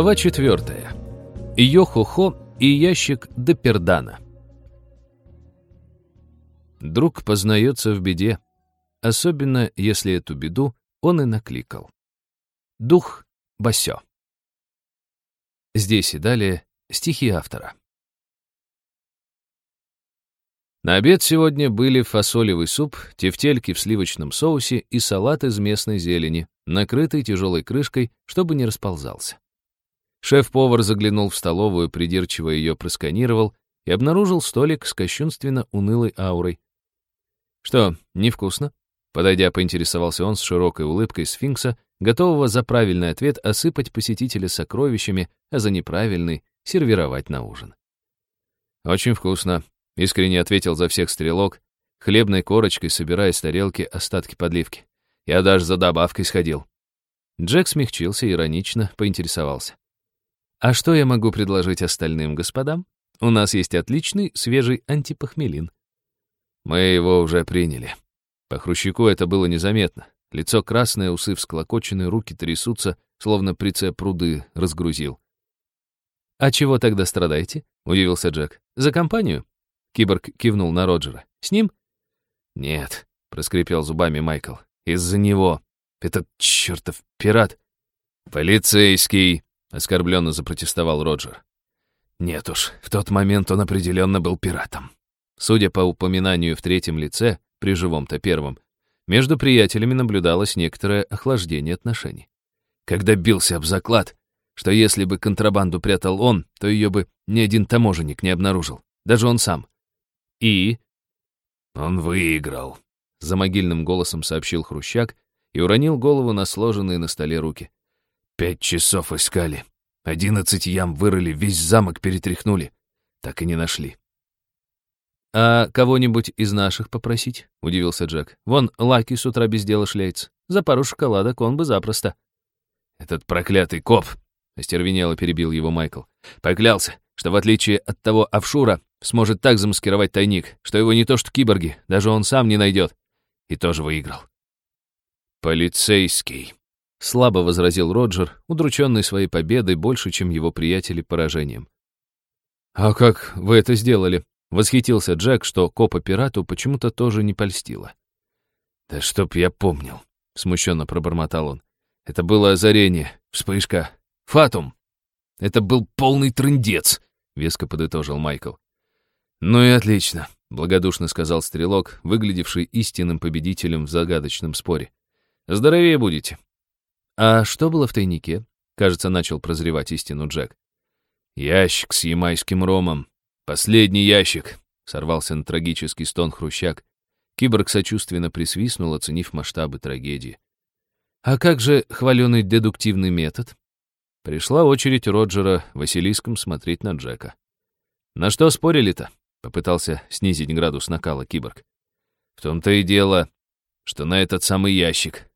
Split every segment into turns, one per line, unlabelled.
Глава 4. Йо-хо-хо и ящик Депердана. Друг познается в беде, особенно если эту беду он и накликал. Дух Басё. Здесь и далее стихи автора. На обед сегодня были фасолевый суп, тефтельки в сливочном соусе и салат из местной зелени, накрытый тяжелой крышкой, чтобы не расползался. Шеф-повар заглянул в столовую, придирчиво ее просканировал и обнаружил столик с кощунственно унылой аурой. «Что, невкусно?» Подойдя, поинтересовался он с широкой улыбкой сфинкса, готового за правильный ответ осыпать посетителя сокровищами, а за неправильный — сервировать на ужин. «Очень вкусно», — искренне ответил за всех стрелок, хлебной корочкой собирая с тарелки остатки подливки. «Я даже за добавкой сходил». Джек смягчился, иронично поинтересовался. «А что я могу предложить остальным господам? У нас есть отличный свежий антипохмелин». «Мы его уже приняли». По Хрущаку это было незаметно. Лицо красное, усы всклокочены, руки трясутся, словно прицеп руды разгрузил. «А чего тогда страдаете?» — удивился Джек. «За компанию?» Киборг кивнул на Роджера. «С ним?» «Нет», — проскрипел зубами Майкл. «Из-за него. Этот чертов пират». «Полицейский», — оскорбленно запротестовал Роджер. «Нет уж, в тот момент он определенно был пиратом». Судя по упоминанию в третьем лице, при живом-то первом, между приятелями наблюдалось некоторое охлаждение отношений. Когда бился об заклад, что если бы контрабанду прятал он, то ее бы ни один таможенник не обнаружил, даже он сам. И... «Он выиграл», — за могильным голосом сообщил Хрущак и уронил голову на сложенные на столе руки. 5 часов искали, 11 ям вырыли, весь замок перетряхнули, так и не нашли. «А кого-нибудь из наших попросить?» — удивился Джек. «Вон Лаки с утра без дела шляется. За пару шоколадок он бы запросто». «Этот проклятый коп!» — остервенело перебил его Майкл. «Поклялся, что в отличие от того офшура сможет так замаскировать тайник, что его не то что киборги, даже он сам не найдет. И тоже выиграл». «Полицейский», — слабо возразил Роджер, удрученный своей победой больше, чем его приятели поражением. «А как вы это сделали?» — восхитился Джек, что копа-пирату почему-то тоже не польстило. «Да чтоб я помнил», — смущенно пробормотал он. «Это было озарение, вспышка, фатум. Это был полный трындец», — веско подытожил Майкл. «Ну и отлично», — благодушно сказал стрелок, выглядевший истинным победителем в загадочном споре. «Здоровее будете». «А что было в тайнике?» — кажется, начал прозревать истину Джек. «Ящик с ямайским ромом. Последний ящик», — сорвался на трагический стон Хрущак. Киборг сочувственно присвистнул, оценив масштабы трагедии. «А как же хваленый дедуктивный метод?» Пришла очередь Роджера Василиском смотреть на Джека. «На что спорили-то?» — попытался снизить градус накала киборг. «В том-то и дело, что на этот самый ящик».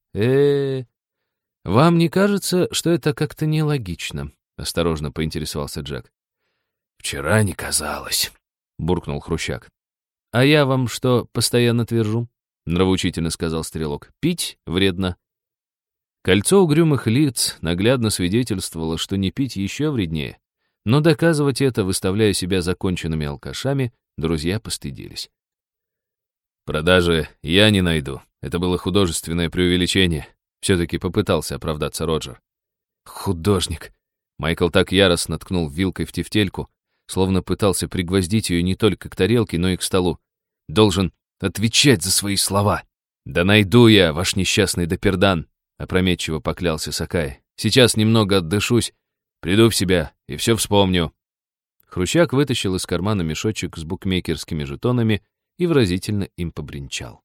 Вам не кажется, что это как-то нелогично?» — осторожно поинтересовался Джек. «Вчера не казалось», — буркнул Хрущак. «А я вам что, постоянно твержу?» — нравоучительно сказал стрелок. «Пить вредно». Кольцо угрюмых лиц наглядно свидетельствовало, что не пить еще вреднее. Но доказывать это, выставляя себя законченными алкашами, друзья постыдились. «Продажи я не найду. Это было художественное преувеличение», — все-таки попытался оправдаться Роджер. «Художник!» Майкл так яростно ткнул вилкой в тефтельку, словно пытался пригвоздить ее не только к тарелке, но и к столу. «Должен отвечать за свои слова». «Да найду я, ваш несчастный Депердан», — опрометчиво поклялся Сакай. «Сейчас немного отдышусь, приду в себя и все вспомню». Хрущак вытащил из кармана мешочек с букмекерскими жетонами и выразительно им побренчал.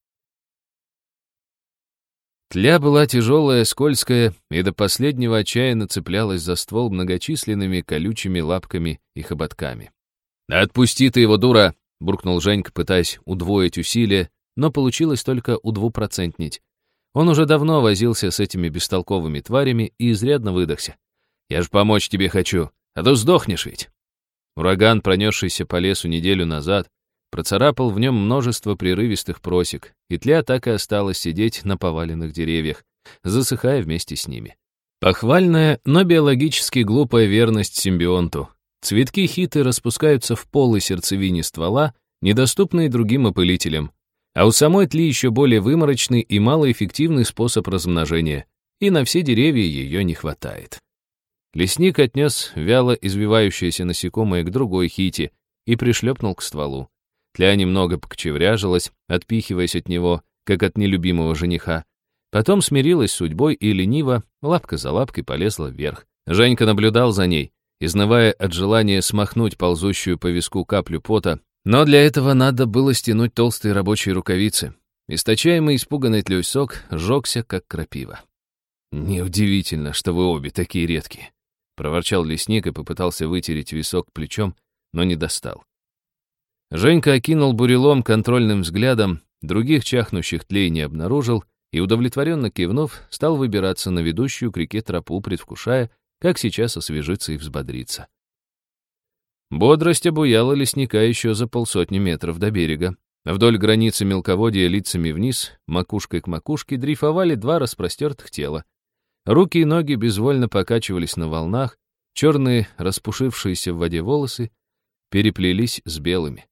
Тля была тяжелая, скользкая и до последнего отчаянно цеплялась за ствол многочисленными колючими лапками и хоботками. «Отпусти ты его, дура!» — буркнул Женька, пытаясь удвоить усилия, но получилось только удвупроцентнить. Он уже давно возился с этими бестолковыми тварями и изрядно выдохся. «Я ж помочь тебе хочу, а то сдохнешь ведь!» Ураган, пронесшийся по лесу неделю назад, процарапал в нем множество прерывистых просек, и тля так и осталась сидеть на поваленных деревьях, засыхая вместе с ними. Похвальная, но биологически глупая верность симбионту. Цветки хиты распускаются в полой сердцевине ствола, недоступные другим опылителям. А у самой тли еще более выморочный и малоэффективный способ размножения, и на все деревья ее не хватает. Лесник отнес вяло извивающееся насекомое к другой хите и пришлепнул к стволу. Тля немного покчевряжилась, отпихиваясь от него, как от нелюбимого жениха. Потом смирилась с судьбой и лениво, лапка за лапкой, полезла вверх. Женька наблюдал за ней, изнывая от желания смахнуть ползущую по виску каплю пота, но для этого надо было стянуть толстые рабочие рукавицы. Источаемый испуганной тлей сок сжегся, как крапива. «Неудивительно, что вы обе такие редкие», — проворчал лесник и попытался вытереть висок плечом, но не достал. Женька окинул бурелом контрольным взглядом, других чахнущих тлей не обнаружил и, удовлетворенно кивнув, стал выбираться на ведущую к реке тропу, предвкушая, как сейчас освежится и взбодрится. Бодрость обуяла лесника еще за 150 метров до берега. Вдоль границы мелководья лицами вниз, макушкой к макушке, дрейфовали два распростертых тела. Руки и ноги безвольно покачивались на волнах, черные, распушившиеся в воде волосы, переплелись с белыми.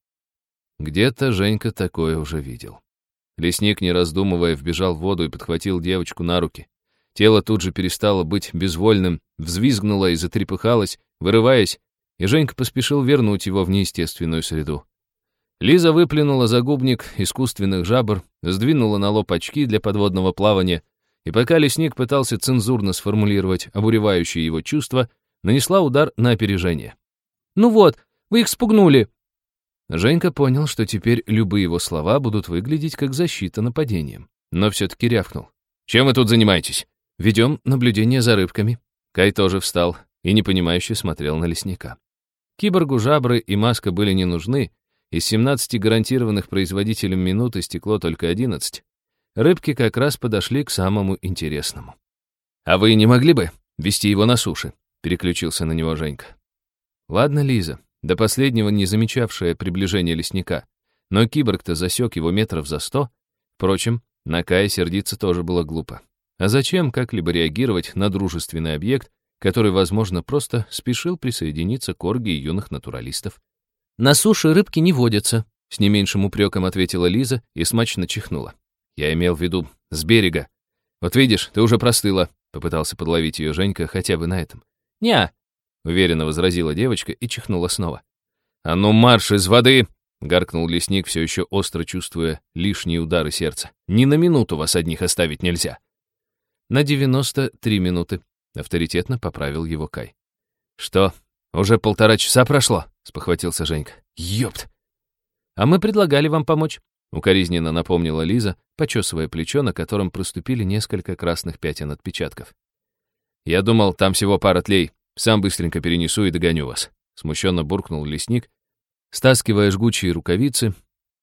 Где-то Женька такое уже видел. Лесник, не раздумывая, вбежал в воду и подхватил девочку на руки. Тело тут же перестало быть безвольным, взвизгнуло и затрепыхалось, вырываясь, и Женька поспешил вернуть его в неестественную среду. Лиза выплюнула загубник искусственных жабр, сдвинула на лоб очки для подводного плавания, и пока лесник пытался цензурно сформулировать обуревающие его чувства, нанесла удар на опережение. «Ну вот, вы их спугнули!» Женька понял, что теперь любые его слова будут выглядеть как защита нападением, но все-таки рявкнул. «Чем вы тут занимаетесь?» «Ведем наблюдение за рыбками». Кай тоже встал и непонимающе смотрел на лесника. Киборгу жабры и маска были не нужны, из 17 гарантированных производителям минут истекло только 11. Рыбки как раз подошли к самому интересному. «А вы не могли бы вести его на суше?» — переключился на него Женька. «Ладно, Лиза», до последнего не замечавшая приближения лесника, но киборг-то засек его метров за 100. Впрочем, на Кая сердиться тоже было глупо. А зачем как-либо реагировать на дружественный объект, который, возможно, просто спешил присоединиться к оргии юных натуралистов? «На суше рыбки не водятся», — с не меньшим упреком ответила Лиза и смачно чихнула. «Я имел в виду с берега. Вот видишь, ты уже простыла», — попытался подловить ее Женька хотя бы на этом. «Не-а», — уверенно возразила девочка и чихнула снова. «А ну марш из воды!» — гаркнул лесник, все еще остро чувствуя лишние удары сердца. «Ни на минуту вас одних оставить нельзя». «На 93 минуты», — авторитетно поправил его Кай. «Что, уже 1,5 часа прошло?» — спохватился Женька. «Ёпт!» «А мы предлагали вам помочь», — укоризненно напомнила Лиза, почесывая плечо, на котором проступили несколько красных пятен отпечатков. «Я думал, там всего пара тлей. Сам быстренько перенесу и догоню вас», — смущенно буркнул лесник, стаскивая жгучие рукавицы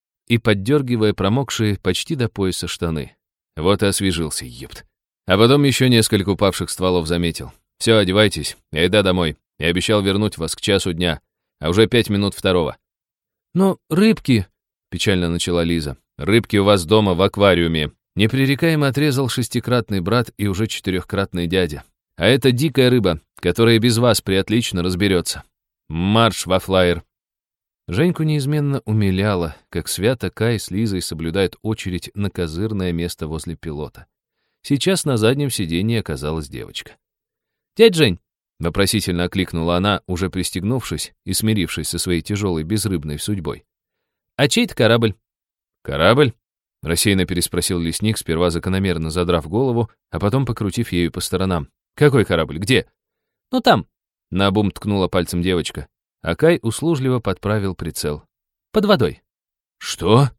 и поддергивая промокшие почти до пояса штаны. Вот и освежился, ёпт. А потом еще несколько упавших стволов заметил. «Все, одевайтесь, айда домой. Я обещал вернуть вас к часу дня, а уже 5 минут 2. «Но рыбки...» — печально начала Лиза. «Рыбки у вас дома в аквариуме», — непререкаемо отрезал 6-кратный брат и уже 4-кратный дядя. «А это дикая рыба, которая без вас приотлично разберется. Марш во флайер!» Женьку неизменно умиляло, как свято Кай с Лизой соблюдают очередь на козырное место возле пилота. Сейчас на заднем сиденье оказалась девочка. «Дядь Жень!» — вопросительно окликнула она, уже пристегнувшись и смирившись со своей тяжелой безрыбной судьбой. «А чей-то корабль?» «Корабль?» — рассеянно переспросил лесник, сперва закономерно задрав голову, а потом покрутив ею по сторонам. «Какой корабль? Где?» «Ну там!» — наобум ткнула пальцем девочка, а Кай услужливо подправил прицел. «Под водой». «Что?»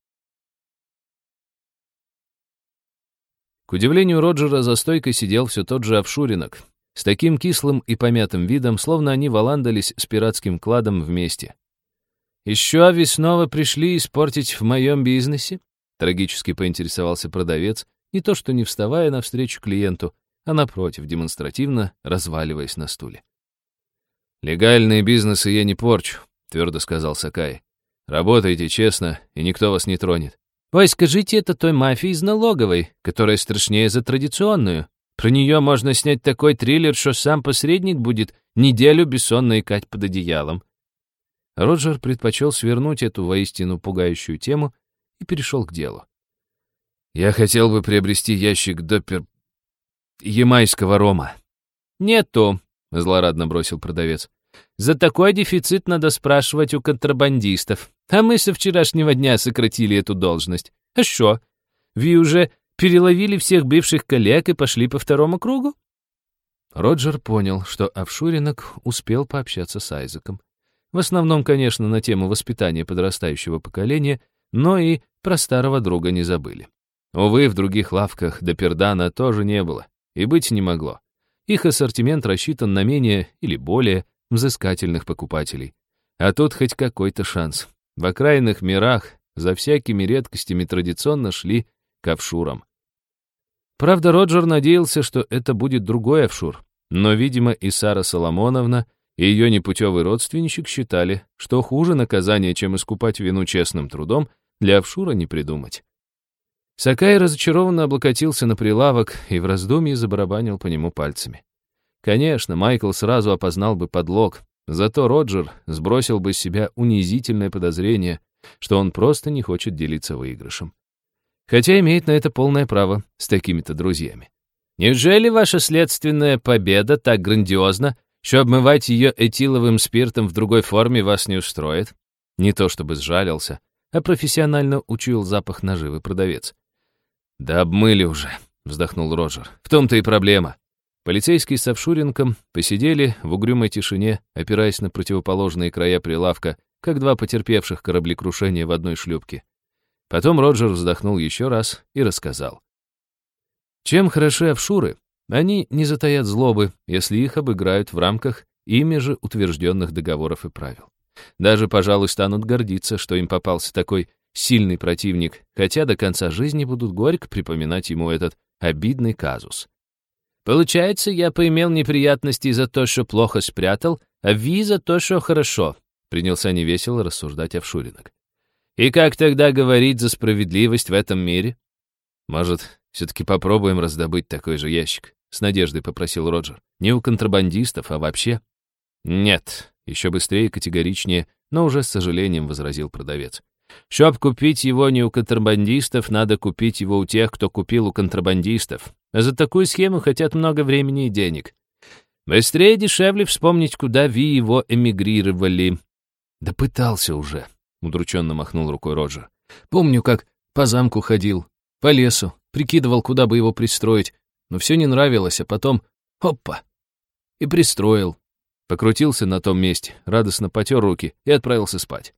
К удивлению Роджера, за стойкой сидел все тот же Овшуринок, с таким кислым и помятым видом, словно они валандались с пиратским кладом вместе. «Еще вы снова пришли испортить в моем бизнесе?» Трагически поинтересовался продавец, не то что не вставая навстречу клиенту, а напротив, демонстративно разваливаясь на стуле. «Легальные бизнесы я не порчу», — твердо сказал Сакай. «Работайте честно, и никто вас не тронет». «Ой, скажите это той мафии из налоговой, которая страшнее за традиционную», Про нее можно снять такой триллер, что сам посредник будет неделю бессонно икать под одеялом». Роджер предпочел свернуть эту воистину пугающую тему и перешел к делу. «Я хотел бы приобрести ящик ямайского рома». «Нету», — злорадно бросил продавец. «За такой дефицит надо спрашивать у контрабандистов. А мы со вчерашнего дня сократили эту должность. А что, вы уже переловили всех бывших коллег и пошли по второму кругу?» Роджер понял, что офшуринок успел пообщаться с Айзеком. В основном, конечно, на тему воспитания подрастающего поколения, но и про старого друга не забыли. Увы, в других лавках Допердана тоже не было, и быть не могло. Их ассортимент рассчитан на менее или более взыскательных покупателей. А тут хоть какой-то шанс. В окраинных мирах за всякими редкостями традиционно шли к офшурам. Правда, Роджер надеялся, что это будет другой офшур, но, видимо, и Сара Соломоновна, и ее непутевый родственничек считали, что хуже наказания, чем искупать вину честным трудом, для офшура не придумать. Сакай разочарованно облокотился на прилавок и в раздумье забарабанил по нему пальцами. Конечно, Майкл сразу опознал бы подлог, зато Роджер сбросил бы с себя унизительное подозрение, что он просто не хочет делиться выигрышем. Хотя имеет на это полное право с такими-то друзьями. «Неужели ваша следственная победа так грандиозна, что обмывать ее этиловым спиртом в другой форме вас не устроит?» Не то чтобы сжалился, а профессионально учуял запах наживы продавец. «Да обмыли уже», — вздохнул Роджер. «В том-то и проблема». Полицейские с офшуринком посидели в угрюмой тишине, опираясь на противоположные края прилавка, как два потерпевших кораблекрушения в одной шлюпке. Потом Роджер вздохнул еще раз и рассказал. Чем хороши офшуры? Они не затаят злобы, если их обыграют в рамках ими же утвержденных договоров и правил. Даже, пожалуй, станут гордиться, что им попался такой сильный противник, хотя до конца жизни будут горько припоминать ему этот обидный казус. «Получается, я поимел неприятности за то, что плохо спрятал, а Ви за то, что хорошо», принялся невесело рассуждать офшуринок. «И как тогда говорить за справедливость в этом мире?» «Может, все-таки попробуем раздобыть такой же ящик?» С надеждой попросил Роджер. «Не у контрабандистов, а вообще?» «Нет», еще быстрее и категоричнее, но уже с сожалением возразил продавец. «Чтоб купить его не у контрабандистов, надо купить его у тех, кто купил у контрабандистов. А за такую схему хотят много времени и денег. Быстрее и дешевле вспомнить, куда Ви его эмигрировали». «Да пытался уже», — удрученно махнул рукой Роджер. «Помню, как по замку ходил, по лесу, прикидывал, куда бы его пристроить, но все не нравилось, а потом — опа! И пристроил». Покрутился на том месте, радостно потер руки и отправился спать.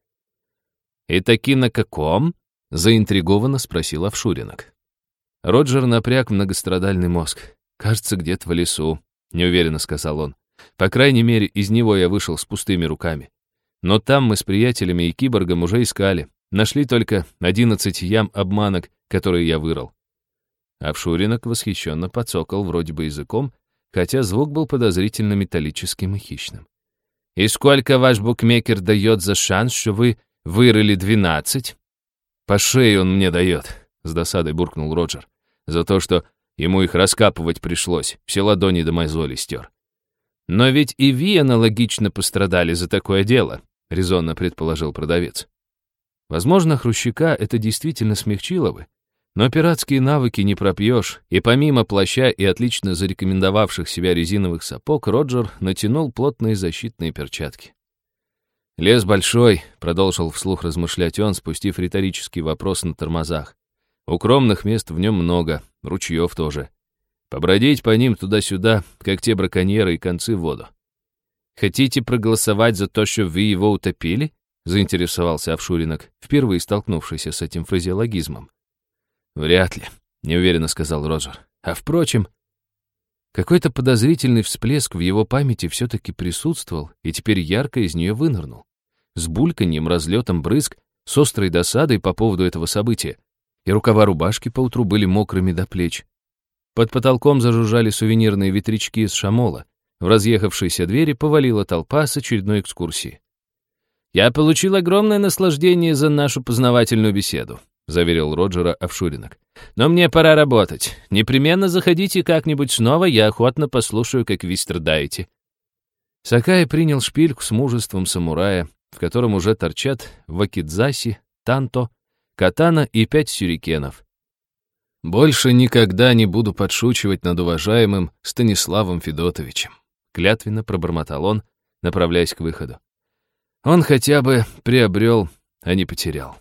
«И таки на каком?» — заинтригованно спросил офшуринок. Роджер напряг многострадальный мозг. «Кажется, где-то в лесу», — неуверенно сказал он. «По крайней мере, из него я вышел с пустыми руками. Но там мы с приятелями и киборгом уже искали. Нашли только 11 ям обманок, которые я вырыл». Офшуринок восхищенно подсокал вроде бы языком, хотя звук был подозрительно металлическим и хищным. «И сколько ваш букмекер дает за шанс, что вы вырыли 12? «По шее он мне дает», — с досадой буркнул Роджер. «За то, что ему их раскапывать пришлось, все ладони до мозоли стер». «Но ведь и Ви аналогично пострадали за такое дело», — резонно предположил продавец. Возможно, Хрущака это действительно смягчило бы, но пиратские навыки не пропьешь, и помимо плаща и отлично зарекомендовавших себя резиновых сапог, Роджер натянул плотные защитные перчатки. «Лес большой», — продолжил вслух размышлять он, спустив риторический вопрос на тормозах. «Укромных мест в нем много, ручьев тоже. Побродить по ним туда-сюда, как те браконьеры, и концы в воду». «Хотите проголосовать за то, что вы его утопили?» — заинтересовался офшуринок, впервые столкнувшийся с этим фразеологизмом. «Вряд ли», — неуверенно сказал Роджер. «А впрочем...» Какой-то подозрительный всплеск в его памяти все-таки присутствовал и теперь ярко из нее вынырнул. С бульканьем, разлетом брызг, с острой досадой по поводу этого события. И рукава рубашки поутру были мокрыми до плеч. Под потолком зажужжали сувенирные ветрячки из шамола. В разъехавшиеся двери повалила толпа с очередной экскурсии. «Я получил огромное наслаждение за нашу познавательную беседу», заверил Роджера Овшуринок. «Но мне пора работать. Непременно заходите как-нибудь снова, я охотно послушаю, как вы страдаете». Сакай принял шпильку с мужеством самурая, в котором уже торчат вакидзаси, танто, катана и 5 сюрикенов. «Больше никогда не буду подшучивать над уважаемым Станиславом Федотовичем», клятвенно пробормотал он, направляясь к выходу. Он хотя бы приобрел, а не потерял.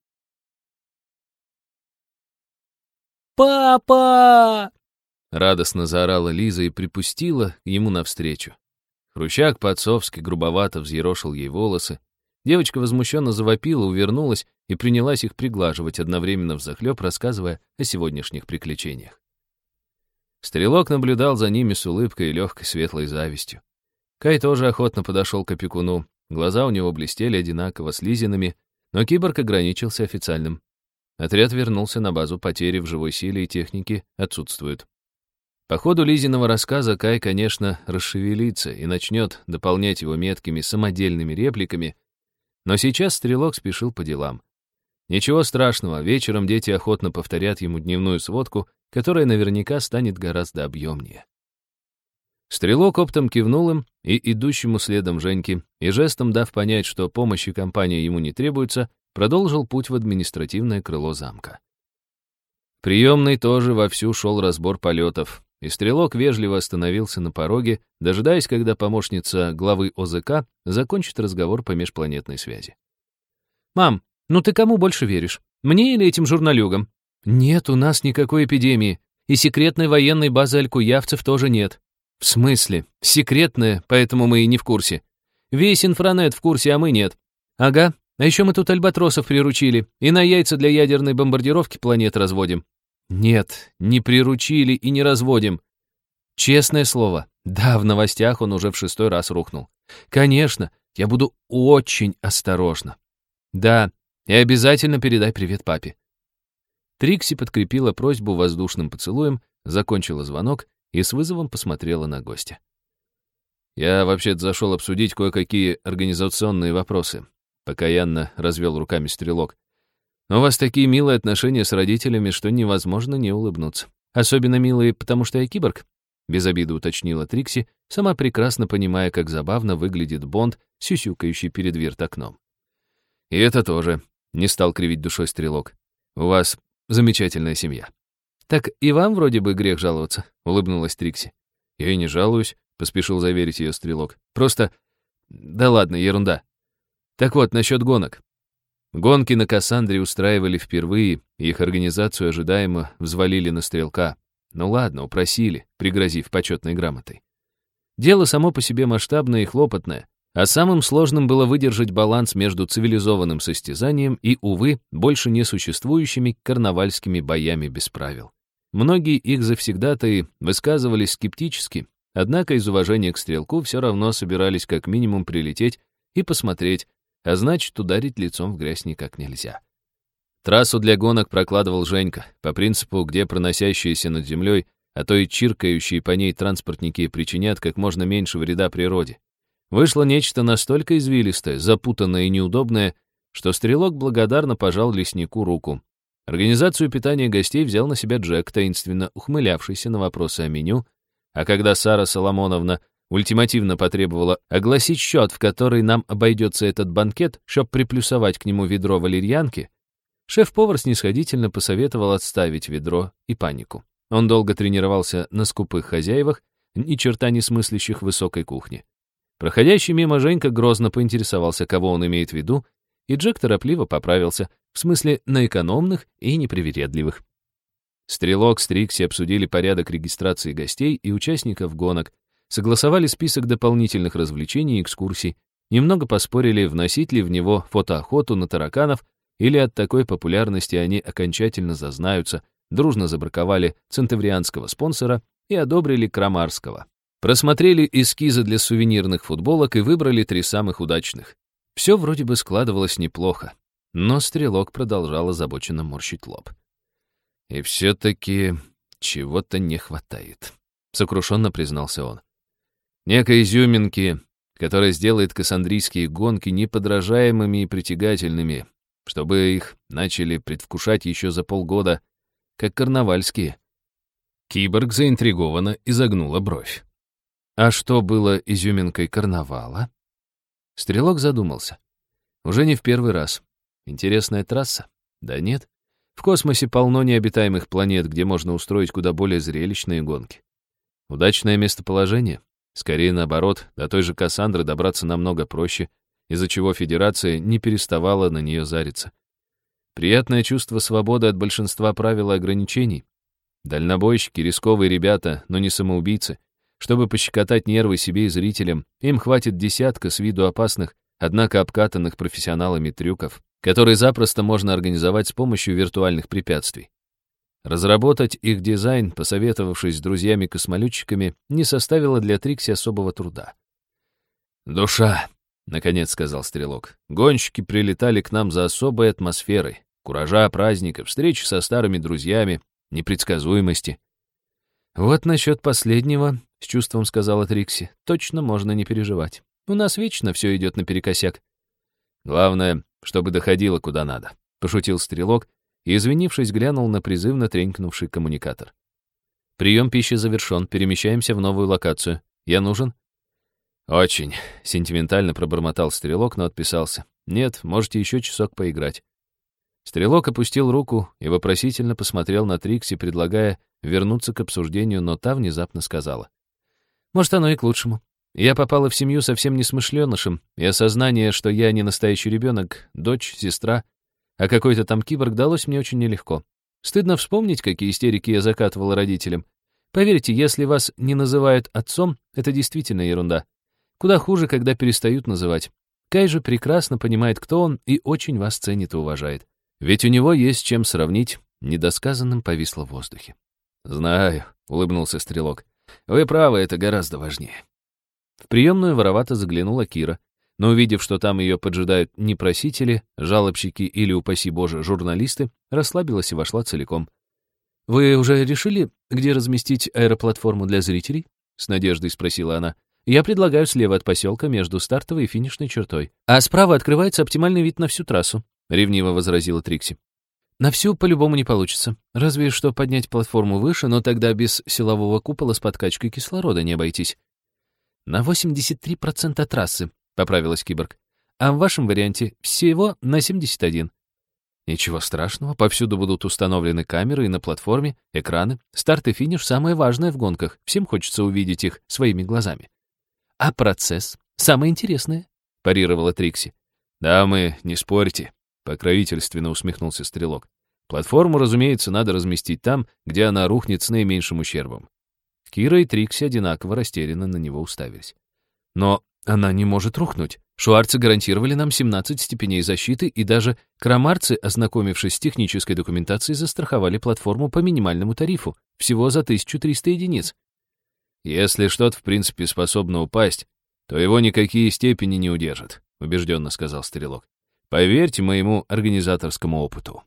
«Папа!»
Радостно заорала Лиза и припустила ему навстречу. Хрущак по-отцовски грубовато взъерошил ей волосы. Девочка возмущенно завопила, увернулась и принялась их приглаживать, одновременно взахлеб рассказывая о сегодняшних приключениях. Стрелок наблюдал за ними с улыбкой и легкой светлой завистью. Кай тоже охотно подошел к опекуну. Глаза у него блестели одинаково с Лизиными, но киборг ограничился официальным. Отряд вернулся на базу, потери в живой силе и технике отсутствуют. По ходу Лизиного рассказа Кай, конечно, расшевелится и начнет дополнять его меткими самодельными репликами, но сейчас стрелок спешил по делам. Ничего страшного, вечером дети охотно повторят ему дневную сводку, которая наверняка станет гораздо объемнее. Стрелок оптом кивнул им и идущему следом Женьке, и жестом дав понять, что помощи компании ему не требуется, продолжил путь в административное крыло замка. В приемной тоже вовсю шел разбор полетов, и стрелок вежливо остановился на пороге, дожидаясь, когда помощница главы ОЗК закончит разговор по межпланетной связи.
«Мам, ну ты кому больше веришь? Мне или этим журналюгам?»
«Нет у нас никакой эпидемии,
и секретной военной базы алькуявцев тоже нет».
«В смысле? Секретная, поэтому мы и не в курсе.
Весь инфранет в курсе, а мы нет». «Ага, а еще мы тут альбатросов приручили и на яйца для ядерной бомбардировки планет разводим».
«Нет, не приручили и не разводим.
Честное слово, да, в новостях он уже в 6-й раз рухнул. Конечно, я буду очень осторожна. Да, и обязательно передай привет папе».
Трикси подкрепила просьбу воздушным поцелуем, закончила звонок и с вызовом посмотрела на гостя. «Я вообще-то зашел обсудить кое-какие организационные вопросы», покаянно развел руками стрелок. «Но у вас такие милые отношения с родителями, что невозможно не улыбнуться. Особенно милые, потому что я киборг», без обиды уточнила Трикси, сама прекрасно понимая, как забавно выглядит Бонд, сюсюкающий перед вирт-окном. «И это тоже», — не стал кривить душой стрелок. «У вас замечательная семья».
«Так и вам вроде бы грех жаловаться», — улыбнулась Трикси.
«Я и не жалуюсь», — поспешил заверить ее стрелок. «Просто... Да ладно, ерунда. Так вот, насчет гонок. Гонки на Кассандре устраивали впервые, и их организацию ожидаемо взвалили на стрелка. Ну ладно, упросили, пригрозив почетной грамотой. Дело само по себе масштабное и хлопотное, а самым сложным было выдержать баланс между цивилизованным состязанием и, увы, больше не существующими карнавальскими боями без правил. Многие их завсегдатаи высказывались скептически, однако из уважения к стрелку все равно собирались как минимум прилететь и посмотреть, а значит, ударить лицом в грязь никак нельзя. Трассу для гонок прокладывал Женька, по принципу, где проносящиеся над землей, а то и чиркающие по ней транспортники причинят как можно меньше вреда природе. Вышло нечто настолько извилистое, запутанное и неудобное, что стрелок благодарно пожал леснику руку. Организацию питания гостей взял на себя Джек, таинственно ухмылявшийся на вопросы о меню, а когда Сара Соломоновна ультимативно потребовала огласить счет, в который нам обойдется этот банкет, чтоб приплюсовать к нему ведро валерьянки, шеф-повар снисходительно посоветовал отставить ведро и панику. Он долго тренировался на скупых хозяевах, ни черта не смыслящих в высокой кухне. Проходящий мимо Женька грозно поинтересовался, кого он имеет в виду, и Джек торопливо поправился, в смысле на экономных и непривередливых. Стрелок с Трикси обсудили порядок регистрации гостей и участников гонок, согласовали список дополнительных развлечений и экскурсий, немного поспорили, вносить ли в него фотоохоту на тараканов, или от такой популярности они окончательно зазнаются, дружно забраковали центаврианского спонсора и одобрили Крамарского. Просмотрели эскизы для сувенирных футболок и выбрали 3 самых удачных. Все вроде бы складывалось неплохо, но стрелок продолжал озабоченно морщить лоб. «И все-таки чего-то не хватает», — сокрушенно признался он. «Некой изюминки, которая сделает кассандрийские гонки неподражаемыми и притягательными, чтобы их начали предвкушать еще за полгода, как карнавальские. Киборг заинтригованно изогнула бровь. А что было изюминкой карнавала? Стрелок задумался. Уже не в первый раз. Интересная трасса? Да нет. В космосе полно необитаемых планет, где можно устроить куда более зрелищные гонки. Удачное местоположение? Скорее наоборот, до той же Кассандры добраться намного проще, из-за чего Федерация не переставала на нее зариться. Приятное чувство свободы от большинства правил и ограничений. Дальнобойщики, рисковые ребята, но не самоубийцы. Чтобы пощекотать нервы себе и зрителям, им хватит десятка с виду опасных, однако обкатанных профессионалами трюков, которые запросто можно организовать с помощью виртуальных препятствий. Разработать их дизайн, посоветовавшись с друзьями-космолетчиками, не составило для Трикси особого труда. «Душа», — наконец сказал Стрелок, — «гонщики прилетали к нам за особой атмосферой, куража, праздника, встречи со старыми друзьями, непредсказуемости». «Вот насчет последнего», — с чувством сказала Трикси, — «точно можно не переживать. У нас вечно все идет наперекосяк». «Главное, чтобы доходило куда надо», — пошутил Стрелок и, извинившись, глянул на призывно тренькнувший коммуникатор. «Прием пищи завершен, перемещаемся в новую локацию. Я нужен?» «Очень», — сентиментально пробормотал Стрелок, но отписался. «Нет, можете еще часок поиграть». Стрелок опустил руку и вопросительно посмотрел на Трикси, предлагая вернуться к обсуждению, но та внезапно сказала. «Может, оно и к лучшему. Я попала в семью совсем несмышленышем, и осознание, что я не настоящий ребенок, дочь, сестра, а какой-то там киборг, далось мне очень нелегко. Стыдно вспомнить, какие истерики я закатывала родителям. Поверьте, если вас не называют отцом, это действительно ерунда. Куда хуже, когда перестают называть. Кай же прекрасно понимает, кто он, и очень вас ценит и уважает. Ведь у него есть чем сравнить, недосказанным повисло в воздухе». «Знаю», — улыбнулся Стрелок. «Вы правы, это гораздо важнее». В приемную воровато заглянула Кира, но, увидев, что там ее поджидают не просители, жалобщики или, упаси Боже, журналисты, расслабилась и вошла целиком. «Вы уже решили, где разместить аэроплатформу для зрителей?» — с надеждой спросила она. «Я предлагаю слева от поселка между стартовой и финишной чертой. А справа открывается оптимальный вид на всю трассу», — ревниво возразила Трикси. «На всю по-любому не получится. Разве что поднять платформу выше, но тогда без силового купола с подкачкой кислорода не обойтись». «На 83% трассы», — поправилась Киборг. «А в вашем варианте всего на 71%. «Ничего страшного, повсюду будут установлены камеры и на платформе, экраны. Старт и финиш — самое важное в гонках. Всем хочется увидеть их своими глазами». «А процесс — самое интересное», — парировала Трикси. «Дамы, не спорьте», — покровительственно усмехнулся Стрелок. «Платформу, разумеется, надо разместить там, где она рухнет с наименьшим ущербом». Кира и Трикси одинаково растерянно на него уставились. «Но она не может рухнуть. Шварцы гарантировали нам 17 степеней защиты, и даже крамарцы, ознакомившись с технической документацией, застраховали платформу по минимальному тарифу, всего за 1300 единиц». «Если что-то, в принципе, способно упасть, то его никакие степени не удержат», — убежденно сказал Стрелок. «Поверьте моему организаторскому опыту».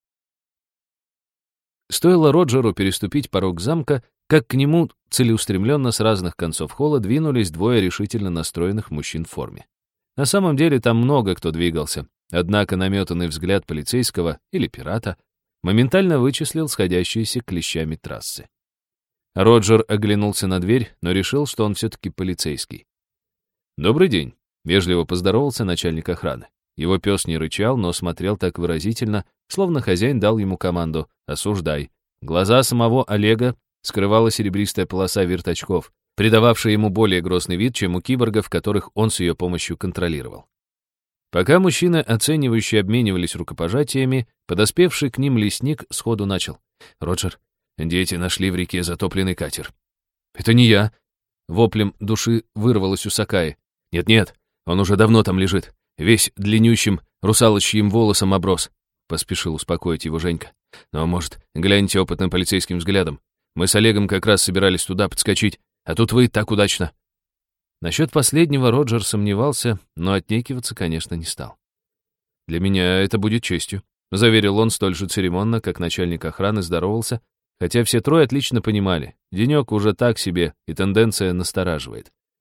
Стоило Роджеру переступить порог замка, как к нему целеустремленно с разных концов холла двинулись двое решительно настроенных мужчин в форме. На самом деле там много кто двигался, однако наметанный взгляд полицейского или пирата моментально вычислил сходящиеся клещами трассы. Роджер оглянулся на дверь, но решил, что он все-таки полицейский. «Добрый день», — вежливо поздоровался начальник охраны. Его пес не рычал, но смотрел так выразительно, словно хозяин дал ему команду «Осуждай». Глаза самого Олега скрывала серебристая полоса вирточков, придававшая ему более грозный вид, чем у киборгов, которых он с ее помощью контролировал. Пока мужчины, оценивающие, обменивались рукопожатиями, подоспевший к ним лесник сходу начал. «Роджер, дети нашли в реке затопленный катер». «Это не я!» Воплем души вырвалось у Сакаи. «Нет-нет, он уже давно там лежит. Весь длиннющим русалочьим волосом оброс», — поспешил успокоить его Женька. «Но, может, гляньте опытным полицейским взглядом. Мы с Олегом как раз собирались туда подскочить, а тут вы так удачно». Насчет последнего Роджер сомневался, но отнекиваться, конечно, не стал. «Для меня это будет честью», — заверил он столь же церемонно, как начальник охраны здоровался, хотя все трое отлично понимали, денек уже так себе, и тенденция настораживает.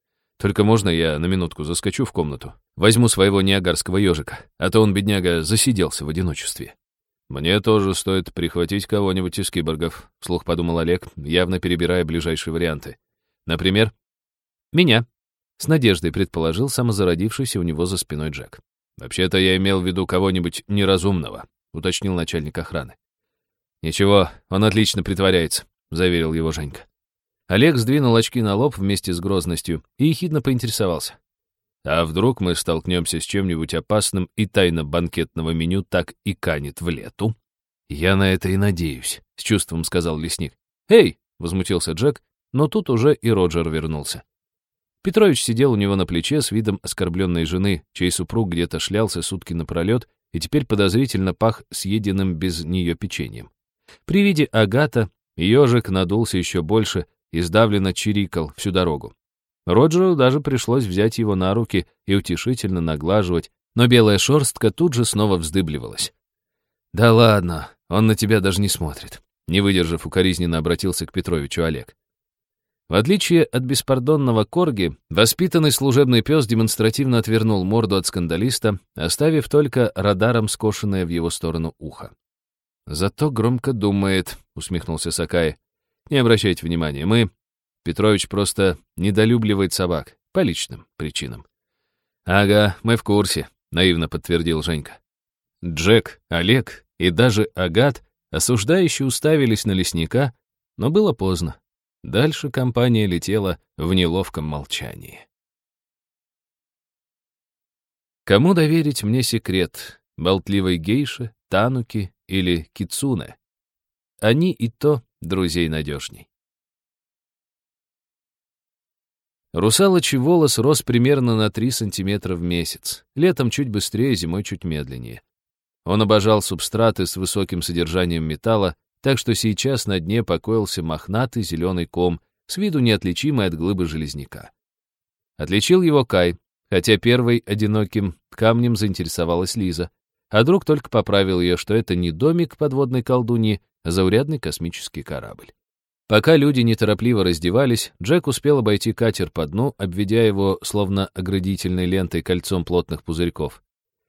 Только можно я на минутку заскочу в комнату? Возьму своего ниагарского ежика, а то он, бедняга, засиделся в одиночестве». «Мне тоже стоит прихватить кого-нибудь из киборгов», — вслух подумал Олег, явно перебирая ближайшие варианты. «Например?» «Меня», — с надеждой предположил самозародившийся у него за спиной Джек. «Вообще-то я имел в виду кого-нибудь неразумного», — уточнил начальник охраны. «Ничего, он отлично притворяется», — заверил его Женька. Олег сдвинул очки на лоб вместе с грозностью и ехидно поинтересовался. «А вдруг мы столкнемся с чем-нибудь опасным, и тайна банкетного меню так и канет в лету?» «Я на это и надеюсь», — с чувством сказал лесник. «Эй!» — возмутился Джек, но тут уже и Роджер вернулся. Петрович сидел у него на плече с видом оскорбленной жены, чей супруг где-то шлялся сутки напролет и теперь подозрительно пах съеденным без нее печеньем. При виде Агата ежик надулся еще больше и сдавленно чирикал всю дорогу. Роджеру даже пришлось взять его на руки и утешительно наглаживать, но белая шерстка тут же снова вздыбливалась. «Да ладно, он на тебя даже не смотрит», — не выдержав, укоризненно обратился к Петровичу Олег. В отличие от беспардонного корги, воспитанный служебный пес демонстративно отвернул морду от скандалиста, оставив только радаром скошенное в его сторону ухо. «Зато громко думает», — усмехнулся Сакай. «Не обращайте внимания, Петрович просто недолюбливает собак, по личным причинам». «Ага, мы в курсе», — наивно подтвердил Женька. Джек, Олег и даже Агат осуждающе уставились на лесника, но было поздно. Дальше компания летела в неловком молчании. Кому доверить мне секрет? Болтливой гейше, тануки или кицуне? Они и то друзей надежней. Русалочий волос рос примерно на 3 сантиметра в месяц, летом чуть быстрее, зимой чуть медленнее. Он обожал субстраты с высоким содержанием металла, так что сейчас на дне покоился мохнатый зеленый ком, с виду неотличимый от глыбы железняка. Отличил его Кай, хотя первой одиноким камнем заинтересовалась Лиза, а друг только поправил ее, что это не домик подводной колдуньи, а заурядный космический корабль. Пока люди неторопливо раздевались, Джек успел обойти катер по дну, обведя его словно оградительной лентой кольцом плотных пузырьков.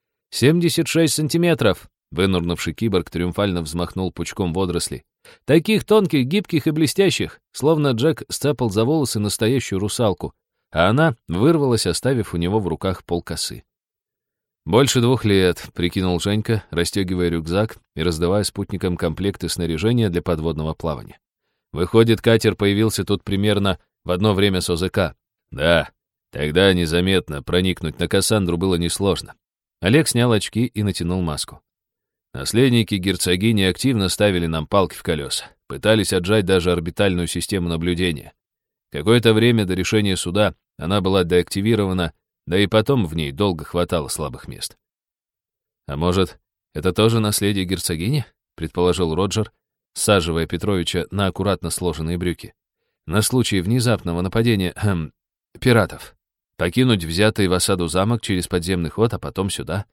76 сантиметров! Вынурнувший киборг триумфально взмахнул пучком водорослей. Таких тонких, гибких и блестящих, словно Джек сцапал за волосы настоящую русалку, а она вырвалась, оставив у него в руках полкосы. «Больше 2 лет», — прикинул Женька, расстегивая рюкзак и раздавая спутникам комплекты снаряжения для подводного плавания. «Выходит, катер появился тут примерно в одно время с ОЗК». «Да, тогда незаметно проникнуть на Кассандру было несложно». Олег снял очки и натянул маску. «Наследники герцогини активно ставили нам палки в колеса, пытались отжать даже орбитальную систему наблюдения. Какое-то время до решения суда она была деактивирована, да и потом в ней долго хватало слабых мест». «А может, это тоже наследие герцогини?» — предположил Роджер, саживая Петровича на аккуратно сложенные брюки. «На случай внезапного нападения пиратов. Покинуть взятый в осаду замок через подземный ход, а потом сюда».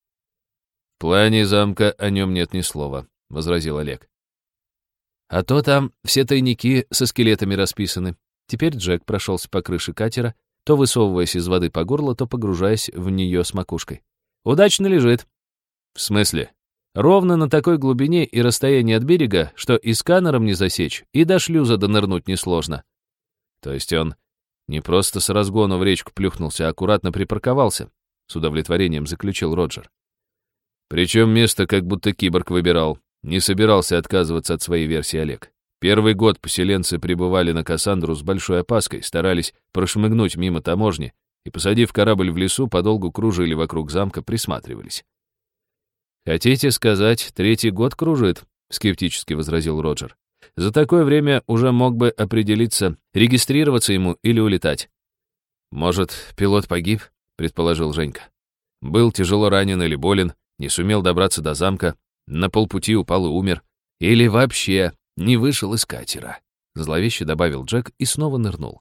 «В плане замка о нем нет ни слова», — возразил Олег. «А то там все тайники со скелетами расписаны». Теперь Джек прошелся по крыше катера, то высовываясь из воды по горло, то погружаясь в нее с макушкой. «Удачно лежит». «В смысле?» «Ровно на такой глубине и расстоянии от берега, что и сканером не засечь, и до шлюза донырнуть несложно». «То есть он не просто с разгону в речку плюхнулся, а аккуратно припарковался», — с удовлетворением заключил Роджер. «Причем место как будто киборг выбирал. Не собирался отказываться от своей версии Олег. Первый год поселенцы прибывали на Кассандру с большой опаской, старались прошмыгнуть мимо таможни и, посадив корабль в лесу, подолгу кружили вокруг замка, присматривались». «Хотите сказать, 3-й год кружит?» — скептически возразил Роджер. «За такое время уже мог бы определиться, регистрироваться ему или улетать». «Может, пилот погиб?» — предположил Женька. «Был тяжело ранен или болен, не сумел добраться до замка, на полпути упал и умер. Или вообще не вышел из катера», — зловеще добавил Джек и снова нырнул.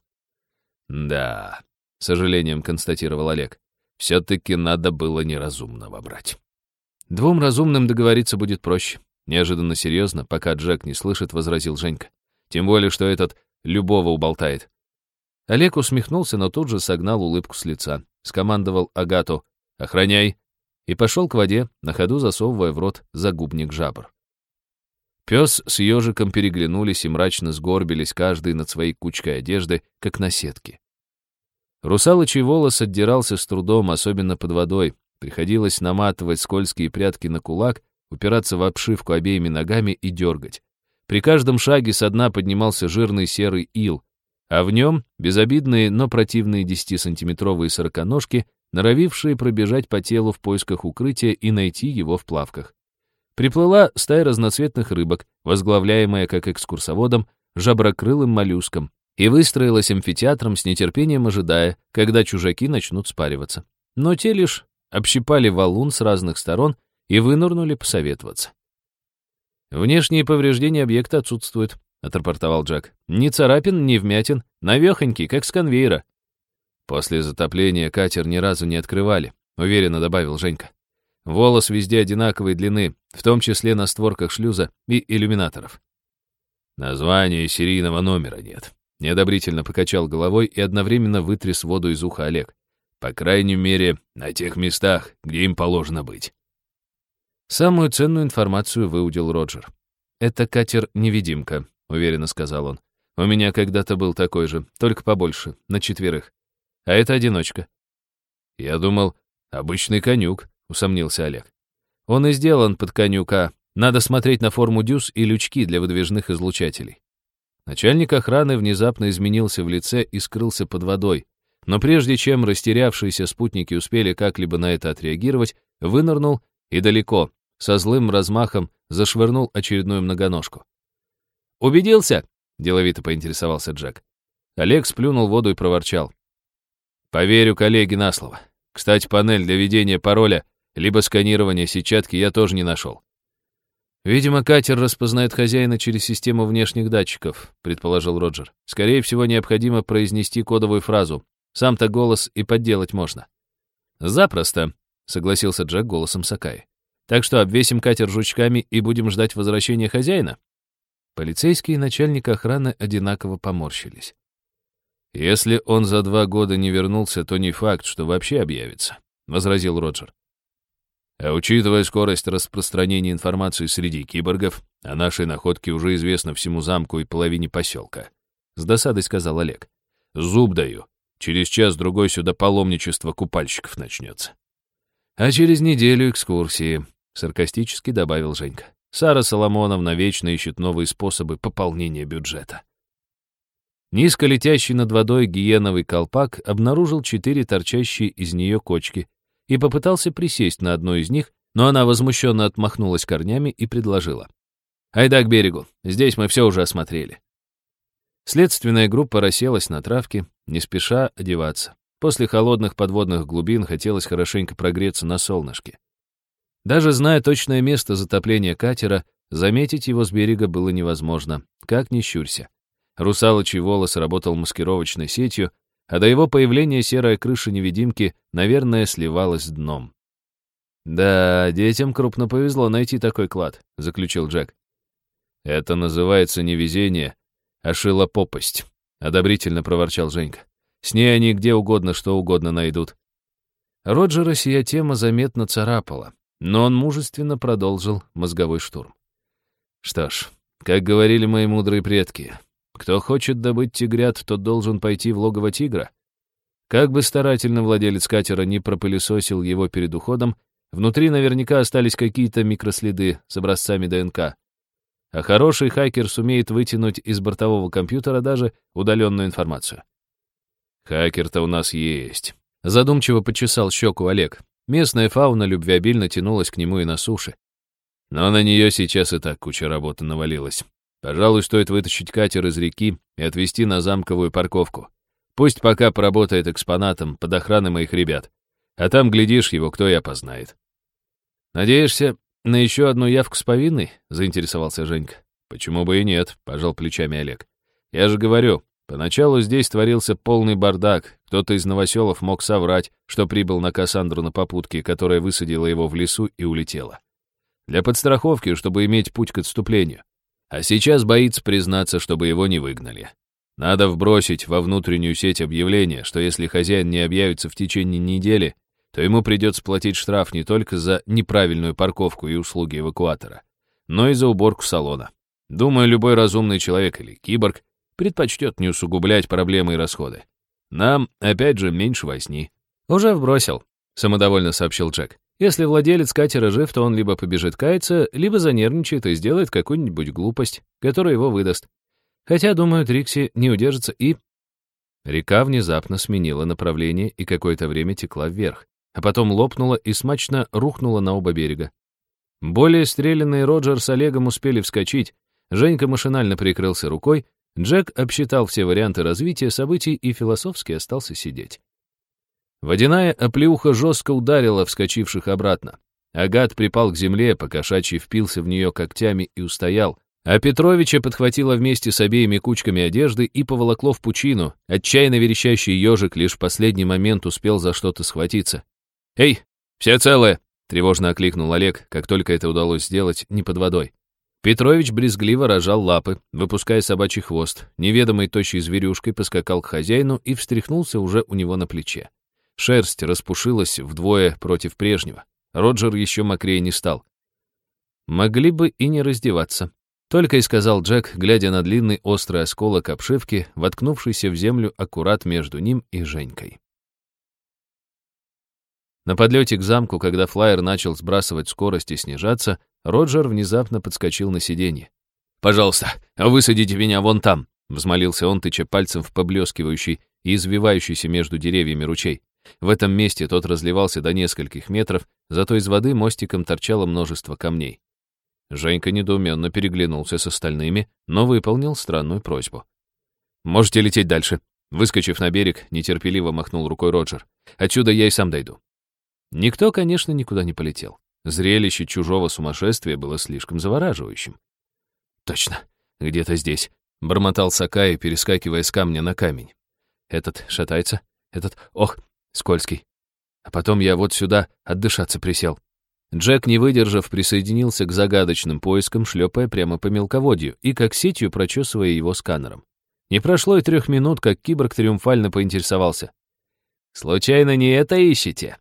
«Да», — с сожалением констатировал Олег, «все-таки надо было неразумного брать». «2 разумным договориться будет проще», — неожиданно серьезно, пока Джек не слышит, возразил Женька. «Тем более, что этот любого уболтает». Олег усмехнулся, но тут же согнал улыбку с лица. Скомандовал Агату «Охраняй!» и пошел к воде, на ходу засовывая в рот загубник жабр. Пес с ежиком переглянулись и мрачно сгорбились каждый над своей кучкой одежды, как на сетке. Русалочий волос отдирался с трудом, особенно под водой. Приходилось наматывать скользкие прядки на кулак, упираться в обшивку обеими ногами и дергать. При каждом шаге со дна поднимался жирный серый ил, а в нем безобидные, но противные 10-сантиметровые сороконожки, норовившие пробежать по телу в поисках укрытия и найти его в плавках. Приплыла стая разноцветных рыбок, возглавляемая как экскурсоводом жаброкрылым моллюском, и выстроилась амфитеатром с нетерпением ожидая, когда чужаки начнут спариваться. Но те лишь общипали валун с разных сторон и вынырнули посоветоваться. «Внешние повреждения объекта отсутствуют», — отрапортовал Джек. «Ни царапин, ни вмятин, навехонький, как с конвейера». «После затопления катер ни разу не открывали», — уверенно добавил Женька. «Волос везде одинаковой длины, в том числе на створках шлюза и иллюминаторов». «Названия серийного номера нет», — неодобрительно покачал головой и одновременно вытряс воду из уха Олег. «По крайней мере, на тех местах, где им положено быть». Самую ценную информацию выудил Роджер. «Это катер-невидимка», — уверенно сказал он. «У меня когда-то был такой же, только побольше, на 4. А это одиночка». «Я думал, обычный конюк», — усомнился Олег. «Он и сделан под конюка. Надо смотреть на форму дюз и лючки для выдвижных излучателей». Начальник охраны внезапно изменился в лице и скрылся под водой. Но прежде чем растерявшиеся спутники успели как-либо на это отреагировать, вынырнул и далеко, со злым размахом, зашвырнул очередную многоножку. «Убедился?» — деловито поинтересовался Джек. Олег сплюнул в воду и проворчал. «Поверю коллеге на слово. Кстати, панель для введения пароля либо сканирования сетчатки я тоже не нашел». «Видимо, катер распознает хозяина через систему внешних датчиков», — предположил Роджер. «Скорее всего, необходимо произнести кодовую фразу. Сам-то голос и подделать можно». «Запросто», — согласился Джек голосом Сакаи. «Так что обвесим катер жучками и будем ждать возвращения хозяина?» Полицейский и начальник охраны одинаково поморщились. «Если он за 2 года не вернулся, то не факт, что вообще объявится», — возразил Роджер. «А учитывая скорость распространения информации среди киборгов, о нашей находке уже известно всему замку и половине поселка», — с досадой сказал Олег. «Зуб даю. Через час-другой сюда паломничество купальщиков начнется». «А через неделю экскурсии», — саркастически добавил Женька. «Сара Соломоновна вечно ищет новые способы пополнения бюджета». Низко летящий над водой гиеновый колпак обнаружил 4 торчащие из нее кочки и попытался присесть на одну из них, но она возмущенно отмахнулась корнями и предложила. «Айда к берегу, здесь мы все уже осмотрели». Следственная группа расселась на травке, не спеша одеваться. После холодных подводных глубин хотелось хорошенько прогреться на солнышке. Даже зная точное место затопления катера, заметить его с берега было невозможно, как ни щурься. Русалочий волос работал маскировочной сетью, а до его появления серая крыша невидимки, наверное, сливалась с дном. «Да, детям крупно повезло найти такой клад», — заключил Джек. «Это называется не везение, а шилопопость», — одобрительно проворчал Женька. «С ней они где угодно, что угодно найдут». Роджера сия тема заметно царапала, но он мужественно продолжил мозговой штурм. «Что ж, как говорили мои мудрые предки, кто хочет добыть тигрят, тот должен пойти в логово тигра. Как бы старательно владелец катера не пропылесосил его перед уходом, внутри наверняка остались какие-то микроследы с образцами ДНК. А хороший хакер сумеет вытянуть из бортового компьютера даже удаленную информацию». «Хакер-то у нас есть», — задумчиво почесал щеку Олег. Местная фауна любвеобильно тянулась к нему и на суше. Но на нее сейчас и так куча работы навалилась. Пожалуй, стоит вытащить катер из реки и отвезти на замковую парковку. Пусть пока поработает экспонатом под охраной моих ребят. А там, глядишь, его кто и опознает. «Надеешься на еще одну явку с повинной?» — заинтересовался Женька. «Почему бы и нет?» — пожал плечами Олег. «Я же говорю, поначалу здесь творился полный бардак. Кто-то из новоселов мог соврать, что прибыл на Кассандру на попутке, которая высадила его в лесу и улетела. Для подстраховки, чтобы иметь путь к отступлению. А сейчас боится признаться, чтобы его не выгнали. Надо вбросить во внутреннюю сеть объявление, что если хозяин не объявится в течение недели, то ему придется платить штраф не только за неправильную парковку и услуги эвакуатора, но и за уборку салона. Думаю, любой разумный человек или киборг предпочтет не усугублять проблемы и расходы. Нам, опять же, меньше возни.
«Уже вбросил», — самодовольно сообщил Джек. «Если владелец катера жив, то он либо побежит каяться, либо занервничает и сделает какую-нибудь глупость, которая его выдаст. Хотя, думаю, Трикси не удержится и...» Река внезапно сменила направление и какое-то время текла вверх, а потом лопнула и смачно рухнула на оба берега. Более стрелянные Роджер с Олегом успели вскочить, Женька машинально прикрылся рукой, Джек обсчитал все варианты развития событий и философски остался сидеть. Водяная оплеуха жестко ударила вскочивших обратно. Агат припал к земле, покошачьи впился в нее когтями и устоял, а Петровича подхватило вместе с обеими кучками одежды и поволокло в пучину. Отчаянно верещащий ежик лишь в последний момент успел за что-то схватиться. «Эй, все целые!» — тревожно окликнул Олег, как только это удалось сделать не под водой. Петрович брезгливо рожал лапы, выпуская собачий хвост, неведомой тощей зверюшкой поскакал к хозяину и встряхнулся уже у него на плече. Шерсть распушилась вдвое против прежнего. Роджер еще мокрее не стал. «Могли бы и не раздеваться», — только и сказал Джек, глядя на длинный острый осколок обшивки, воткнувшийся в землю аккурат между ним и Женькой. На подлете к замку, когда флайер начал сбрасывать скорость и снижаться, Роджер внезапно подскочил на сиденье. «Пожалуйста, высадите меня вон там», — взмолился он, тыча пальцем в поблескивающий и извивающийся между деревьями ручей. В этом месте тот разливался до нескольких метров, зато из воды мостиком торчало множество камней. Женька недоуменно переглянулся с остальными, но выполнил странную просьбу. «Можете лететь дальше», — выскочив на берег, нетерпеливо махнул рукой Роджер. «Отсюда я и сам дойду». Никто, конечно, никуда не полетел. Зрелище чужого сумасшествия было слишком завораживающим. «Точно, где-то здесь», — бормотал Сакай, перескакивая с камня на камень. «Этот шатается, этот, ох, скользкий. А потом я вот сюда отдышаться присел». Джек, не выдержав, присоединился к загадочным поискам, шлепая прямо по мелководью и как сетью прочесывая его сканером. Не прошло и 3 минут, как киборг триумфально поинтересовался. «Случайно не это ищете?»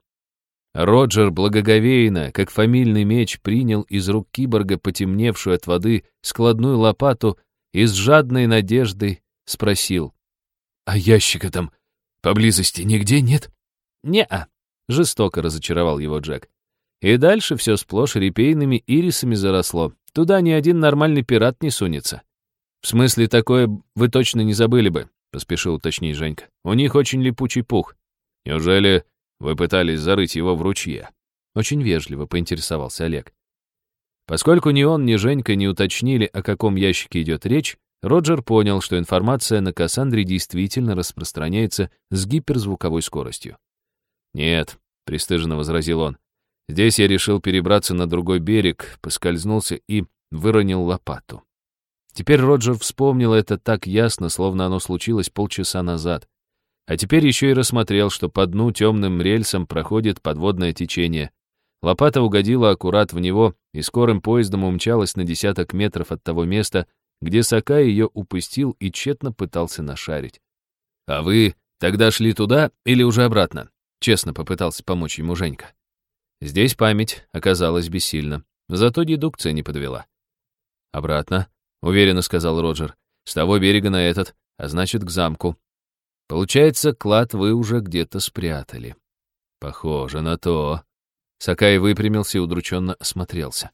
Роджер благоговейно, как фамильный меч, принял из рук киборга потемневшую от воды складную лопату и с жадной надеждой спросил. «А ящика там поблизости нигде нет?» «Не-а», — жестоко разочаровал его Джек. «И дальше все сплошь репейными ирисами заросло. Туда ни один нормальный пират не сунется». «В смысле, такое вы точно не забыли бы», — поспешил уточнить Женька. «У них очень липучий пух». «Неужели вы пытались зарыть его в ручье?» Очень вежливо поинтересовался Олег. Поскольку ни он, ни Женька не уточнили, о каком ящике идет речь, Роджер понял, что информация на Кассандре действительно распространяется с гиперзвуковой скоростью. «Нет», — пристыженно возразил он, — «здесь я решил перебраться на другой берег, поскользнулся и выронил лопату». Теперь Роджер вспомнил это так ясно, словно оно случилось полчаса назад. А теперь еще и рассмотрел, что по дну темным рельсам проходит подводное течение. Лопата угодила аккурат в него и скорым поездом умчалась на десяток метров от того места, где Сакай ее упустил и тщетно пытался нашарить. «А вы тогда шли туда или уже обратно?» — честно попытался помочь ему Женька. Здесь память оказалась бессильна, зато дедукция не подвела. «Обратно», — уверенно сказал Роджер, — «с того берега на этот, а значит, к замку. Получается, клад вы уже где-то спрятали». «Похоже на то». Сакай выпрямился и удрученно осмотрелся.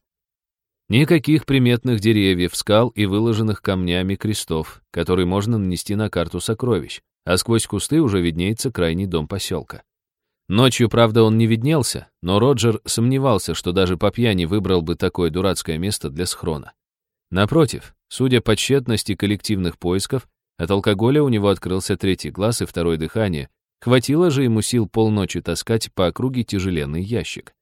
Никаких приметных деревьев, скал и выложенных камнями крестов, которые можно нанести на карту сокровищ, а сквозь кусты уже виднеется крайний дом поселка. Ночью, правда, он не виднелся, но Роджер сомневался, что даже по пьяни выбрал бы такое дурацкое место для схрона. Напротив, судя по тщетности коллективных поисков, от алкоголя у него открылся третий глаз и второе дыхание. Хватило же ему сил полночи таскать по округе тяжеленный ящик.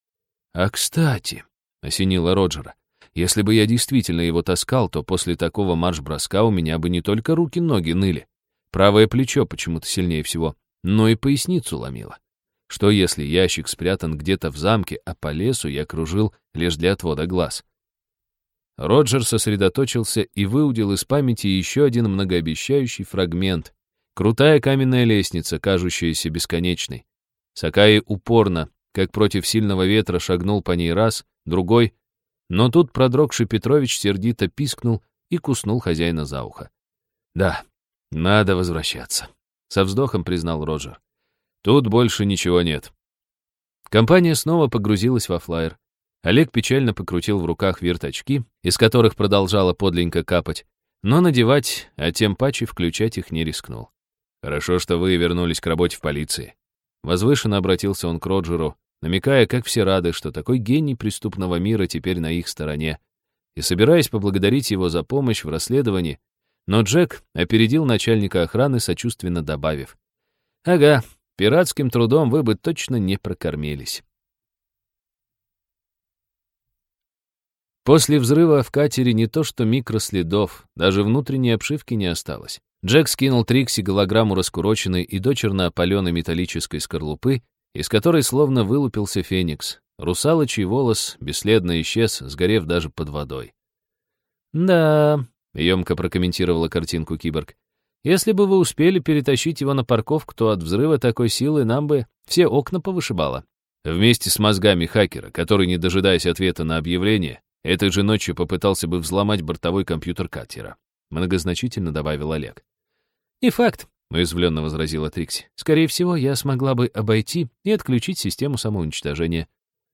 «А кстати», — осенило Роджера, — «если бы я действительно его таскал, то после такого марш-броска у меня бы не только руки-ноги ныли, правое плечо почему-то сильнее всего, но и поясницу ломило. Что если ящик спрятан где-то в замке, а по лесу я кружил лишь для отвода глаз?»
Роджер сосредоточился и выудил из памяти еще один многообещающий фрагмент. Крутая каменная лестница, кажущаяся бесконечной. Сакаи упорно, как против сильного ветра, шагнул по ней раз, другой, но тут продрогший Петрович сердито пискнул и куснул хозяина за ухо. «Да, надо возвращаться», — со вздохом признал Роджер. «Тут больше ничего нет». Компания снова погрузилась во флайер. Олег печально покрутил в руках вирт-очки, из которых продолжала подленько капать, но надевать, а тем паче включать их не рискнул. «Хорошо, что вы вернулись к работе в полиции». Возвышенно обратился он к Роджеру, намекая, как все рады, что такой гений преступного мира теперь на их стороне, и собираясь поблагодарить его за помощь в расследовании, но Джек опередил начальника охраны, сочувственно добавив: «Ага, пиратским трудом вы бы точно не прокормились». После взрыва в катере не то что микроследов, даже внутренней обшивки не осталось. Джек скинул Трикси голограмму раскуроченной и дочерно опаленной металлической скорлупы, из которой словно вылупился феникс. Русалочий волос бесследно исчез, сгорев даже под водой. «Да», — емко прокомментировала картинку киборг, «если бы вы успели перетащить его на парковку, то от взрыва такой силы нам бы все окна повышибало». Вместе с мозгами хакера, который, не дожидаясь ответа на объявление, этой же ночью попытался бы взломать бортовой компьютер катера, многозначительно добавил Олег. «Не факт», — уязвленно возразила Трикси. «Скорее всего, я смогла бы обойти и отключить систему самоуничтожения».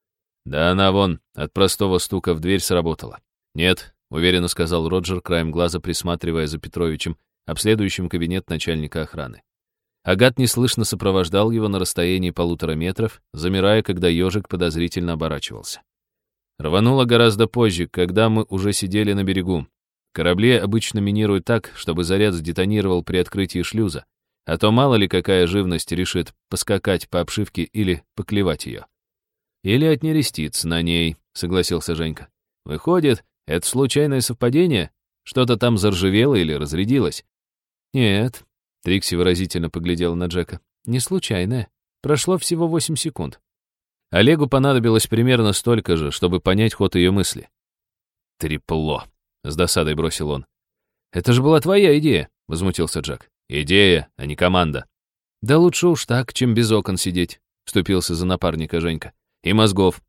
«Да она вон, от простого стука в дверь сработала». «Нет», — уверенно сказал Роджер, краем глаза присматривая за Петровичем, обследующим кабинет начальника охраны. Агат неслышно сопровождал его на расстоянии 1,5 метров, замирая, когда ежик подозрительно оборачивался. Рвануло гораздо позже, когда мы уже сидели на берегу. Корабли обычно минируют так, чтобы заряд сдетонировал при открытии шлюза, а то мало ли какая живность решит поскакать по обшивке или поклевать ее. «Или отнереститься на ней», — согласился Женька. «Выходит, это случайное совпадение? Что-то там заржавело или разрядилось?» «Нет», — Трикси выразительно поглядела на Джека, — «не случайное. Прошло всего 8 секунд». Олегу понадобилось примерно столько же, чтобы понять ход ее мысли. «Трепло», — с досадой бросил он. «Это же была твоя идея», — возмутился Джек. «Идея, а не команда». «Да лучше уж так, чем без окон сидеть», — вступился за напарника Женька. «И мозгов».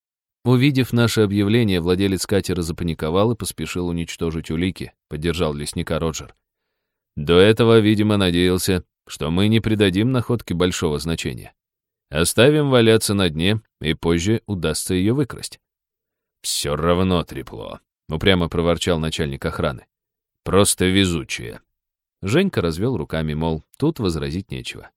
Увидев наше объявление, владелец катера запаниковал и поспешил уничтожить улики, поддержал лесника Роджер. До этого, видимо, надеялся, что мы не придадим находке большого значения. Оставим валяться на дне, и позже удастся ее выкрасть. «Все равно трепло», — упрямо проворчал начальник охраны. «Просто везучие». Женька развел руками, мол, тут возразить нечего.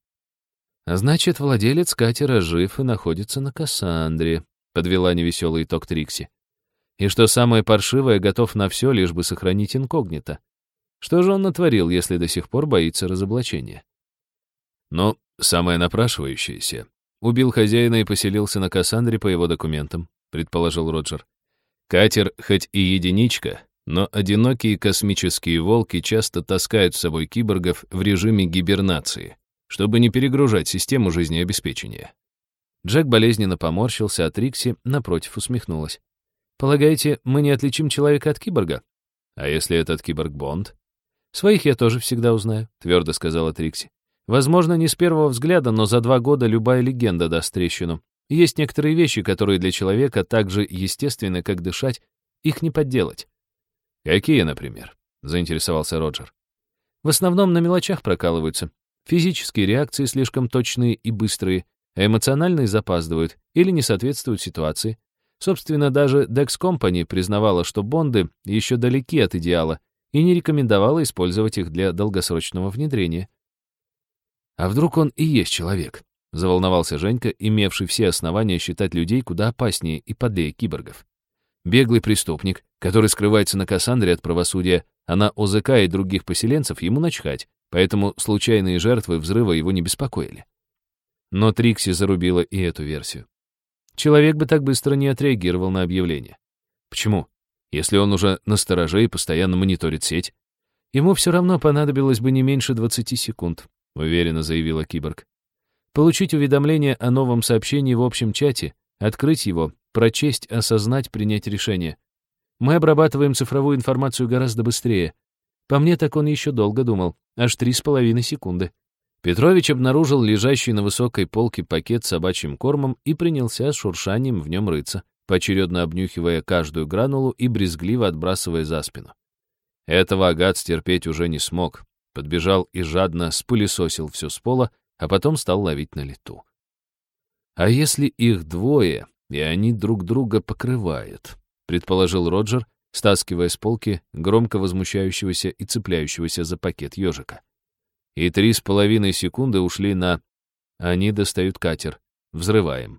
«А значит, владелец катера жив и находится на Кассандре», — подвела невеселый итог Трикси. «И что самое паршивое, готов на все, лишь бы сохранить инкогнито. Что же он натворил, если до сих пор боится разоблачения?» «Ну, самое напрашивающееся. Убил хозяина и поселился на Кассандре по его документам», — предположил Роджер. «Катер хоть и единичка, но одинокие космические волки часто таскают с собой киборгов в режиме гибернации, чтобы не перегружать систему жизнеобеспечения». Джек болезненно поморщился, а Трикси, напротив, усмехнулась. «Полагаете, мы не отличим человека от киборга?» «А если этот киборг Бонд?» «Своих я тоже всегда узнаю», — твердо сказала Трикси. «Возможно, не с первого взгляда, но за 2 года любая легенда даст трещину. Есть некоторые вещи, которые для человека так же естественны, как дышать, их не подделать». «Какие, например?» — заинтересовался Роджер. «В основном на мелочах прокалываются. Физические реакции слишком точные и быстрые, а эмоциональные запаздывают или не соответствуют ситуации. Собственно, даже Dex Company признавала, что Бонды еще далеки от идеала и не рекомендовала использовать их для долгосрочного внедрения». «А вдруг он и есть человек?» — заволновался Женька, имевший все основания считать людей куда опаснее и подлее киборгов. «Беглый преступник, который скрывается на Кассандре от правосудия, а на ОЗК и других поселенцев ему начхать, поэтому случайные жертвы взрыва его не беспокоили». Но Трикси зарубила и эту версию. Человек бы так быстро не отреагировал на объявление. Почему? Если он уже настороже и постоянно мониторит сеть. Ему все равно понадобилось бы не меньше 20 секунд, уверенно заявила киборг. Получить уведомление о новом сообщении в общем чате, открыть его, прочесть, осознать, принять решение. Мы обрабатываем цифровую информацию гораздо быстрее. По мне, так он еще долго думал. Аж 3,5 секунды. Петрович обнаружил лежащий на высокой полке пакет с собачьим кормом и принялся с шуршанием в нем рыться, поочередно обнюхивая каждую гранулу и брезгливо отбрасывая за спину. Этого Агат стерпеть уже не смог. Подбежал и жадно спылесосил все с пола, а потом стал ловить на лету. «А если их двое, и они друг друга покрывают?» — предположил Роджер, стаскивая с полки громко возмущающегося и цепляющегося за пакет ежика. И 3,5 секунды ушли на... Они достают катер. Взрываем.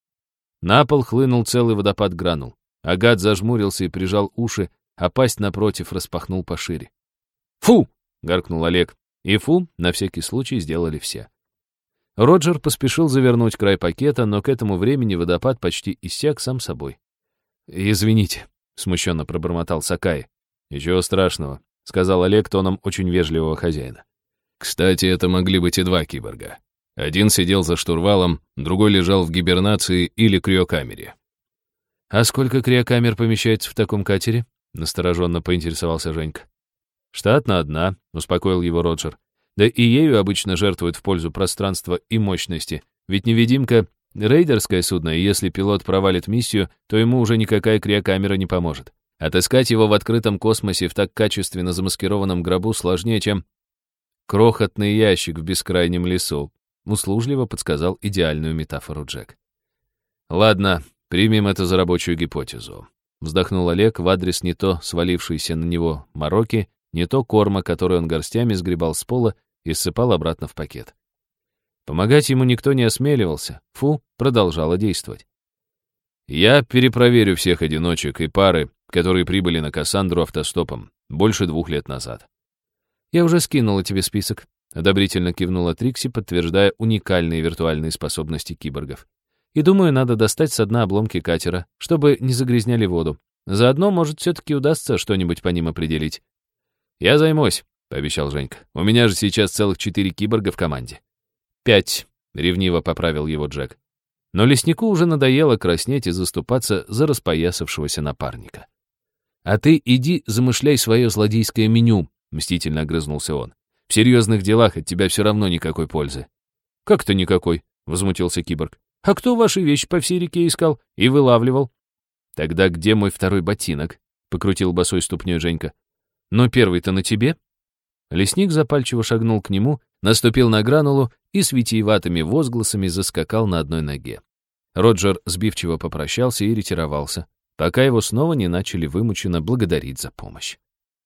На пол хлынул целый водопад гранул. Агат зажмурился и прижал уши, а пасть напротив распахнул пошире. «Фу!» — гаркнул Олег. И фу на всякий случай сделали все. Роджер поспешил завернуть край пакета, но к этому времени водопад почти иссяк сам собой. «Извините», — смущенно пробормотал Сакай. «Ничего страшного», — сказал Олег тоном очень вежливого хозяина.
Кстати, это могли быть и два киборга. Один сидел за штурвалом, другой лежал в гибернации или криокамере.
«А сколько криокамер помещается в таком катере?» — настороженно поинтересовался Женька. «Штатно одна», — успокоил его Роджер. «Да и ею обычно жертвуют в пользу пространства и мощности. Ведь невидимка — рейдерское судно, и если пилот провалит миссию, то ему уже никакая криокамера не поможет. Отыскать его в открытом космосе в так качественно замаскированном гробу сложнее, чем крохотный ящик в бескрайнем лесу», — услужливо подсказал идеальную метафору Джек. «Ладно, примем это за рабочую гипотезу», — вздохнул Олег в адрес не то свалившейся на него мороки, не то корма, который он горстями сгребал с пола и ссыпал обратно в пакет. Помогать ему никто не осмеливался, фу продолжала действовать. «Я перепроверю всех одиночек и пары, которые прибыли на Кассандру автостопом больше 2 лет назад». «Я уже скинула тебе список», — одобрительно кивнула Трикси, подтверждая уникальные виртуальные способности киборгов. «И думаю, надо достать со дна обломки катера, чтобы не загрязняли воду. Заодно, может, все-таки удастся что-нибудь по ним определить». «Я займусь», — пообещал Женька. «У меня же сейчас целых 4 киборга в команде». 5, — ревниво поправил его Джек. Но леснику уже надоело краснеть и заступаться за распоясавшегося напарника. «А ты иди замышляй свое злодейское меню», — мстительно огрызнулся он. «В серьезных делах от тебя все равно никакой пользы». «Как-то никакой», — возмутился киборг. «А кто ваши вещи по всей реке искал и вылавливал?» «Тогда где мой второй ботинок?» — покрутил босой ступней Женька. «Но первый-то на тебе». Лесник запальчиво шагнул к нему, наступил на гранулу и с витиеватыми возгласами заскакал на одной ноге. Роджер сбивчиво попрощался и ретировался, пока его снова не начали вымученно благодарить за помощь.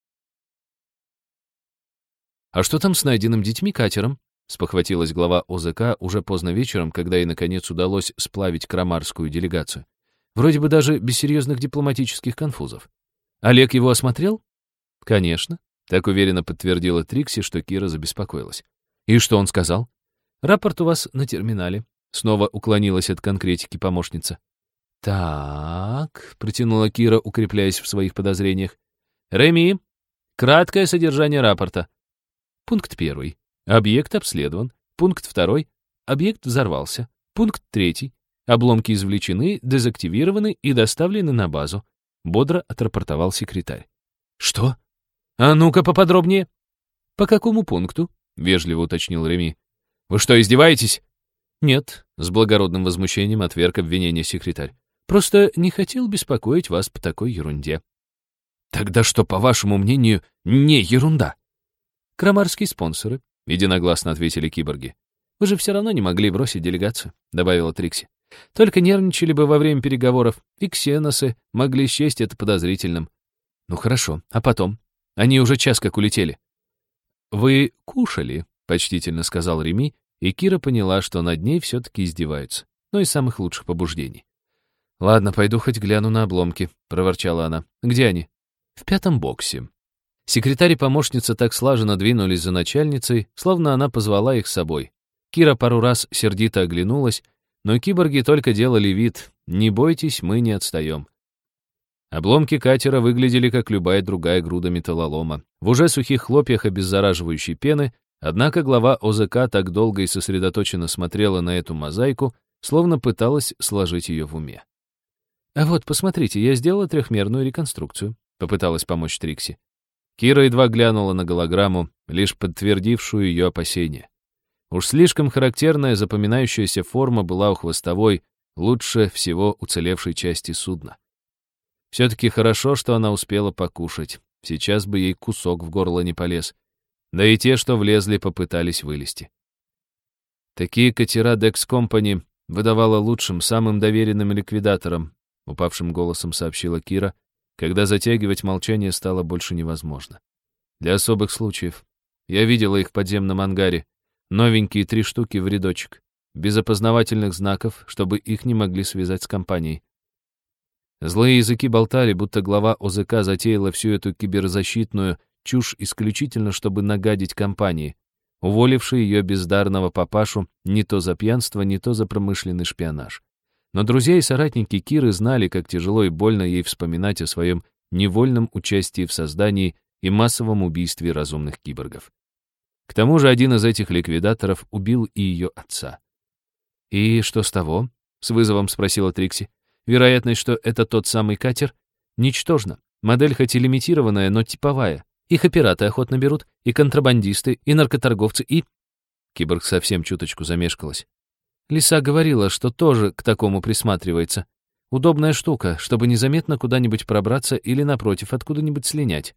«А что там с найденным детьми катером?» — спохватилась глава ОЗК уже поздно вечером, когда ей, наконец, удалось сплавить крамарскую делегацию. Вроде бы даже без серьезных дипломатических конфузов. «Олег его осмотрел?» «Конечно», — так уверенно подтвердила Трикси, что Кира забеспокоилась. «И что он сказал?» «Рапорт у вас на терминале», — снова уклонилась от конкретики помощница. «Так», — протянула Кира, укрепляясь в своих подозрениях. «Реми, краткое содержание рапорта. Пункт 1. Объект обследован. Пункт 2. Объект взорвался. Пункт 3. Обломки извлечены, дезактивированы и доставлены на базу», — бодро отрапортовал секретарь. «Что? А ну-ка поподробнее». «По какому пункту?» — вежливо уточнил Реми. «Вы что, издеваетесь?» «Нет», — с благородным возмущением отверг обвинение секретарь. «Просто не хотел беспокоить вас по такой ерунде». «Тогда что, по вашему мнению, не ерунда?» «Крамарские спонсоры», — единогласно ответили киборги. «Вы же все равно не могли бросить делегацию», — добавила Трикси. «Только нервничали бы во время переговоров, и ксеносы могли счесть это подозрительным». «Ну хорошо, а потом? Они уже час как улетели». «Вы кушали?» — почтительно сказал Реми, и Кира поняла, что над ней все-таки издеваются, но из самых лучших побуждений. «Ладно, пойду хоть гляну на обломки», — проворчала она. «Где они?» «В 5-м боксе». Секретарь и помощница так слаженно двинулись за начальницей, словно она позвала их с собой. Кира пару раз сердито оглянулась, но киборги только делали вид: «Не бойтесь, мы не отстаем». Обломки катера выглядели как любая другая груда металлолома, в уже сухих хлопьях обеззараживающей пены, однако глава ОЗК так долго и сосредоточенно смотрела на эту мозаику, словно пыталась сложить ее в уме. «А вот, посмотрите, я сделала трехмерную реконструкцию», — попыталась помочь Трикси. Кира едва глянула на голограмму, лишь подтвердившую ее опасения. Уж слишком характерная запоминающаяся форма была у хвостовой, лучше всего уцелевшей части судна. Все-таки хорошо, что она успела покушать. Сейчас бы ей кусок в горло не полез. Да и те, что влезли, попытались вылезти. Такие катера Dex Company выдавала лучшим, самым доверенным ликвидаторам, упавшим голосом сообщила Кира, когда затягивать молчание стало больше невозможно. Для особых случаев. Я видела их в подземном ангаре. Новенькие 3 штуки в рядочек. Без опознавательных знаков, чтобы их не могли связать с компанией. Злые языки болтали, будто глава ОЗК затеяла всю эту киберзащитную чушь исключительно, чтобы нагадить компании, уволившей ее бездарного папашу не то за пьянство, не то за промышленный шпионаж. Но друзья и соратники Киры знали, как тяжело и больно ей вспоминать о своем невольном участии в создании и массовом убийстве разумных киборгов. К тому же один из этих ликвидаторов убил и ее отца. «И что с того?» — с вызовом спросила Трикси. «Вероятность, что это тот самый катер, ничтожна. Модель хоть и лимитированная, но типовая. Их и пираты охотно берут, и контрабандисты, и наркоторговцы, и...» Киборг совсем чуточку замешкалась. «Лиса говорила, что тоже к такому присматривается. Удобная штука, чтобы незаметно куда-нибудь пробраться или, напротив, откуда-нибудь слинять».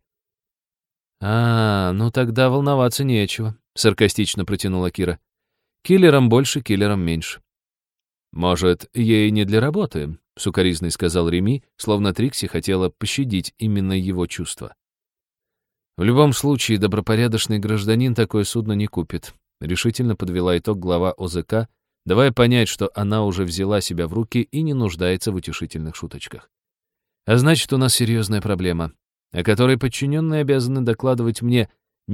Ну тогда волноваться нечего», — саркастично протянула Кира. «Киллером больше, киллером меньше». «Может, ей не для работы», — сукоризной сказал Реми, словно Трикси хотела пощадить именно его чувства. «В любом случае, добропорядочный гражданин такое судно не купит», — решительно подвела итог глава ОЗК, давая понять, что она уже взяла себя в руки и не нуждается в утешительных шуточках. «А значит, у нас серьезная проблема, о которой подчиненные обязаны докладывать мне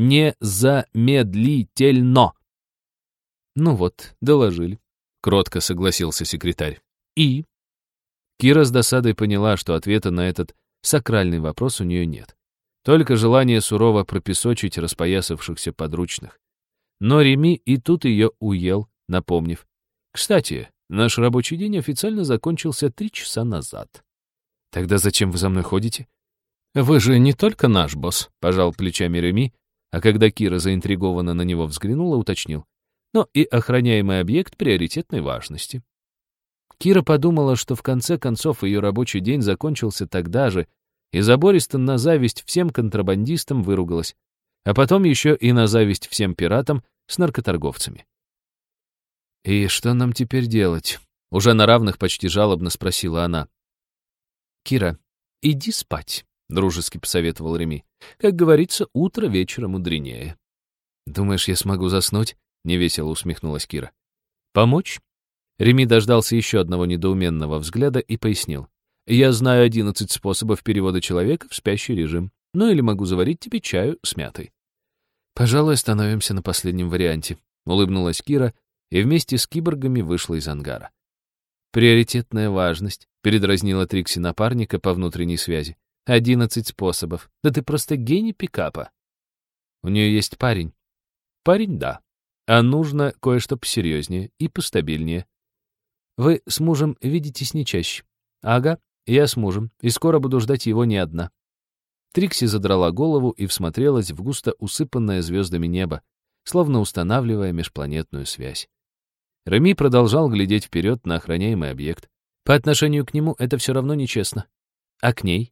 незамедлительно». «Ну вот, доложили», — кротко согласился секретарь. «И?» Кира с досадой поняла, что ответа на этот сакральный вопрос у нее нет. Только желание сурово пропесочить распоясавшихся подручных. Но Реми и тут ее уел, напомнив. «Кстати, наш рабочий день официально закончился 3 часа назад». «Тогда зачем вы за мной ходите?» «Вы же не только наш босс», — пожал плечами Реми, а когда Кира заинтригованно на него взглянула, уточнил. «Но и охраняемый объект приоритетной важности». Кира подумала, что в конце концов ее рабочий день закончился тогда же, и забористо на зависть всем контрабандистам выругалась, а потом еще и на зависть всем пиратам с наркоторговцами. «И что нам теперь делать?» — уже на равных почти жалобно спросила она. «Кира, иди спать», — дружески посоветовал Реми. «Как говорится, утро вечера мудренее». «Думаешь, я смогу заснуть?» — невесело усмехнулась Кира. «Помочь?» Реми дождался еще одного недоуменного взгляда и пояснил. «Я знаю 11 способов перевода человека в спящий режим. Ну или могу заварить тебе чаю с мятой». «Пожалуй, остановимся на последнем варианте», — улыбнулась Кира и вместе с киборгами вышла из ангара. «Приоритетная важность», — передразнила Трикси напарника по внутренней связи. 11 способов. Да ты просто гений пикапа». «У нее есть парень». «Парень, да. А нужно кое-что посерьезнее и постабильнее». «Вы с мужем видитесь не чаще». «Ага, я с мужем, и скоро буду ждать его не одна». Трикси задрала голову и всмотрелась в густо усыпанное звездами небо, словно устанавливая межпланетную связь. Реми продолжал глядеть вперед на охраняемый объект. По отношению к нему это все равно нечестно. А к ней?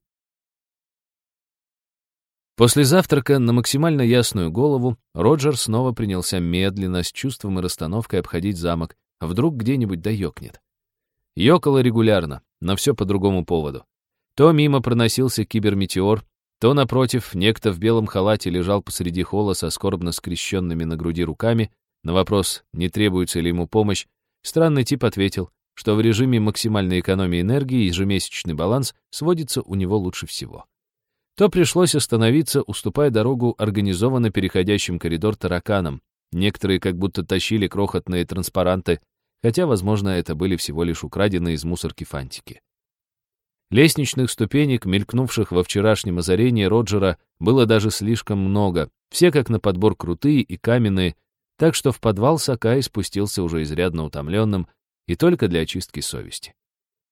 После завтрака на максимально ясную голову Роджер снова принялся медленно, с чувством и расстановкой обходить замок, а вдруг где-нибудь доёкнет. Ёкало регулярно, но все по другому поводу. То мимо проносился киберметеор, то, напротив, некто в белом халате лежал посреди холла со скорбно скрещенными на груди руками. На вопрос, не требуется ли ему помощь, странный тип ответил, что в режиме максимальной экономии энергии ежемесячный баланс сводится у него лучше всего. То пришлось остановиться, уступая дорогу организованно переходящим коридор тараканам. Некоторые как будто тащили крохотные транспаранты, хотя, возможно, это были всего лишь украденные из мусорки фантики. Лестничных ступенек, мелькнувших во вчерашнем озарении Роджера, было даже слишком много, все как на подбор крутые и каменные, так что в подвал Сакай спустился уже изрядно утомленным и только для очистки совести.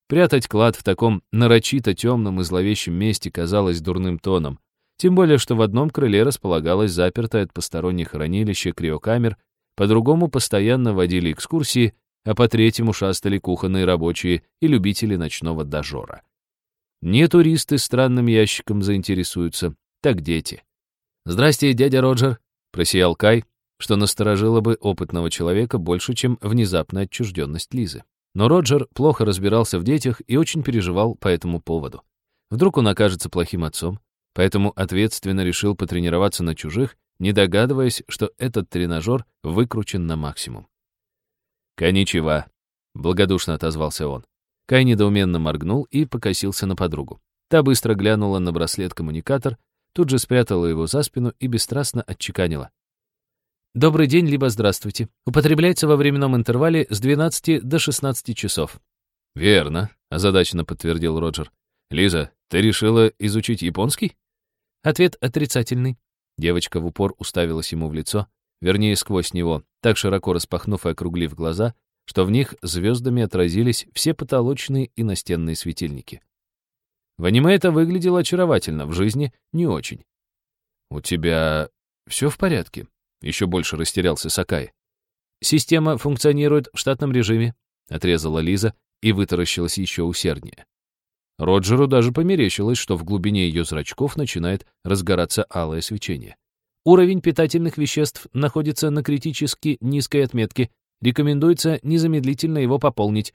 Прятать клад в таком нарочито темном и зловещем месте казалось дурным тоном. Тем более, что в одном крыле располагалось запертое от посторонних хранилище криокамер, по другому постоянно водили экскурсии, а по третьему шастали кухонные рабочие и любители ночного дожора. Не туристы странным ящиком заинтересуются, так дети. «Здрасте, дядя Роджер», — просиял Кай, что насторожило бы опытного человека больше, чем внезапная отчужденность Лизы. Но Роджер плохо разбирался в детях и очень переживал по этому поводу. Вдруг он окажется плохим отцом, поэтому ответственно решил потренироваться на чужих, не догадываясь, что этот тренажер выкручен на максимум. «Коничева», — благодушно отозвался он. Кай недоуменно моргнул и покосился на подругу. Та быстро глянула на браслет-коммуникатор, тут же спрятала его за спину и бесстрастно отчеканила. «Добрый день, либо здравствуйте. Употребляется во временном интервале с 12 до 16 часов».
«Верно», — озадаченно подтвердил Роджер. «Лиза, ты решила изучить японский?»
Ответ отрицательный. Девочка в упор уставилась ему в лицо, вернее, сквозь него, так широко распахнув и округлив глаза, что в них звездами отразились все потолочные и настенные светильники. В аниме это выглядело очаровательно, в жизни не очень.
«У тебя все в порядке?» Еще больше растерялся Сакай.
«Система функционирует в штатном режиме», — отрезала Лиза и вытаращилась еще усерднее.
Роджеру даже померещилось, что в глубине ее зрачков начинает разгораться алое свечение.
«Уровень питательных веществ находится на критически низкой отметке. Рекомендуется незамедлительно его пополнить».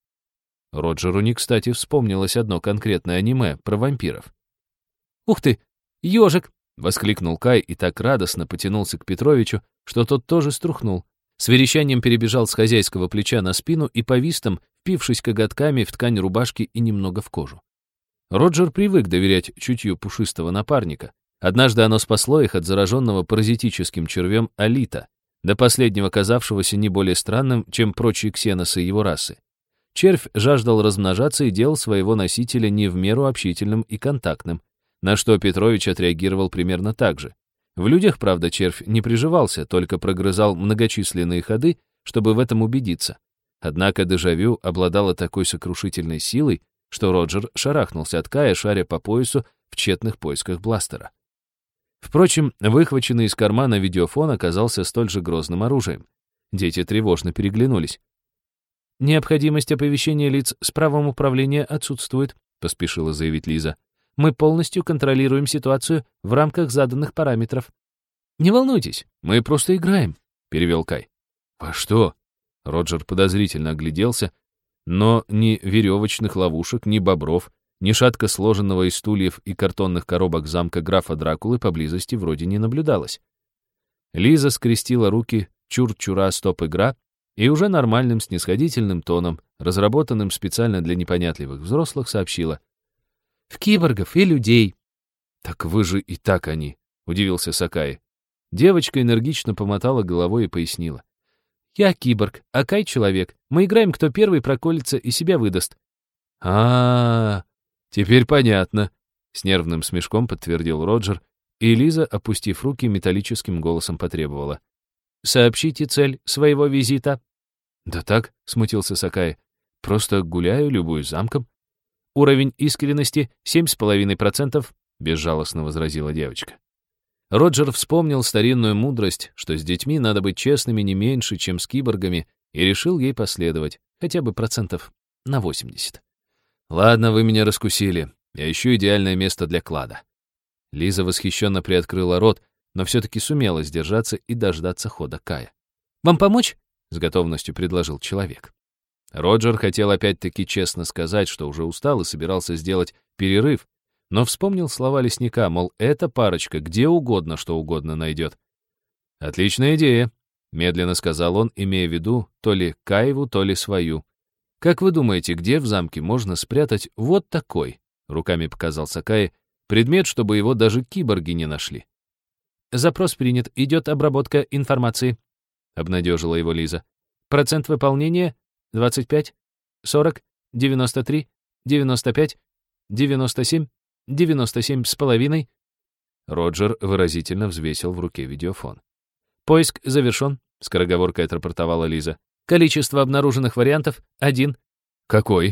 Роджеру не кстати вспомнилось одно конкретное аниме про вампиров.
«Ух ты, ежик!»
— воскликнул Кай и так радостно потянулся к Петровичу, что тот тоже струхнул.
С верещанием перебежал с хозяйского плеча на спину и повис там, впившись коготками в ткань рубашки и немного в кожу.
Роджер привык доверять чутью пушистого напарника. Однажды оно спасло их от зараженного паразитическим червем Алита, до последнего казавшегося не более странным, чем прочие ксеносы его расы. Червь жаждал размножаться и делал своего носителя не в меру общительным и контактным, на что Петрович отреагировал примерно так же. В людях, правда, червь не приживался, только прогрызал многочисленные ходы, чтобы в этом убедиться. Однако дежавю обладало такой сокрушительной силой, что Роджер шарахнулся от Кая, шаря по поясу в тщетных поисках бластера. Впрочем, выхваченный из кармана видеофон оказался столь же грозным оружием. Дети тревожно переглянулись.
«Необходимость оповещения лиц с правом управления отсутствует», — поспешила заявить Лиза. «Мы полностью контролируем ситуацию в рамках заданных параметров».
«Не волнуйтесь, мы просто играем», — перевел Кай.
«А что?»
— Роджер подозрительно огляделся, но ни веревочных ловушек, ни бобров, ни шатко сложенного из стульев и картонных коробок замка графа Дракулы поблизости вроде не наблюдалось. Лиза скрестила руки, чур-чура, стоп-игра, и уже нормальным снисходительным тоном, разработанным специально для непонятливых взрослых, сообщила.
«В киборгов и людей».
«Так вы же и так они», — удивился Сакай. Девочка энергично помотала головой и пояснила.
«Я киборг, а Кай — человек. Мы играем, кто первый проколется и себя выдаст».
А-а-а, теперь понятно, — с нервным смешком подтвердил Роджер, и Лиза, опустив руки, металлическим голосом потребовала.
«Сообщите цель своего визита».
«Да так», — смутился Сакай, — «просто гуляю, любуюсь замком».
«Уровень искренности 7,5%,
— безжалостно возразила девочка.
Роджер вспомнил старинную мудрость, что с детьми надо быть честными не меньше, чем с киборгами, и решил ей последовать, хотя бы процентов на 80.
«Ладно, вы меня раскусили. Я ищу идеальное место для клада». Лиза восхищенно приоткрыла рот, но все-таки сумела сдержаться и дождаться хода Кая.
«Вам помочь?»
— с готовностью предложил человек. Роджер хотел опять-таки честно сказать, что уже устал и собирался сделать перерыв, но вспомнил слова лесника, мол, эта парочка где угодно, что угодно найдет. «Отличная идея», — медленно сказал он, имея в виду то ли Каеву, то ли свою. «Как вы думаете, где в замке можно спрятать вот такой?» — руками показал Сакай, предмет, чтобы его даже киборги не нашли.
«Запрос принят, идет обработка информации», — обнадежила его Лиза. «Процент выполнения 25, 40, 93, 95, 97, 97,5».
Роджер выразительно взвесил в руке видеофон.
«Поиск завершен», — скороговоркой отрапортовала Лиза. «Количество обнаруженных вариантов — 1».
«Какой?»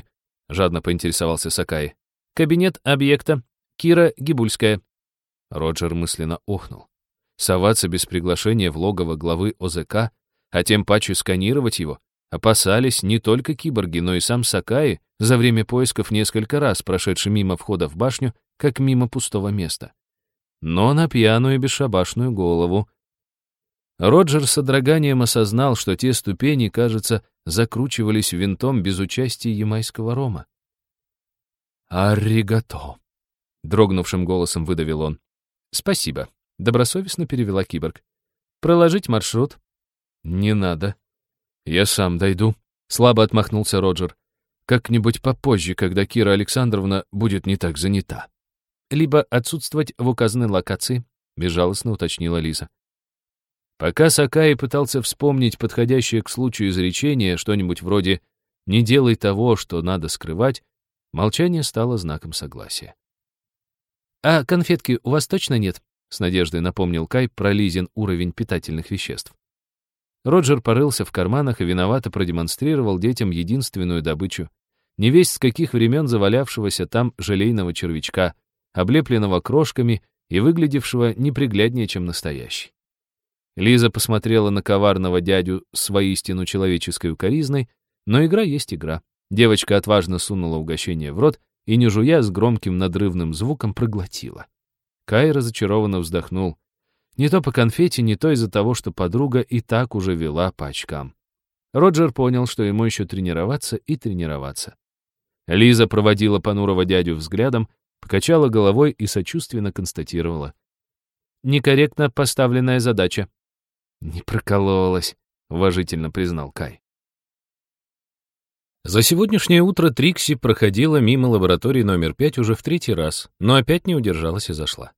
— жадно поинтересовался Сакаи. «Кабинет объекта. Кира Гибульская». Роджер мысленно охнул. Соваться без приглашения в логово главы ОЗК, а тем паче сканировать его, опасались не только киборги, но и сам Сакаи, за время поисков несколько раз прошедший мимо входа в башню, как мимо пустого места. Но на пьяную и бесшабашную голову. Роджер с содроганием осознал, что те ступени, кажется, закручивались винтом без участия ямайского рома. «Арригато», — дрогнувшим голосом выдавил он. «Спасибо», — добросовестно перевела киборг. «Проложить маршрут?» «Не надо. Я сам дойду», — слабо отмахнулся Роджер. «Как-нибудь попозже, когда Кира Александровна будет не так занята». «Либо отсутствовать в указанной локации», — безжалостно уточнила Лиза. Пока Сакаи пытался вспомнить подходящее к случаю изречение, что-нибудь вроде «не делай того, что надо скрывать», молчание стало знаком согласия. «А конфетки у вас точно нет?» — с надеждой напомнил Кай про Лизин уровень питательных веществ. Роджер порылся в карманах и виновато продемонстрировал детям единственную добычу, невесть с каких времен завалявшегося там желейного червячка, облепленного крошками и выглядевшего непригляднее, чем настоящий. Лиза посмотрела на коварного дядю с воистину человеческой укоризной, но игра есть игра. Девочка отважно сунула угощение в рот и, не жуя, с громким надрывным звуком проглотила. Кай разочарованно вздохнул. Не то по конфете, не то из-за того, что подруга и так уже вела по очкам. Роджер понял, что ему еще тренироваться и тренироваться. Лиза проводила понурого дядю взглядом, покачала головой и сочувственно констатировала. «Некорректно поставленная задача». «Не прокололась», — уважительно признал Кай. За сегодняшнее утро Трикси проходила мимо лаборатории номер 5 уже в 3-й раз, но опять не удержалась и зашла.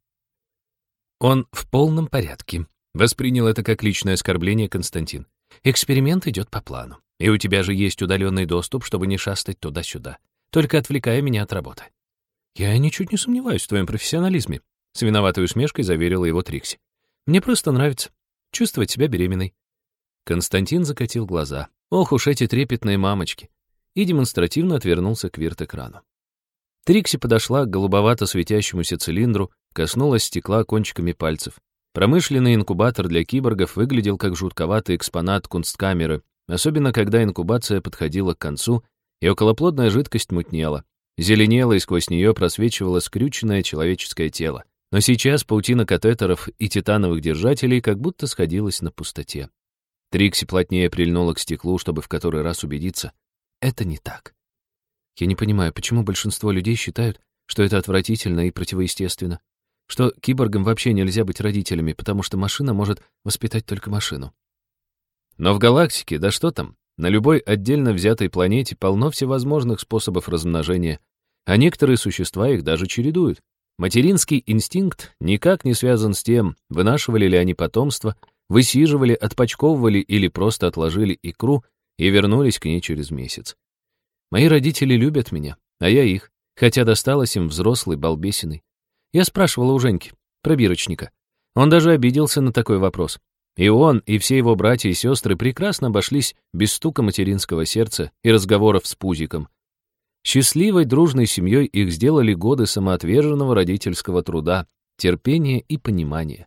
«Он в полном порядке», — воспринял это как личное оскорбление Константин. «Эксперимент идет по плану, и у тебя же есть удаленный доступ, чтобы не шастать туда-сюда, только отвлекая меня от работы». «Я ничуть не сомневаюсь в твоем профессионализме», — с виноватой усмешкой заверила его Трикси. «Мне просто нравится чувствовать себя беременной». Константин закатил глаза. Ох уж эти трепетные мамочки. И демонстративно отвернулся к вирт-экрану. Трикси подошла к голубовато светящемуся цилиндру, коснулась стекла кончиками пальцев. Промышленный инкубатор для киборгов выглядел как жутковатый экспонат кунсткамеры, особенно когда инкубация подходила к концу, и околоплодная жидкость мутнела. Зеленело, и сквозь нее просвечивало скрюченное человеческое тело. Но сейчас паутина катетеров и титановых держателей как будто сходилась на пустоте. Трикси плотнее прильнула к стеклу, чтобы в который раз убедиться. Это не так. Я не понимаю, почему большинство людей считают, что это отвратительно и противоестественно, что киборгам вообще нельзя быть родителями, потому что машина может воспитать только машину. Но в галактике, да что там, на любой отдельно взятой планете полно всевозможных способов размножения, а некоторые существа их даже чередуют. Материнский инстинкт никак не связан с тем, вынашивали ли они потомство, высиживали, отпочковывали или просто отложили икру и вернулись к ней через месяц. Мои родители любят меня, а я их, хотя досталось им взрослой балбесиной. Я спрашивала у Женьки, пробирочника. Он даже обиделся на такой вопрос. И он, и все его братья и сестры прекрасно обошлись без стука материнского сердца и разговоров с пузиком. Счастливой, дружной семьей их сделали годы самоотверженного родительского труда, терпения и понимания.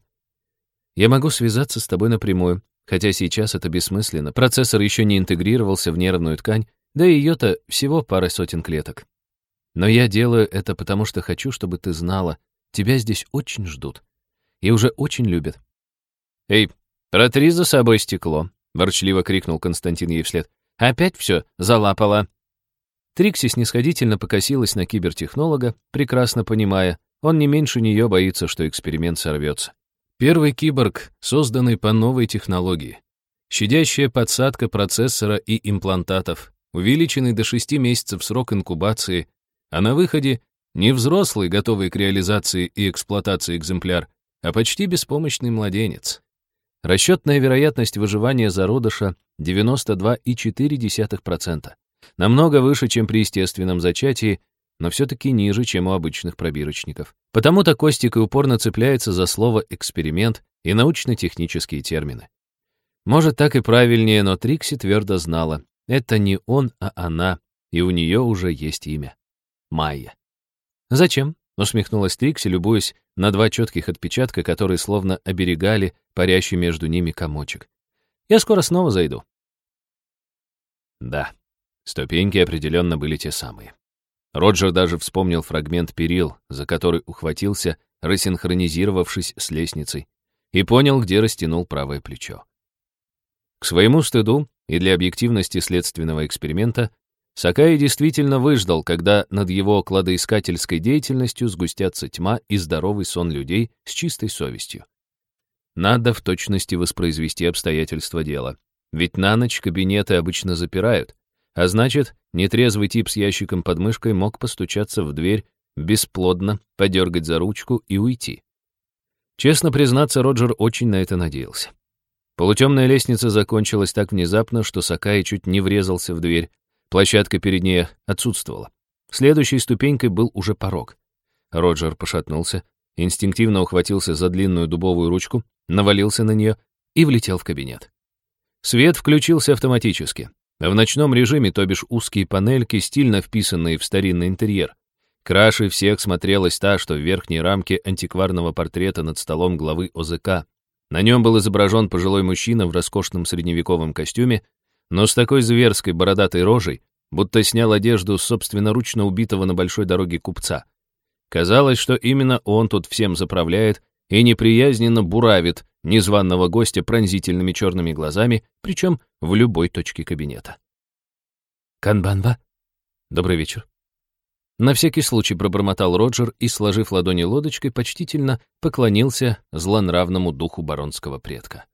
Я могу связаться с тобой напрямую, хотя сейчас это бессмысленно. Процессор еще не интегрировался в нервную ткань, да и ее-то всего пара сотен клеток. Но я делаю это потому, что хочу, чтобы ты знала, тебя здесь очень ждут и уже очень любят. «Эй, протри за собой стекло», — ворчливо крикнул Константин ей вслед. «Опять все залапала». Трикси снисходительно покосилась на кибертехнолога, прекрасно понимая, он не меньше нее боится, что эксперимент сорвется. Первый киборг, созданный по новой технологии. Щадящая подсадка процессора и имплантатов, увеличенный до 6 месяцев срок инкубации, а на выходе не взрослый, готовый к реализации и эксплуатации экземпляр, а почти беспомощный младенец. Расчетная вероятность выживания зародыша 92,4%. Намного выше, чем при естественном зачатии, но все-таки ниже, чем у обычных пробирочников. Потому-то Костик и упорно цепляется за слово «эксперимент» и научно-технические термины. Может, так и правильнее, но Трикси твердо знала, это не он, а она, и у нее уже есть имя. Майя. «Зачем?» — усмехнулась Трикси, любуясь на 2 четких отпечатка, которые словно оберегали парящий между ними комочек. «Я скоро снова зайду». Да, ступеньки определенно были те самые. Роджер даже вспомнил фрагмент перил, за который ухватился, рассинхронизировавшись с лестницей, и понял, где растянул правое плечо. К своему стыду и для объективности следственного эксперимента Сакаи действительно выждал, когда над его кладоискательской деятельностью сгустятся тьма и здоровый сон людей с чистой совестью. Надо в точности воспроизвести обстоятельства дела, ведь на ночь кабинеты обычно запирают, а значит, нетрезвый тип с ящиком под мышкой мог постучаться в дверь, бесплодно подергать за ручку и уйти. Честно признаться, Роджер очень на это надеялся. Полутемная лестница закончилась так внезапно, что Сакаи чуть не врезался в дверь. Площадка перед ней отсутствовала. Следующей ступенькой был уже порог. Роджер пошатнулся, инстинктивно ухватился за длинную дубовую ручку, навалился на нее и влетел в кабинет. Свет включился автоматически. В ночном режиме, то бишь узкие панельки, стильно вписанные в старинный интерьер. Краше всех смотрелась та, что в верхней рамке антикварного портрета над столом главы ОЗК. На нем был изображен пожилой мужчина в роскошном средневековом костюме, но с такой зверской бородатой рожей, будто снял одежду с собственноручно убитого на большой дороге купца. Казалось, что именно он тут всем заправляет и неприязненно буравит незваного гостя пронзительными черными глазами, причем в любой точке кабинета. «Канбанва? Добрый вечер». На всякий случай пробормотал Роджер и, сложив ладони лодочкой, почтительно поклонился злонравному духу баронского предка.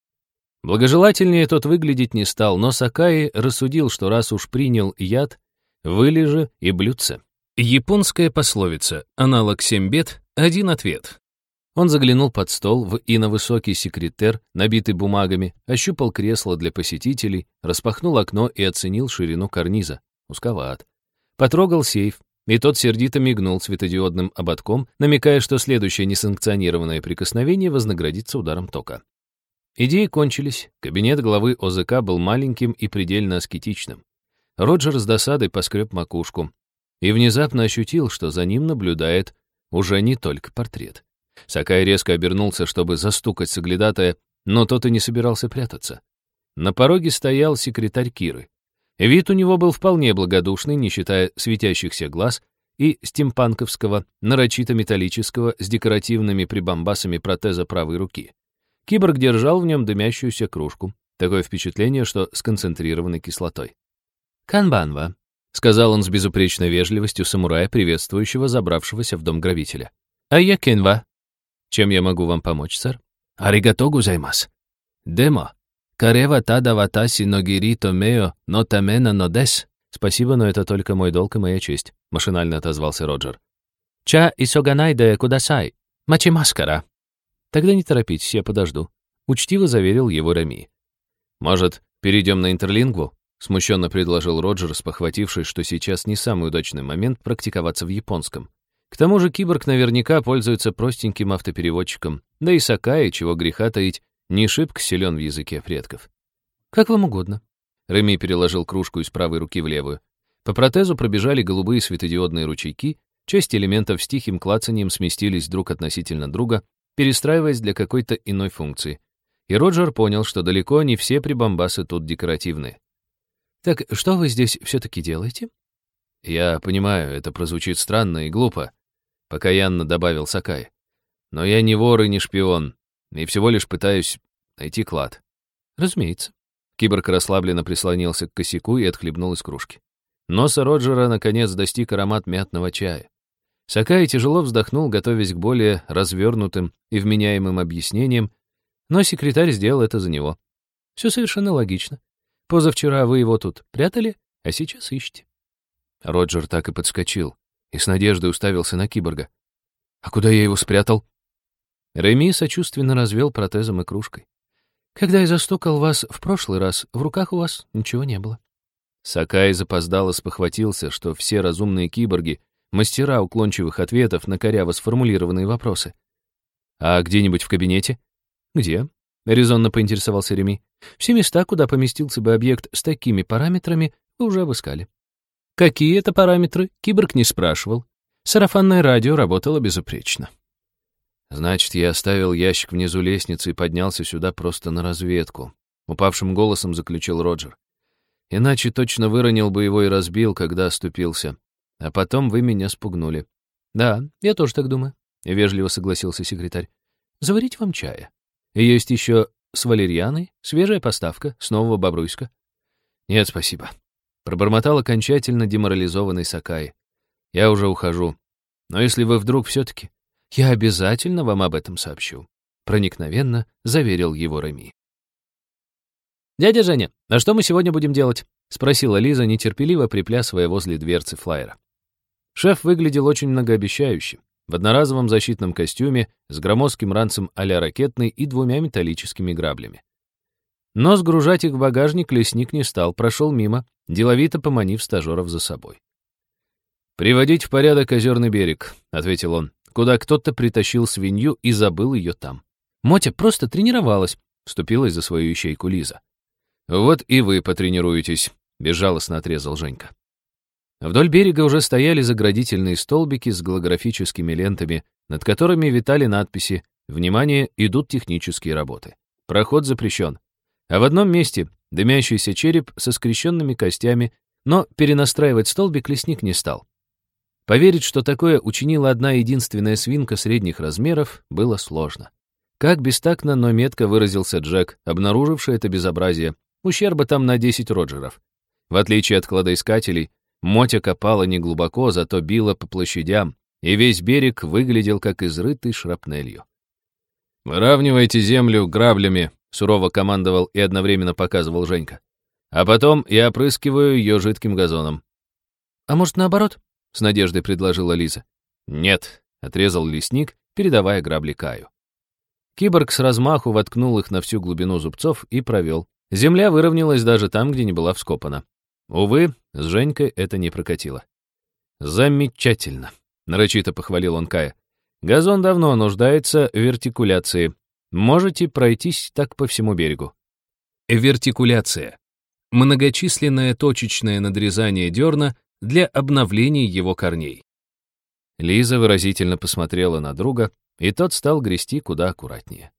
Благожелательнее тот выглядеть не стал, но Сакаи рассудил, что раз уж принял яд, вылежи и блюдце. Японская пословица «аналог 7 бед, 1 ответ». Он заглянул под стол и на высокий секретер, набитый бумагами, ощупал кресло для посетителей, распахнул окно и оценил ширину карниза. Узковат. Потрогал сейф, и тот сердито мигнул светодиодным ободком, намекая, что следующее несанкционированное прикосновение вознаградится ударом тока. Идеи кончились, кабинет главы ОЗК был маленьким и предельно аскетичным. Роджер с досадой поскреб макушку и внезапно ощутил, что за ним наблюдает уже не только портрет. Сакаи резко обернулся, чтобы застукать соглядатая, но тот и не собирался прятаться. На пороге стоял секретарь Киры. Вид у него был вполне благодушный, не считая светящихся глаз и стимпанковского, нарочито металлического, с декоративными прибамбасами протеза правой руки. Киборг держал в нем дымящуюся кружку. Такое впечатление, что сконцентрированной кислотой. «Канбанва», — сказал он с безупречной вежливостью самурая, приветствующего забравшегося в дом грабителя. «А я Кенва. Чем я могу вам помочь, сэр?» «Аригато гузаймас. Демо. Карева тада ватаси ногири томео но тамена но дес». «Спасибо, но это только мой долг и моя честь», — машинально отозвался Роджер. «Ча исоганай де кудасай. Мачимаскара». «Тогда не торопитесь, я подожду», — учтиво заверил его Реми. «Может, перейдем на интерлингву?» — смущенно предложил Роджер, спохватившись, что сейчас не самый удачный момент практиковаться в японском. К тому же киборг наверняка пользуется простеньким автопереводчиком, да и Сакаи, чего греха таить, не шибко силен в языке предков. «Как вам угодно». Реми переложил кружку из правой руки в левую. По протезу пробежали голубые светодиодные ручейки, часть элементов с тихим клацанием сместились друг относительно друга, перестраиваясь для какой-то иной функции. И Роджер понял, что далеко не все прибамбасы тут декоративные. «Так что вы здесь все-таки делаете?» «Я понимаю, это прозвучит странно и глупо», — покаянно добавил Сакаи. «Но я не вор и не шпион, и всего лишь пытаюсь найти клад». «Разумеется». Киборг расслабленно прислонился к косяку и отхлебнул из кружки. Носа Роджера наконец достиг аромат мятного чая. Сакаи тяжело вздохнул, готовясь к более развернутым и вменяемым объяснениям, но секретарь сделал это за него. Все совершенно логично. Позавчера вы его тут прятали, а сейчас ищете. Роджер так и подскочил и с надеждой уставился на киборга. «А куда я его спрятал?» Реми сочувственно развел протезом и кружкой. «Когда я застукал вас в прошлый раз, в руках у вас ничего не было». Сакаи запоздало спохватился, что все разумные киборги — мастера уклончивых ответов на коряво сформулированные вопросы. «А где-нибудь в кабинете?» «Где?» — резонно поинтересовался Реми. «Все места, куда поместился бы объект с такими параметрами, вы уже обыскали». Какие это параметры, Киборг не спрашивал. Сарафанное радио работало безупречно.
Значит, я оставил ящик внизу лестницы и поднялся сюда просто на разведку. Упавшим голосом заключил Роджер. Иначе точно выронил бы его и разбил, когда оступился. А потом вы меня спугнули.
Да, я тоже так думаю, вежливо согласился секретарь. Заварить вам чая. Есть еще с валерьяной, свежая поставка, с Нового Бобруйска.
Нет, спасибо. Пробормотал окончательно деморализованный Сакаи. Я уже ухожу. Но если вы вдруг все-таки...
Я обязательно вам об этом сообщу. Проникновенно заверил его Реми. «Дядя Женя, а что мы сегодня будем делать?» — спросила Лиза, нетерпеливо приплясывая возле дверцы флайера. Шеф выглядел очень многообещающе. В одноразовом защитном костюме, с громоздким ранцем а-ля ракетный и 2 металлическими граблями. Но сгружать их в багажник лесник не стал, прошел мимо, деловито поманив стажеров за собой.
«Приводить в порядок Озерный берег», — ответил он, куда кто-то притащил свинью и забыл ее там.
«Мотя просто тренировалась», — вступилась за свою ячейку Лиза.
«Вот и вы потренируетесь», — безжалостно отрезал Женька.
Вдоль берега уже стояли заградительные столбики с голографическими лентами, над которыми витали надписи «Внимание, идут технические работы. Проход запрещен». А в одном месте дымящийся череп со скрещенными костями, но перенастраивать столбик лесник не стал. Поверить, что такое учинила одна единственная свинка средних размеров, было сложно. Как бестактно, но метко выразился Джек, обнаруживший это безобразие. Ущерба там на 10 Роджеров. В отличие от кладоискателей, Мотя копала неглубоко, зато била по площадям, и весь берег выглядел как изрытый шрапнелью.
«Выравнивайте землю граблями», — сурово командовал и одновременно показывал Женька. «А потом я опрыскиваю ее жидким газоном».
«А может, наоборот?» — с надеждой предложила Лиза.
«Нет», — отрезал лесник, передавая грабли Каю.
Киборг с размаху воткнул их на всю глубину зубцов и провел. Земля выровнялась даже там, где не была вскопана. Увы, с Женькой это не прокатило.
«Замечательно», — нарочито похвалил он Кая.
«Газон давно нуждается в вертикуляции. Можете пройтись так по всему берегу». Вертикуляция. Многочисленное точечное надрезание дерна для обновления его корней. Лиза выразительно посмотрела на друга, и тот стал грести куда аккуратнее.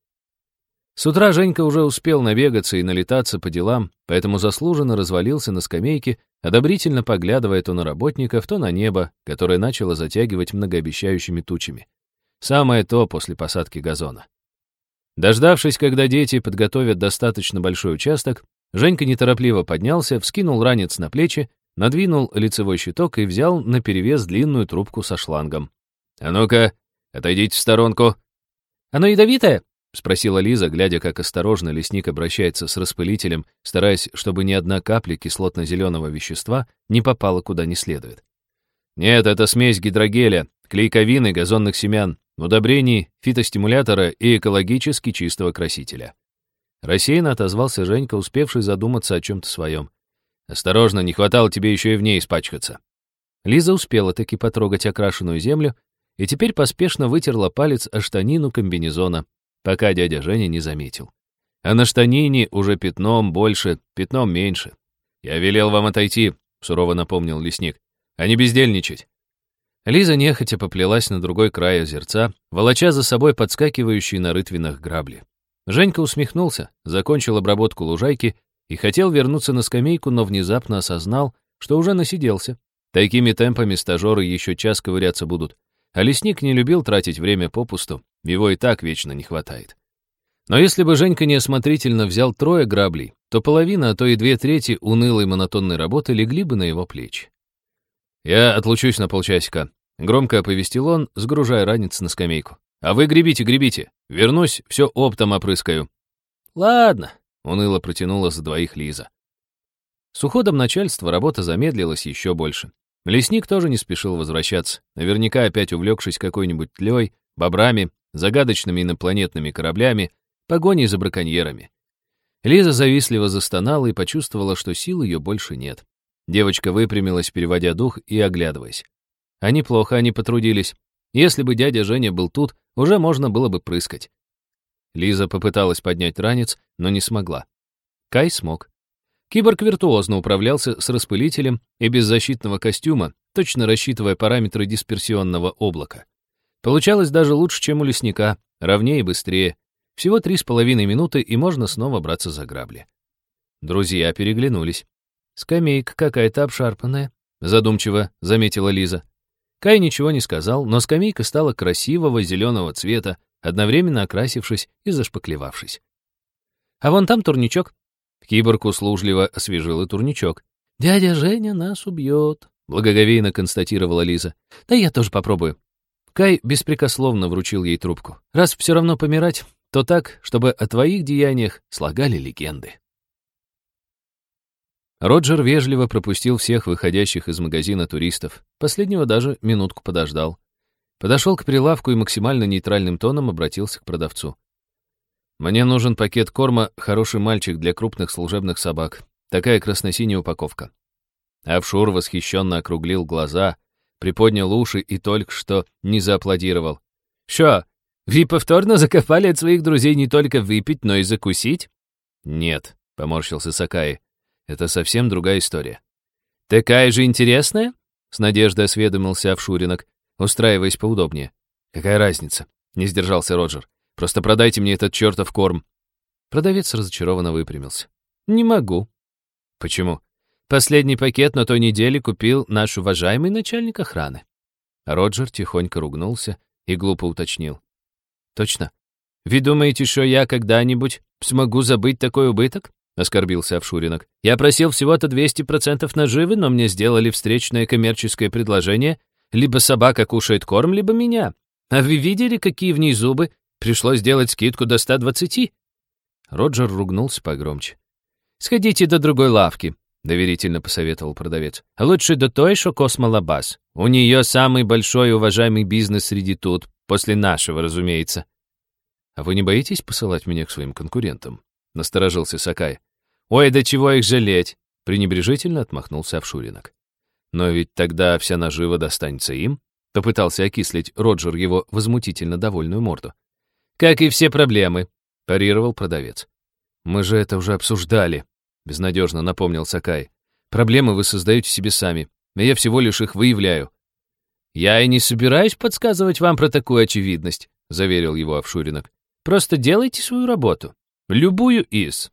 С утра Женька уже успел набегаться и налетаться по делам, поэтому заслуженно развалился на скамейке, одобрительно поглядывая то на работников, то на небо, которое начало затягивать многообещающими тучами. Самое то после посадки газона. Дождавшись, когда дети подготовят достаточно большой участок, Женька неторопливо поднялся, вскинул ранец на плечи, надвинул лицевой щиток и взял наперевес длинную трубку со шлангом.
«А ну-ка, отойдите в сторонку».
«Оно ядовитое?» — спросила Лиза, глядя, как осторожно лесник обращается с распылителем, стараясь, чтобы ни одна капля кислотно-зеленого вещества не попала куда не следует.
«Нет, это смесь гидрогеля, клейковины, газонных семян, удобрений, фитостимулятора и экологически чистого красителя».
Рассеянно отозвался Женька, успевший задуматься о чем-то своем.
«Осторожно, не хватало тебе еще и в ней испачкаться».
Лиза успела таки потрогать окрашенную землю и теперь поспешно вытерла палец о штанину комбинезона, пока дядя Женя не заметил.
А на штанине уже пятном больше, пятном меньше. «Я велел вам отойти», — сурово напомнил лесник, — «а не бездельничать».
Лиза нехотя поплелась на другой край озерца, волоча за собой подскакивающие на рытвинах грабли. Женька усмехнулся, закончил обработку лужайки и хотел вернуться на скамейку, но внезапно осознал, что уже насиделся. Такими темпами стажеры еще час ковыряться будут, а лесник не любил тратить время попусту, его и так вечно не хватает. Но если бы Женька неосмотрительно взял 3 граблей, то половина, а то и 2/3 унылой монотонной работы легли бы на его плечи.
«Я отлучусь на полчасика», — громко оповестил он, сгружая ранец на скамейку. «А вы гребите, гребите. Вернусь, все оптом опрыскаю».
«Ладно»,
— уныло протянула за двоих Лиза.
С уходом начальства работа замедлилась еще больше. Лесник тоже не спешил возвращаться, наверняка опять увлекшись какой-нибудь тлей, бобрами, загадочными инопланетными кораблями, погоней за браконьерами. Лиза завистливо застонала и почувствовала, что сил ее больше нет. Девочка выпрямилась, переводя дух и оглядываясь. А неплохо они потрудились. Если бы дядя Женя был тут, уже можно было бы прыскать. Лиза попыталась поднять ранец, но не смогла. Кай смог. Киборг виртуозно управлялся с распылителем и без защитного костюма, точно рассчитывая параметры дисперсионного облака. Получалось даже лучше, чем у лесника, ровнее и быстрее. Всего 3,5 минуты, и можно снова браться за грабли. Друзья переглянулись. «Скамейка какая-то обшарпанная», — задумчиво заметила Лиза. Кай ничего не сказал, но скамейка стала красивого зеленого цвета, одновременно окрасившись и зашпаклевавшись. «А вон там турничок». Киборг услужливо освежил и турничок. «Дядя Женя нас убьет», — благоговейно констатировала Лиза. «Да я тоже попробую». Кай беспрекословно вручил ей трубку. «Раз все равно помирать, то так, чтобы о твоих деяниях слагали легенды». Роджер вежливо пропустил всех выходящих из магазина туристов. Последнего даже минутку подождал. Подошел к прилавку и максимально нейтральным тоном обратился к продавцу. «Мне нужен пакет корма «Хороший мальчик» для крупных служебных собак. Такая красно-синяя упаковка». Офшур восхищенно округлил глаза, приподнял уши и только что не зааплодировал. «Шо, вы повторно закопали от своих друзей не только выпить, но и закусить?» «Нет», — поморщился Сакаи. «Это совсем другая история». «Такая же интересная?» — с надеждой осведомился Офшуринок, устраиваясь поудобнее. «Какая разница?» — не сдержался Роджер. «Просто продайте мне этот чертов корм». Продавец разочарованно выпрямился. «Не могу». «Почему?» «Последний пакет на той неделе купил наш уважаемый начальник охраны». Роджер тихонько ругнулся и глупо уточнил. «Точно? Вы думаете, что я когда-нибудь смогу забыть такой убыток?» — оскорбился Офшуринок. «Я просил всего-то 200% наживы, но мне сделали встречное коммерческое предложение. Либо собака кушает корм, либо меня. А вы видели, какие в ней зубы? Пришлось сделать скидку до 120. Роджер ругнулся погромче. «Сходите до другой лавки», — доверительно посоветовал продавец. «Лучше до той, что Космолабаз. У нее самый большой и уважаемый бизнес среди тут, после нашего, разумеется». «А вы не боитесь посылать меня к своим конкурентам?» — насторожился Сакай. «Ой, да чего их жалеть!» — пренебрежительно отмахнулся Офшуринок. «Но ведь тогда вся нажива достанется им», — попытался окислить Роджер его возмутительно довольную морду. «Как и все проблемы», — парировал продавец. «Мы же это уже обсуждали», — безнадежно напомнил Сакай. «Проблемы вы создаете себе сами, а я всего лишь их выявляю». «Я и не собираюсь подсказывать вам про такую очевидность», — заверил его Офшуринок. «Просто делайте свою работу. Любую из».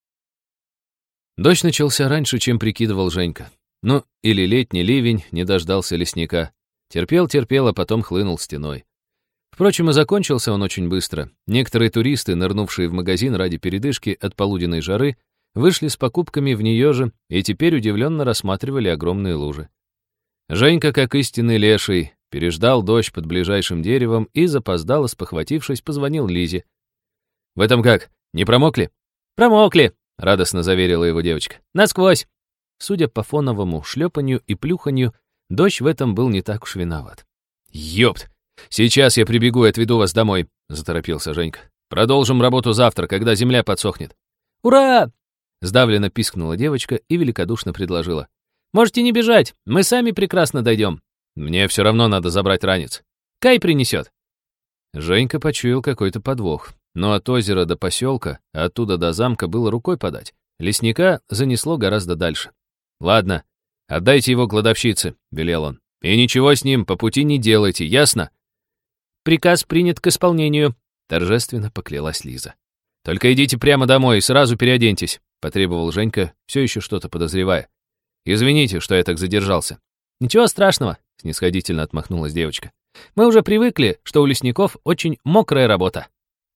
Дождь начался раньше, чем прикидывал Женька. Ну, или летний ливень не дождался лесника. Терпел, а потом хлынул стеной. Впрочем, и закончился он очень быстро. Некоторые туристы, нырнувшие в магазин ради передышки от полуденной жары, вышли с покупками в нее же и теперь удивленно рассматривали огромные лужи. Женька, как истинный леший, переждал дождь под ближайшим деревом и, запоздало спохватившись, позвонил Лизе. «В этом как, не промокли?» «Промокли», — радостно заверила его девочка. «Насквозь». Судя по фоновому шлепанью и плюханью, дождь в этом был не так уж виноват. «Ёпт! Сейчас я прибегу и отведу вас домой», — заторопился Женька. «Продолжим работу завтра, когда земля подсохнет». «Ура!» — сдавленно пискнула девочка и великодушно предложила. «Можете не бежать, мы сами прекрасно дойдем». «Мне все равно надо забрать ранец. Кай принесет». Женька почуял какой-то подвох, но от озера до поселка, а оттуда до замка было рукой подать. Лесника занесло гораздо дальше. «Ладно, отдайте его кладовщице», — велел он. «И ничего с ним по пути не делайте, ясно?» «Приказ принят к исполнению», — торжественно поклялась Лиза. «Только идите прямо домой и сразу переоденьтесь», — потребовал Женька, все еще что-то подозревая. «Извините, что я так задержался». «Ничего страшного», — снисходительно отмахнулась девочка. «Мы уже привыкли, что у лесников очень мокрая работа».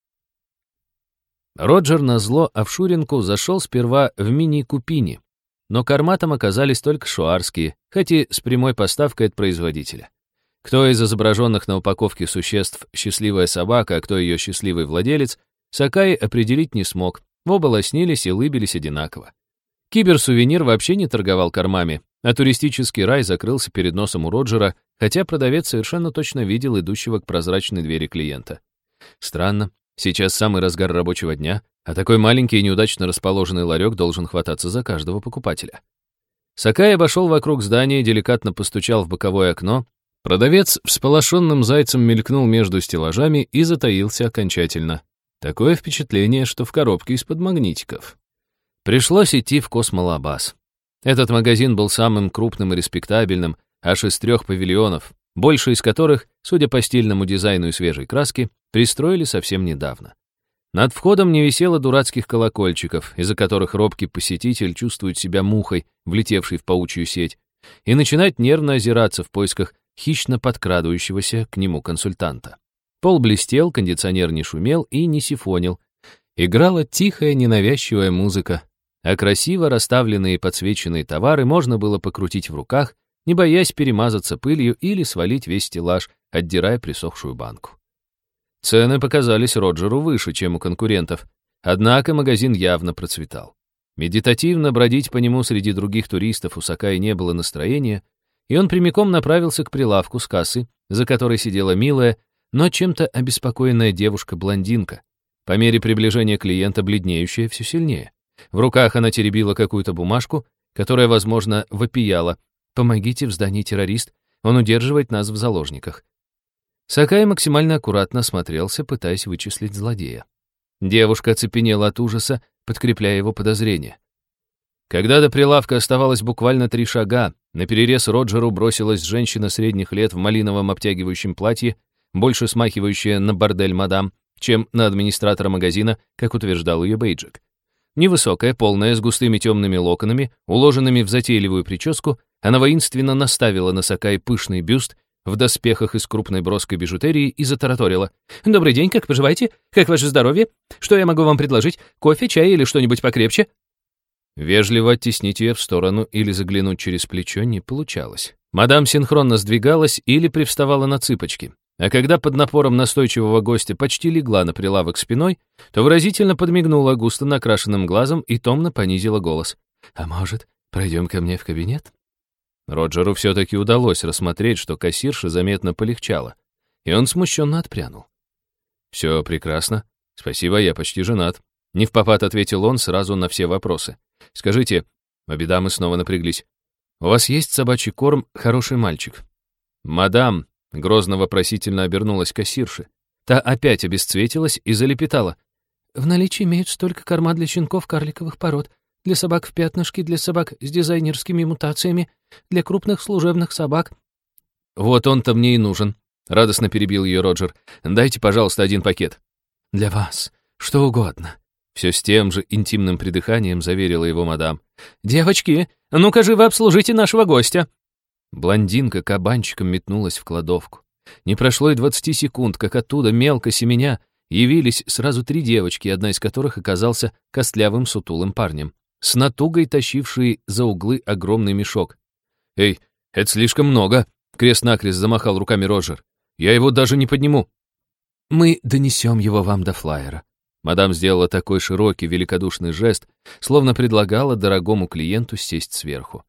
Роджер назло Офшуринку зашел сперва в мини-купини, но корма там оказались только шуарские, хоть и с прямой поставкой от производителя. Кто из изображенных на упаковке существ счастливая собака, а кто ее счастливый владелец, Сакай определить не смог, оба лоснились и улыбились одинаково. Киберсувенир вообще не торговал кормами, а туристический рай закрылся перед носом у Роджера, хотя продавец совершенно точно видел идущего к прозрачной двери клиента. Странно, сейчас самый разгар рабочего дня, а такой маленький и неудачно расположенный ларек должен хвататься за каждого покупателя. Сакай обошел вокруг здания, деликатно постучал в боковое окно. Продавец всполошенным зайцем мелькнул между стеллажами и затаился окончательно. Такое впечатление, что в коробке из-под магнитиков. Пришлось идти в Космолабаз. Этот магазин был самым крупным и респектабельным, аж из 3 павильонов, больше из которых, судя по стильному дизайну и свежей краске, пристроили совсем недавно. Над входом не висело дурацких колокольчиков, из-за которых робкий посетитель чувствует себя мухой, влетевшей в паучью сеть, и начинает нервно озираться в поисках хищно подкрадывающегося к нему консультанта. Пол блестел, кондиционер не шумел и не сифонил. Играла тихая, ненавязчивая музыка, а красиво расставленные и подсвеченные товары можно было покрутить в руках, не боясь перемазаться пылью или свалить весь стеллаж, отдирая присохшую банку. Цены показались Роджеру выше, чем у конкурентов, однако магазин явно процветал. Медитативно бродить по нему среди других туристов у Сакаи не было настроения, и он прямиком направился к прилавку с кассы, за которой сидела милая, но чем-то обеспокоенная девушка-блондинка, по мере приближения клиента бледнеющая все сильнее. В руках она теребила какую-то бумажку, которая, возможно, вопияла: «Помогите, в здании террорист, он удерживает нас в заложниках». Сакаи максимально аккуратно осмотрелся, пытаясь вычислить злодея. Девушка оцепенела от ужаса, подкрепляя его подозрения. Когда до прилавка оставалось буквально 3 шага, наперерез Роджеру бросилась женщина средних лет в малиновом обтягивающем платье, больше смахивающая на бордель мадам, чем на администратора магазина, как утверждал ее бейджик. Невысокая, полная, с густыми темными локонами, уложенными в затейливую прическу, она воинственно наставила на Сакаи пышный бюст в доспехах из крупной броской бижутерии и затараторила: «Добрый день, как поживаете? Как ваше здоровье? Что я могу вам предложить? Кофе, чай или что-нибудь покрепче?» Вежливо оттеснить ее в сторону или заглянуть через плечо не получалось. Мадам синхронно сдвигалась или привставала на цыпочки, а когда под напором настойчивого гостя почти легла на прилавок спиной, то выразительно подмигнула густо накрашенным глазом и томно понизила голос: «А может, пройдем ко мне в кабинет?» Роджеру все-таки удалось рассмотреть, что кассирша заметно полегчала, и он смущенно отпрянул. «Все прекрасно. Спасибо, я почти женат», — невпопад ответил он сразу на все вопросы. «Скажите», — обе дамы снова напряглись, «у вас есть собачий корм «Хороший мальчик»?» «Мадам», — грозно вопросительно обернулась кассирша. Та опять обесцветилась и залепетала: «В наличии имеются только корма для щенков карликовых пород, для собак в пятнышке, для собак с дизайнерскими мутациями, для крупных служебных собак». «Вот он-то мне и нужен», — радостно перебил ее Роджер. «Дайте, пожалуйста, 1 пакет». «Для вас что угодно», — все с тем же интимным придыханием заверила его мадам. «Девочки, ну-ка же вы обслужите нашего гостя». Блондинка кабанчиком метнулась в кладовку. Не прошло и 20 секунд, как оттуда, мелко семеня, явились сразу 3 девочки, одна из которых оказался костлявым сутулым парнем, с натугой тащивший за углы огромный мешок. «Эй, это слишком много!» — крест-накрест замахал руками Роджер. «Я его даже не подниму». «Мы донесем его вам до флайера». Мадам сделала такой широкий, великодушный жест, словно предлагала дорогому клиенту сесть сверху.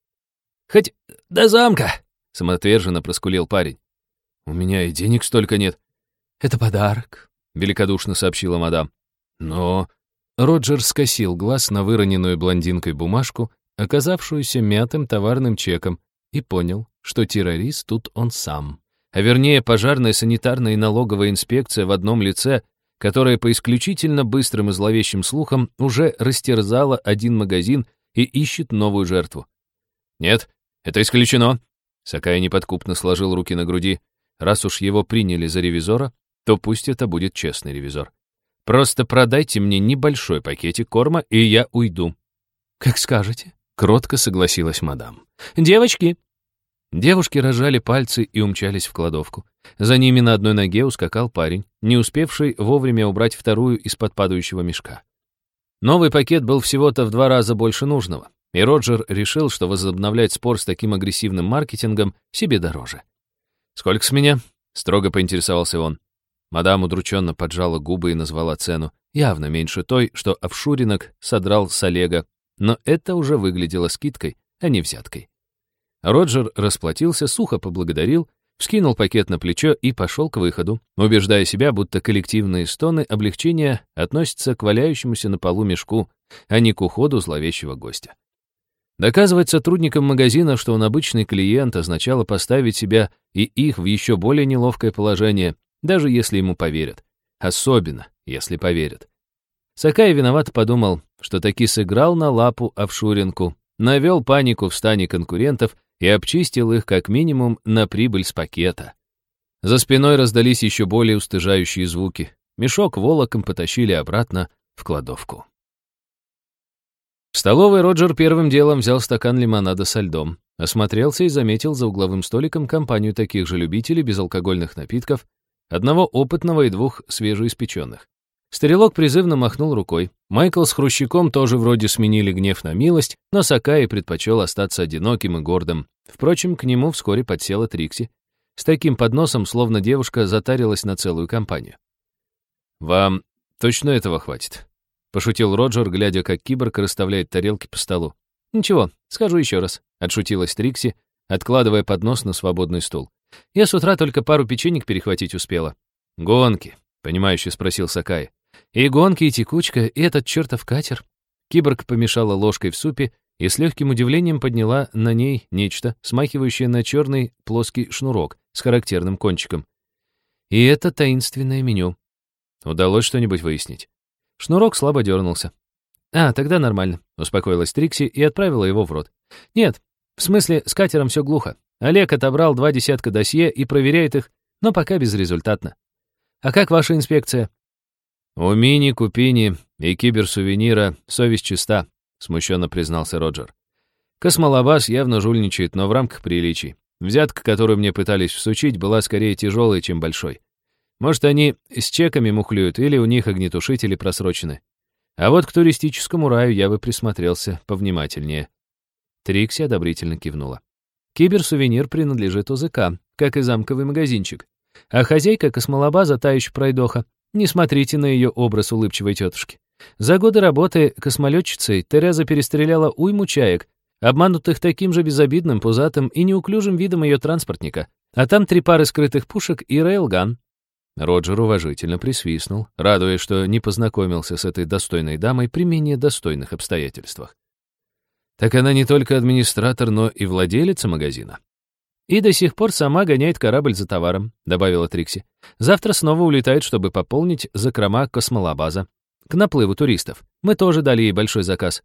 «Хоть до замка!» — самоотверженно проскулил парень. «У меня и денег столько нет». «Это подарок», — великодушно сообщила мадам. «Но...» Роджер скосил глаз на выроненную блондинкой бумажку, оказавшуюся мятым товарным чеком, и понял, что террорист тут он сам. А вернее, пожарная, санитарная и налоговая инспекция в одном лице, которая по исключительно быстрым и зловещим слухам уже растерзала 1 магазин и ищет новую жертву. «Нет, это исключено!» Сакаи неподкупно сложил руки на груди. «Раз уж его приняли за ревизора, то пусть это будет честный ревизор. Просто продайте мне небольшой пакетик корма, и я уйду». «Как скажете», — кротко согласилась мадам. «Девочки!» Девушки разжали пальцы и умчались в кладовку. За ними на одной ноге ускакал парень, не успевший вовремя убрать вторую из-под падающего мешка. Новый пакет был всего-то в 2 раза больше нужного, и Роджер решил, что возобновлять спор с таким агрессивным маркетингом себе дороже. «Сколько с меня?» — строго поинтересовался он. Мадам удрученно поджала губы и назвала цену, явно меньше той, что Овшуринок содрал с Олега, но это уже выглядело скидкой, а не взяткой. Роджер расплатился, сухо поблагодарил, вскинул пакет на плечо и пошел к выходу, убеждая себя, будто коллективные стоны облегчения относятся к валяющемуся на полу мешку, а не к уходу зловещего гостя. Доказывать сотрудникам магазина, что он обычный клиент, означало поставить себя и их в еще более неловкое положение, даже если ему поверят. Особенно, если поверят. Сакай виноват подумал, что таки сыграл на лапу Овшуренку, навел панику в стане конкурентов и обчистил их как минимум на прибыль с пакета. За спиной раздались еще более устыжающие звуки. Мешок волоком потащили обратно в кладовку. В столовой Роджер первым делом взял стакан лимонада со льдом, осмотрелся и заметил за угловым столиком компанию таких же любителей безалкогольных напитков, одного опытного и двух свежеиспеченных. Стрелок призывно махнул рукой. Майкл с Хрущиком тоже вроде сменили гнев на милость, но Сакаи предпочел остаться одиноким и гордым. Впрочем, к нему вскоре подсела Трикси. С таким подносом, словно девушка затарилась на целую компанию. «Вам точно этого хватит?» — пошутил Роджер, глядя, как киборг расставляет тарелки по столу. «Ничего, скажу еще раз», — отшутилась Трикси, откладывая поднос на свободный стул. «Я с утра только пару печенек перехватить успела». «Гонки», — понимающе спросил Сакаи. «И гонки, и текучка, и этот чертов катер». Киборг помешала ложкой в супе и с легким удивлением подняла на ней нечто, смахивающее на черный плоский шнурок с характерным кончиком. «И это таинственное меню». Удалось что-нибудь выяснить. Шнурок слабо дернулся. Тогда нормально», — успокоилась Трикси и отправила его в рот. «Нет, в смысле, с катером все глухо. Олег отобрал 20 досье и проверяет их, но пока безрезультатно. А как ваша инспекция?» «У Мини, Купини и киберсувенира совесть чиста», — смущенно признался Роджер. «Космолабаз явно жульничает, но в рамках приличий. Взятка, которую мне пытались всучить, была скорее тяжелой, чем большой. Может, они с чеками мухлюют, или у них огнетушители просрочены. А вот к туристическому раю я бы присмотрелся повнимательнее». Трикси одобрительно кивнула. «Киберсувенир принадлежит ОЗК, как и замковый магазинчик. А хозяйка космолабаза та еще пройдоха. Не смотрите на ее образ улыбчивой тетушки. За годы работы космолетчицей Тереза перестреляла уйму чаек, обманутых таким же безобидным, пузатым и неуклюжим видом ее транспортника. А там 3 пары скрытых пушек и рейлган». Роджер уважительно присвистнул, радуясь, что не познакомился с этой достойной дамой при менее достойных обстоятельствах. «Так она не только администратор, но и владелица магазина». «И до сих пор сама гоняет корабль за товаром», — добавила Трикси. «Завтра снова улетает, чтобы пополнить закрома космолабаза. К наплыву туристов. Мы тоже дали ей большой заказ».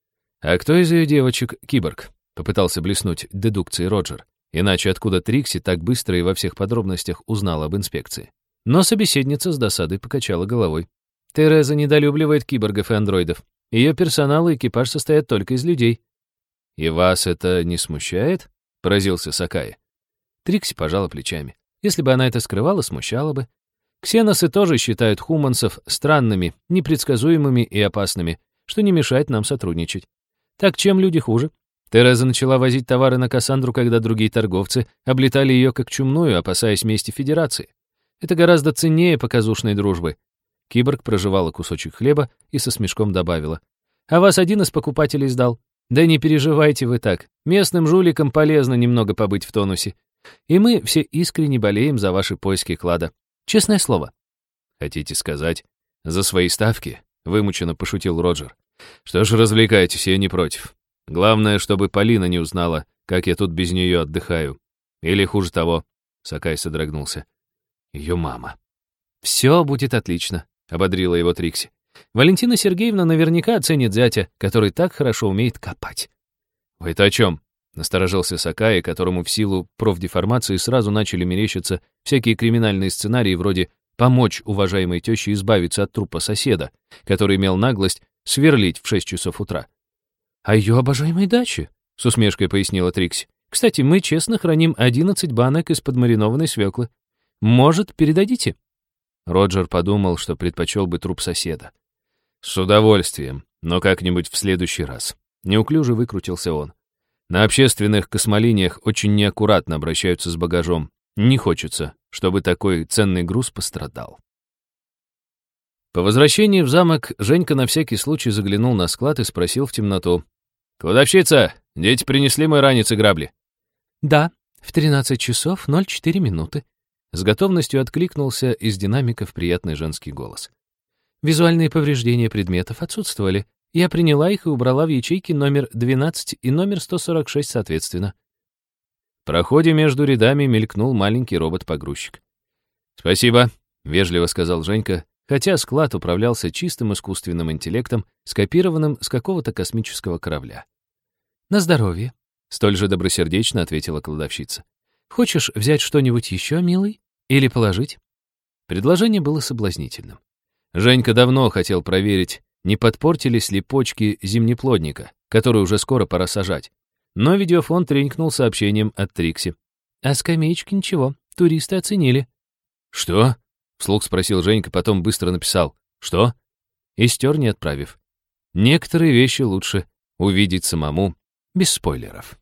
«А кто из ее девочек киборг?» — попытался блеснуть дедукцией Роджер. Иначе откуда Трикси так быстро и во всех подробностях узнала об инспекции? Но собеседница с досадой покачала головой. «Тереза недолюбливает киборгов и андроидов. Ее персонал и экипаж состоят только из людей». «И вас это не смущает?» — поразился Сакаи. Трикси пожала плечами. Если бы она это скрывала, смущало бы. Ксеносы тоже считают хуманцев странными, непредсказуемыми и опасными, что не мешает нам сотрудничать. Так чем люди хуже? Тереза начала возить товары на Кассандру, когда другие торговцы облетали ее как чумную, опасаясь мести Федерации. Это гораздо ценнее показушной дружбы. Киборг прожевала кусочек хлеба и со смешком добавила. «А вас один из покупателей сдал? Да не переживайте вы так. Местным жуликам полезно немного побыть в тонусе. И мы все искренне болеем за ваши поиски клада. Честное слово». «Хотите сказать, за свои ставки?» — вымученно пошутил Роджер. «Что ж, развлекайтесь, я не против. Главное, чтобы Полина не узнала, как я тут без нее отдыхаю. Или хуже того», — Сакай содрогнулся, — «ее мама». «Все будет отлично», — ободрила его Трикси. «Валентина Сергеевна наверняка оценит зятя, который так хорошо умеет копать». «Вы-то о чем?» — насторожился Сакаи, которому в силу профдеформации сразу начали мерещиться всякие криминальные сценарии вроде «помочь уважаемой теще избавиться от трупа соседа», который имел наглость сверлить в 6 часов утра. «О ее обожаемой даче», — с усмешкой пояснила Трикси. «Кстати, мы честно храним 11 банок из-под маринованной свеклы. Может, передадите?» Роджер подумал, что предпочел бы труп соседа. «С удовольствием, но как-нибудь в следующий раз». Неуклюже выкрутился он. «На общественных космолиниях очень неаккуратно обращаются с багажом. Не хочется, чтобы такой ценный груз пострадал». По возвращении в замок Женька на всякий случай заглянул на склад и спросил в темноту. «Кладовщица, дети принесли мой ранец и грабли?» «Да, в 13 часов 04 минуты». С готовностью откликнулся из динамиков приятный женский голос. «Визуальные повреждения предметов отсутствовали. Я приняла их и убрала в ячейки номер 12 и номер 146 соответственно». В проходе между рядами мелькнул маленький робот-погрузчик. «Спасибо», — вежливо сказал Женька хотя склад управлялся чистым искусственным интеллектом, скопированным с какого-то космического корабля. «На здоровье», — столь же добросердечно ответила кладовщица. «Хочешь взять что-нибудь еще, милый? Или положить?» Предложение было соблазнительным. Женька давно хотел проверить, не подпортились ли почки зимнеплодника, который уже скоро пора сажать. Но видеофон тренькнул сообщением от Трикси. «А скамеечки ничего, туристы оценили».
«Что?» — вслух спросил Женька, потом быстро написал. «Что?»
И стер, не отправив. Некоторые вещи лучше увидеть самому, без спойлеров.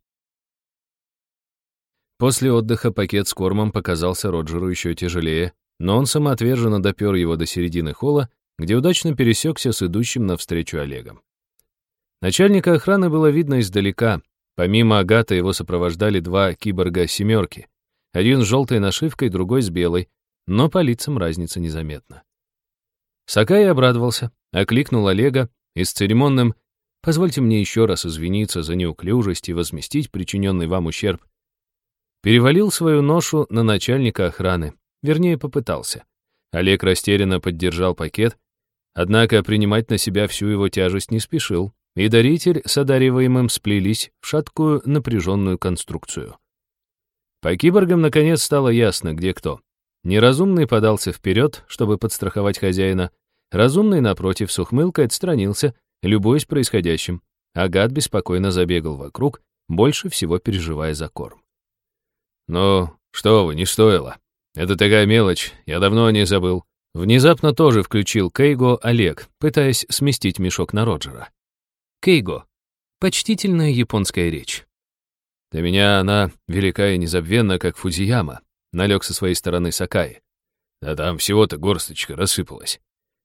После отдыха пакет с кормом показался Роджеру еще тяжелее, но он самоотверженно допер его до середины холла, где удачно пересекся с идущим навстречу Олегом. Начальника охраны было видно издалека. Помимо Агата его сопровождали два киборга «семерки». Один с желтой нашивкой, другой с белой, но по лицам разница незаметна. Сакай обрадовался, окликнул Олега и с церемонным «Позвольте мне еще раз извиниться за неуклюжесть и возместить причиненный вам ущерб», перевалил свою ношу на начальника охраны, вернее, попытался. Олег растерянно поддержал пакет, однако принимать на себя всю его тяжесть не спешил, и даритель с одариваемым сплелись в шаткую напряженную конструкцию. По киборгам наконец стало ясно, где кто. Неразумный подался вперед, чтобы подстраховать хозяина, разумный, напротив, с ухмылкой отстранился, любуясь происходящим. Агат беспокойно забегал вокруг, больше всего переживая за корм.
«Ну, что вы, не стоило. Это такая мелочь, я давно о ней забыл».
Внезапно тоже включил Кейго Олег, пытаясь сместить мешок на Роджера. Кейго. Почтительная японская речь.
Для меня она велика и незабвенна, как Фудзияма, налег со своей стороны Сакаи. Да там всего-то горсточка рассыпалась.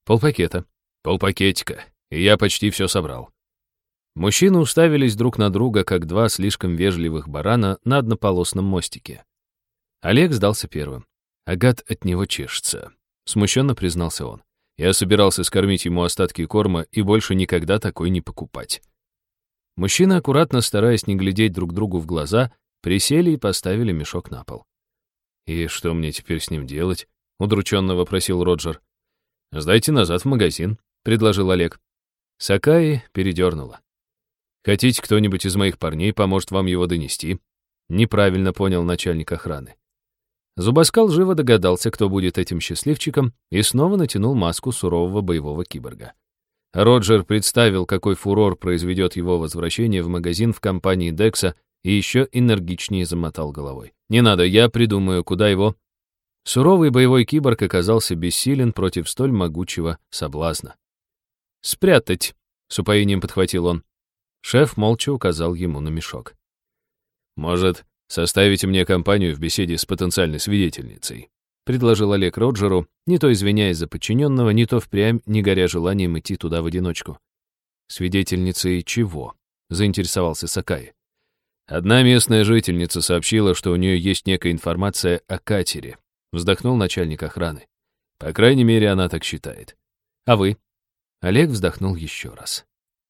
Полпакетика, и я почти все собрал.
Мужчины уставились друг на друга, как два слишком вежливых барана на однополосном мостике. Олег сдался первым. Агат от него чешется, смущенно признался он. Я собирался скормить ему остатки корма и больше никогда такой не покупать. Мужчины, аккуратно стараясь не глядеть друг другу в глаза, присели и поставили мешок на пол.
«И что мне теперь с ним делать?» — удрученно вопросил Роджер. «Сдайте назад в магазин», — предложил Олег.
Сакаи передернула.
«Хотите, кто-нибудь из моих парней поможет вам его донести?»
Неправильно понял начальник охраны. Зубоскал живо догадался, кто будет этим счастливчиком, и снова натянул маску сурового боевого киборга. Роджер представил, какой фурор произведет его возвращение в магазин в компании Декса, и еще энергичнее замотал головой. «Не надо, я придумаю, куда его...» Суровый боевой киборг оказался бессилен против столь могучего соблазна. «Спрятать!» — с упоением подхватил он. Шеф молча указал ему на мешок.
«Может, составите мне компанию в беседе с потенциальной свидетельницей», — предложил Олег Роджеру, не то извиняясь за подчиненного, не то впрямь, не горя желанием идти туда в одиночку.
«Свидетельницей чего?» — заинтересовался Сакаи.
«Одна местная жительница сообщила, что у нее есть некая информация о катере», — вздохнул начальник охраны. «По крайней мере, она так считает».
«А вы?» Олег вздохнул еще раз.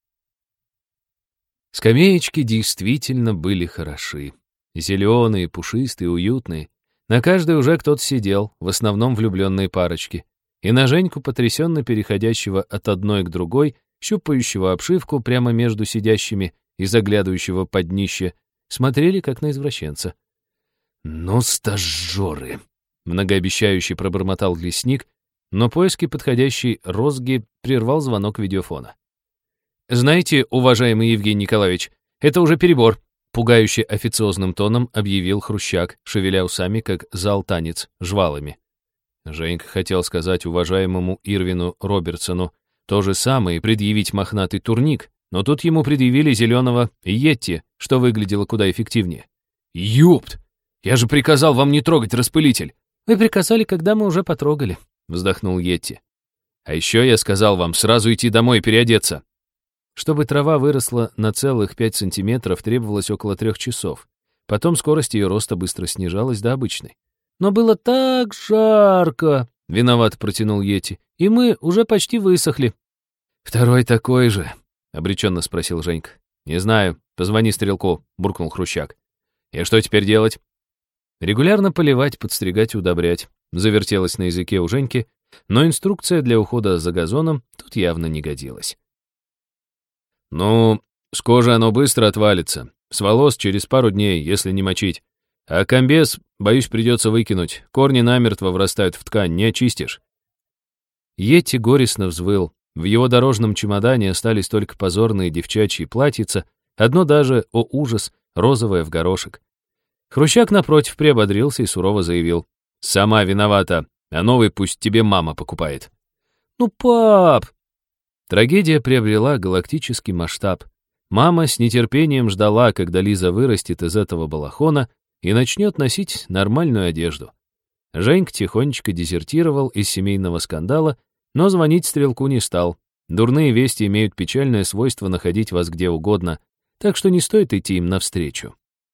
Скамеечки действительно были хороши. Зеленые, пушистые, уютные. На каждой уже кто-то сидел, в основном влюбленные парочки. И на Женьку, потрясенно переходящего от одной к другой, щупающего обшивку прямо между сидящими и заглядывающего под днище, смотрели как на извращенца. «Ну, стажеры!» — многообещающе пробормотал лесник, но поиски подходящей розги прервал звонок видеофона. «Знаете, уважаемый Евгений Николаевич, это уже перебор», — пугающе официозным тоном объявил Хрущак, шевеля усами, как зал-танец, жвалами. Женька хотел сказать уважаемому Ирвину Робертсону то же самое и предъявить мохнатый турник, но тут ему предъявили зеленого Йетти, что выглядело куда эффективнее. «Ёпт! Я же приказал вам не трогать распылитель!» «Вы приказали, когда мы уже потрогали», — вздохнул Йетти. «А еще я сказал вам сразу идти домой и переодеться». Чтобы трава выросла на целых 5 сантиметров, требовалось около 3 часов. Потом скорость ее роста быстро снижалась до обычной. «Но было так жарко!» — виноват протянул Йетти. «И мы уже почти высохли». «Второй такой же», — обреченно спросил Женька. «Не знаю. Позвони стрелку», — буркнул Хрущак. «И что теперь делать?» Регулярно поливать, подстригать и удобрять. Завертелась на языке у Женьки, но инструкция для ухода за газоном тут явно не годилась. «Ну, с кожи оно быстро отвалится. С волос через пару дней, если не мочить. А комбез, боюсь, придется выкинуть. Корни намертво врастают в ткань, не очистишь». Йети горестно взвыл. В его дорожном чемодане остались только позорные девчачьи платьица, одно даже, о ужас, розовое в горошек. Хрущак, напротив, приободрился и сурово заявил: «Сама виновата, а новый пусть тебе мама покупает». «Ну, пап!» Трагедия приобрела галактический масштаб. Мама с нетерпением ждала, когда Лиза вырастет из этого балахона и начнет носить нормальную одежду. Женька тихонечко дезертировал из семейного скандала, но звонить стрелку не стал. Дурные вести имеют печальное свойство находить вас где угодно, так что не стоит идти им навстречу.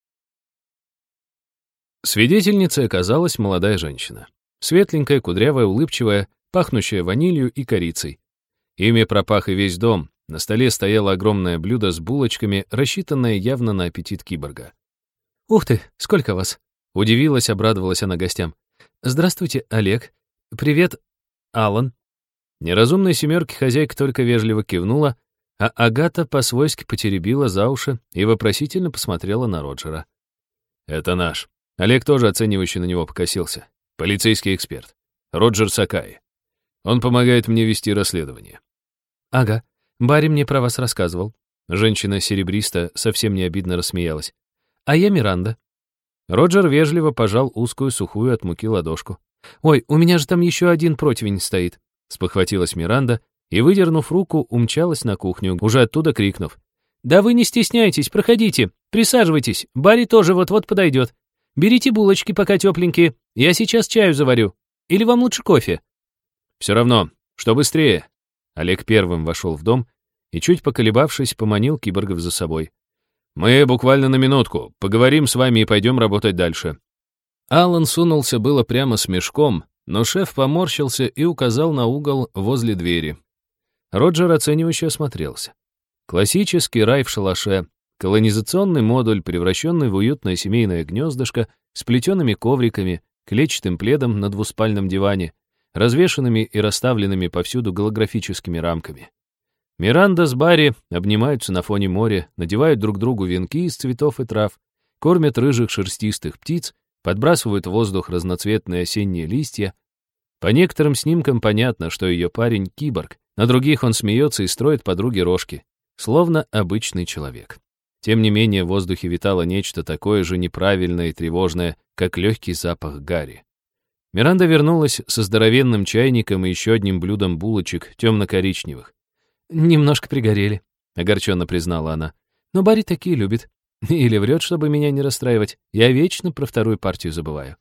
Свидетельницей оказалась молодая женщина. Светленькая, кудрявая, улыбчивая, пахнущая ванилью и корицей. Ими пропах и весь дом. На столе стояло огромное блюдо с булочками, рассчитанное явно на аппетит киборга. «Ух ты, сколько вас!» — удивилась, обрадовалась она гостям. «Здравствуйте, Олег. Привет, Алан». Неразумной семерке хозяйка только вежливо кивнула, а Агата по-свойски потеребила за уши и вопросительно посмотрела на Роджера. «Это наш». Олег тоже оценивающе на него покосился. «Полицейский эксперт. Роджер Сакаи. Он помогает мне вести расследование». «Ага, Барри мне про вас рассказывал». Женщина серебристо совсем не обидно рассмеялась. «А я Миранда». Роджер вежливо пожал узкую, сухую от муки ладошку. «Ой, у меня же там еще один противень стоит», — спохватилась Миранда и, выдернув руку, умчалась на кухню, уже оттуда крикнув: «Да вы не стесняйтесь, проходите, присаживайтесь, Барри тоже вот-вот подойдет. Берите булочки, пока тепленькие, я сейчас чаю заварю. Или вам лучше кофе?» «Все равно, что быстрее». Олег первым вошел в дом и, чуть поколебавшись, поманил киборгов за собой. «Мы буквально на минутку, поговорим с вами и пойдем работать дальше». Алан сунулся было прямо с мешком, но шеф поморщился и указал на угол возле двери. Роджер оценивающе осмотрелся. Классический рай в шалаше, колонизационный модуль, превращенный в уютное семейное гнездышко с плетеными ковриками, клетчатым пледом на двуспальном диване, развешанными и расставленными повсюду голографическими рамками. Миранда с Барри обнимаются на фоне моря, надевают друг другу венки из цветов и трав, кормят рыжих шерстистых птиц, подбрасывают в воздух разноцветные осенние листья. По некоторым снимкам понятно, что ее парень — киборг, на других он смеется и строит подруге рожки, словно обычный человек. Тем не менее, в воздухе витало нечто такое же неправильное и тревожное, как легкий запах гари. Миранда вернулась со здоровенным чайником и еще одним блюдом булочек, темно-коричневых. «Немножко пригорели», — огорченно признала она. «Но Барри такие любит. Или врет, чтобы меня не расстраивать. Я вечно про вторую партию забываю».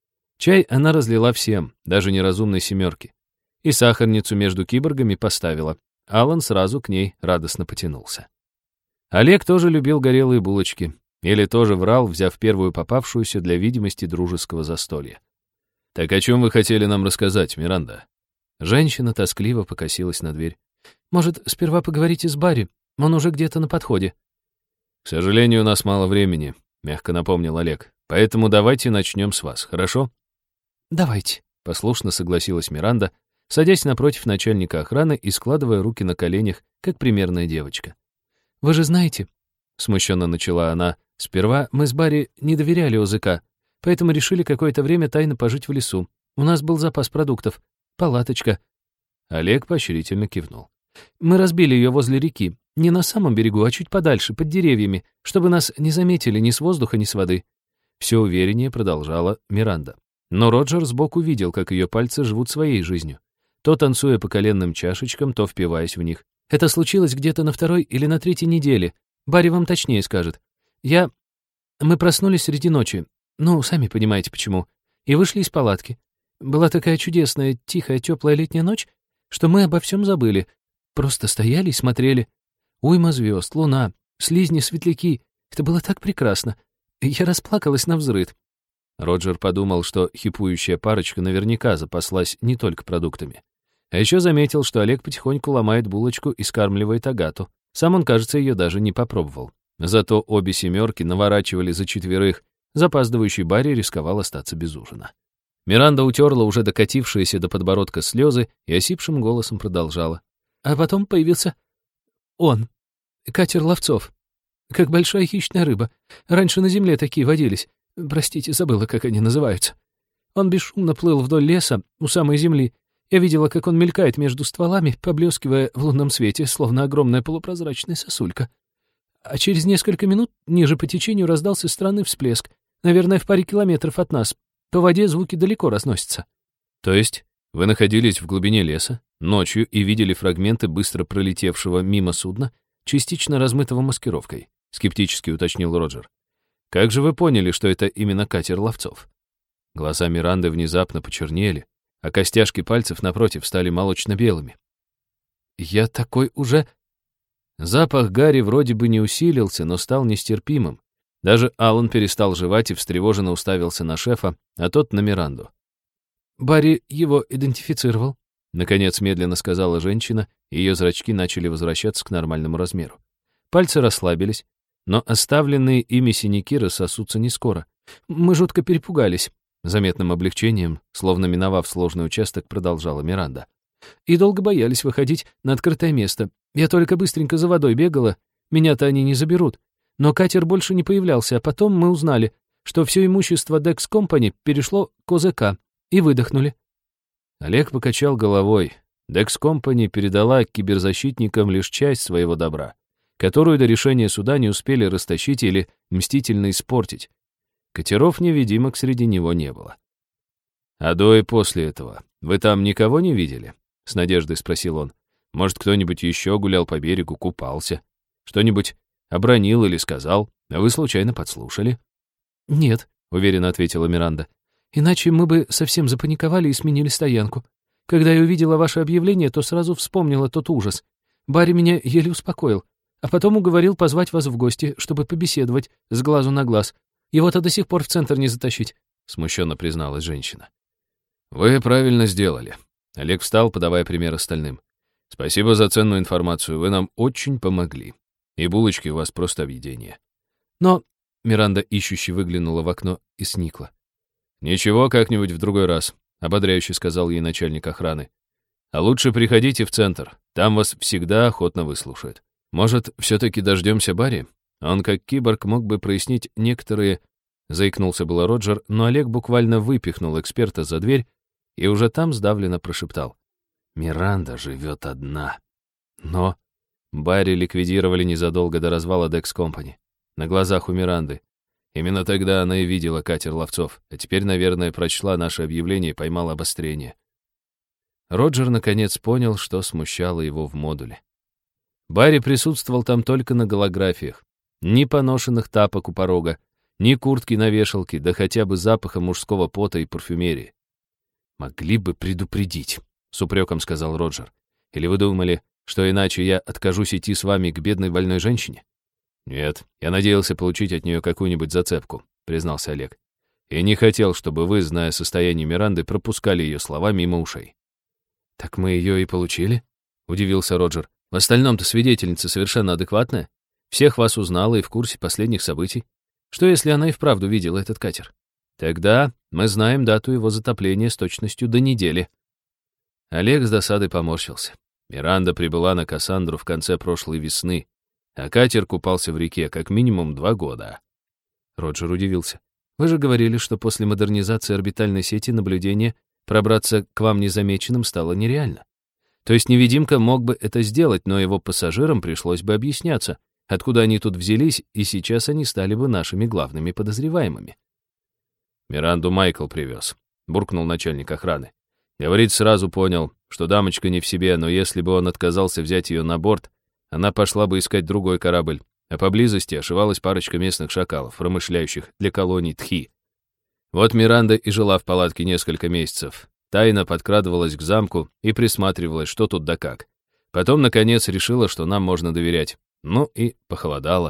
Чай она разлила всем, даже неразумной семерке. И сахарницу между киборгами поставила. Алан сразу к ней радостно потянулся. Олег тоже любил горелые булочки. Или тоже врал, взяв первую попавшуюся для видимости дружеского застолья. «Так о чем вы хотели нам рассказать, Миранда?» Женщина тоскливо покосилась на дверь. «Может, сперва поговорите с Барри? Он уже где-то на подходе». «К сожалению, у нас мало времени», — мягко напомнил Олег. «Поэтому давайте начнем с вас, хорошо?» «Давайте», — послушно согласилась Миранда, садясь напротив начальника охраны и складывая руки на коленях, как примерная девочка. «Вы же знаете», — смущенно начала она, — «сперва мы с Барри не доверяли ОЗК, поэтому решили какое-то время тайно пожить в лесу. У нас был запас продуктов, палаточка». Олег поощрительно кивнул. «Мы разбили ее возле реки, не на самом берегу, а чуть подальше, под деревьями, чтобы нас не заметили ни с воздуха, ни с воды». Все увереннее продолжала Миранда. Но Роджер сбоку видел, как ее пальцы живут своей жизнью, то танцуя по коленным чашечкам, то впиваясь в них. «Это случилось где-то на 2-й или на 3-й неделе. Барри вам точнее скажет. Мы проснулись среди ночи, ну, сами понимаете почему, и вышли из палатки. Была такая чудесная, тихая, теплая летняя ночь, что мы обо всем забыли. Просто стояли и смотрели. Уйма звезд, луна, слизни, светляки. Это было так прекрасно. Я расплакалась навзрыд». Роджер подумал, что хипующая парочка наверняка запаслась не только продуктами. А еще заметил, что Олег потихоньку ломает булочку и скармливает Агату. Сам он, кажется, ее даже не попробовал. Зато обе семерки наворачивали за четверых, Запаздывающий Барри рисковал остаться без ужина. Миранда утерла уже докатившиеся до подбородка слезы и осипшим голосом продолжала. А потом появился он, катер ловцов, как большая хищная рыба. Раньше на земле такие водились. Простите, забыла, как они называются. Он бесшумно плыл вдоль леса у самой земли. Я видела, как он мелькает между стволами, поблескивая в лунном свете, словно огромная полупрозрачная сосулька. А через несколько минут ниже по течению раздался странный всплеск. Наверное, в паре километров от нас. По воде звуки далеко разносятся.
То есть вы находились в глубине леса, ночью и видели фрагменты быстро пролетевшего мимо судна, частично размытого маскировкой, скептически уточнил Роджер. Как же вы поняли, что это именно катер ловцов? Глаза Миранды внезапно почернели, а костяшки пальцев напротив стали молочно-белыми.
Я такой уже...
Запах гари вроде бы не усилился, но стал нестерпимым. Даже Аллан перестал жевать и встревоженно уставился на шефа, а тот на Миранду.
Барри его идентифицировал.
Наконец медленно сказала женщина, и ее зрачки начали возвращаться к нормальному размеру. Пальцы расслабились, но оставленные ими синяки рассосутся не скоро.
Мы жутко перепугались.
Заметным облегчением, словно миновав сложный участок, продолжала Миранда.
И долго боялись выходить на открытое место. Я только быстренько за водой бегала. Меня-то они не заберут. Но катер больше не появлялся, а потом мы узнали, что все имущество Dex Company перешло к ОЗК, и выдохнули.
Олег покачал головой. Dex Company передала киберзащитникам лишь часть своего добра, которую до решения суда не успели растащить или мстительно испортить. Катеров-невидимок среди него не было. «А до и после этого вы там никого не видели?» — с надеждой спросил он. «Может, кто-нибудь еще гулял по берегу, купался? Что-нибудь обронил или сказал, а вы случайно подслушали?»
«Нет»,
— уверенно ответила Миранда.
«Иначе мы бы совсем запаниковали и сменили стоянку. Когда я увидела ваше объявление, то сразу вспомнила тот ужас. Барри меня еле успокоил, а потом уговорил позвать вас в гости, чтобы побеседовать с глазу на глаз. Его-то до сих пор в центр не затащить», — смущенно призналась женщина.
«Вы правильно сделали». Олег встал, подавая пример остальным. «Спасибо за ценную информацию, вы нам очень помогли. И булочки у вас просто объедение».
«Но...»
— Миранда ищуще выглянула в окно и сникла. «Ничего, как-нибудь в другой раз», — ободряюще сказал ей начальник охраны. «А лучше приходите в центр, там вас всегда охотно выслушают. Может, все-таки дождемся Барри? Он, как киборг, мог бы прояснить некоторые...» Заикнулся было Роджер, но Олег буквально выпихнул эксперта за дверь и уже там сдавленно прошептал. «Миранда живет одна». Но Барри ликвидировали незадолго до развала Dex Company. На глазах у Миранды. Именно тогда она и видела катер ловцов, а теперь, наверное, прочла наше объявление и поймала обострение. Роджер наконец понял, что смущало его в модуле. Барри присутствовал там только на голографиях. Ни поношенных тапок у порога, ни куртки на вешалке, да хотя бы запаха мужского пота и парфюмерии. «Могли бы предупредить», — с упреком сказал Роджер. «Или вы думали, что иначе я откажусь идти с вами к бедной больной женщине?» «Нет, я надеялся получить от нее какую-нибудь зацепку», — признался Олег. «И не хотел, чтобы вы, зная состояние Миранды, пропускали ее слова мимо ушей». «Так мы ее и получили?» — удивился Роджер. «В остальном-то свидетельница совершенно адекватная. Всех вас узнала и в курсе последних событий. Что, если она и вправду видела этот катер? Тогда мы знаем дату его затопления с точностью до недели». Олег с досадой поморщился. Миранда прибыла на Кассандру в конце прошлой весны, а катер купался в реке как минимум 2 года. Роджер удивился. «Вы же говорили, что после модернизации орбитальной сети наблюдения пробраться к вам незамеченным стало нереально. То есть невидимка мог бы это сделать, но его пассажирам пришлось бы объясняться, откуда они тут взялись, и сейчас они стали бы нашими главными подозреваемыми». «Миранду Майкл привез», — буркнул начальник охраны. Говорит, сразу понял, что дамочка не в себе, но если бы он отказался взять ее на борт, она пошла бы искать другой корабль, а поблизости ошивалась парочка местных шакалов, промышляющих для колоний Тхи. Вот Миранда и жила в палатке несколько месяцев, тайно подкрадывалась к замку и присматривалась, что тут да как. Потом, наконец, решила, что нам можно доверять. Ну и похолодало.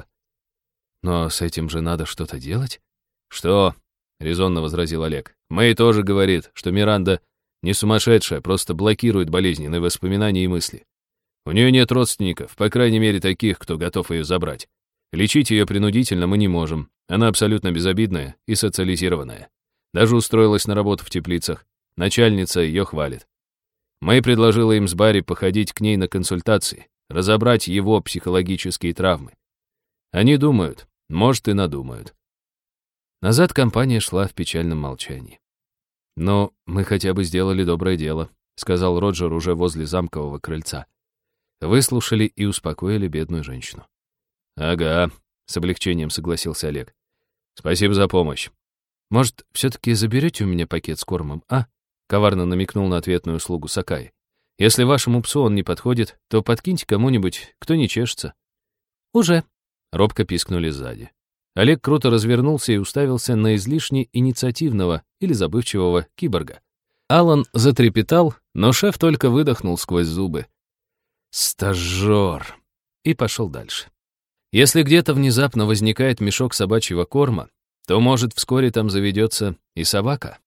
«Но с этим же надо что-то делать?» «Что?» — резонно возразил Олег. «Мэй тоже говорит, что Миранда не сумасшедшая, просто блокирует болезненные воспоминания и мысли. У нее нет родственников, по крайней мере таких, кто готов ее забрать. Лечить ее принудительно мы не можем. Она абсолютно безобидная и социализированная. Даже устроилась на работу в теплицах. Начальница ее хвалит. Мэй предложила им с Барри походить к ней на консультации, разобрать его психологические травмы. Они думают, может, и надумают. Назад компания шла в печальном молчании. «Но мы хотя бы сделали доброе дело», — сказал Роджер уже возле замкового крыльца. Выслушали и успокоили бедную женщину. «Ага», — с облегчением согласился Олег. «Спасибо за помощь». «Может, все-таки заберете у меня пакет с кормом, а?» — коварно намекнул на ответную услугу Сакаи. «Если вашему псу он не подходит, то подкиньте кому-нибудь, кто не чешется». «Уже», — робко пискнули сзади. Олег круто развернулся и уставился на излишне инициативного или забывчивого киборга. Алан затрепетал, но шеф только выдохнул сквозь зубы. «Стажер!» И пошел дальше. Если где-то внезапно возникает мешок собачьего корма, то, может, вскоре там заведется и собака.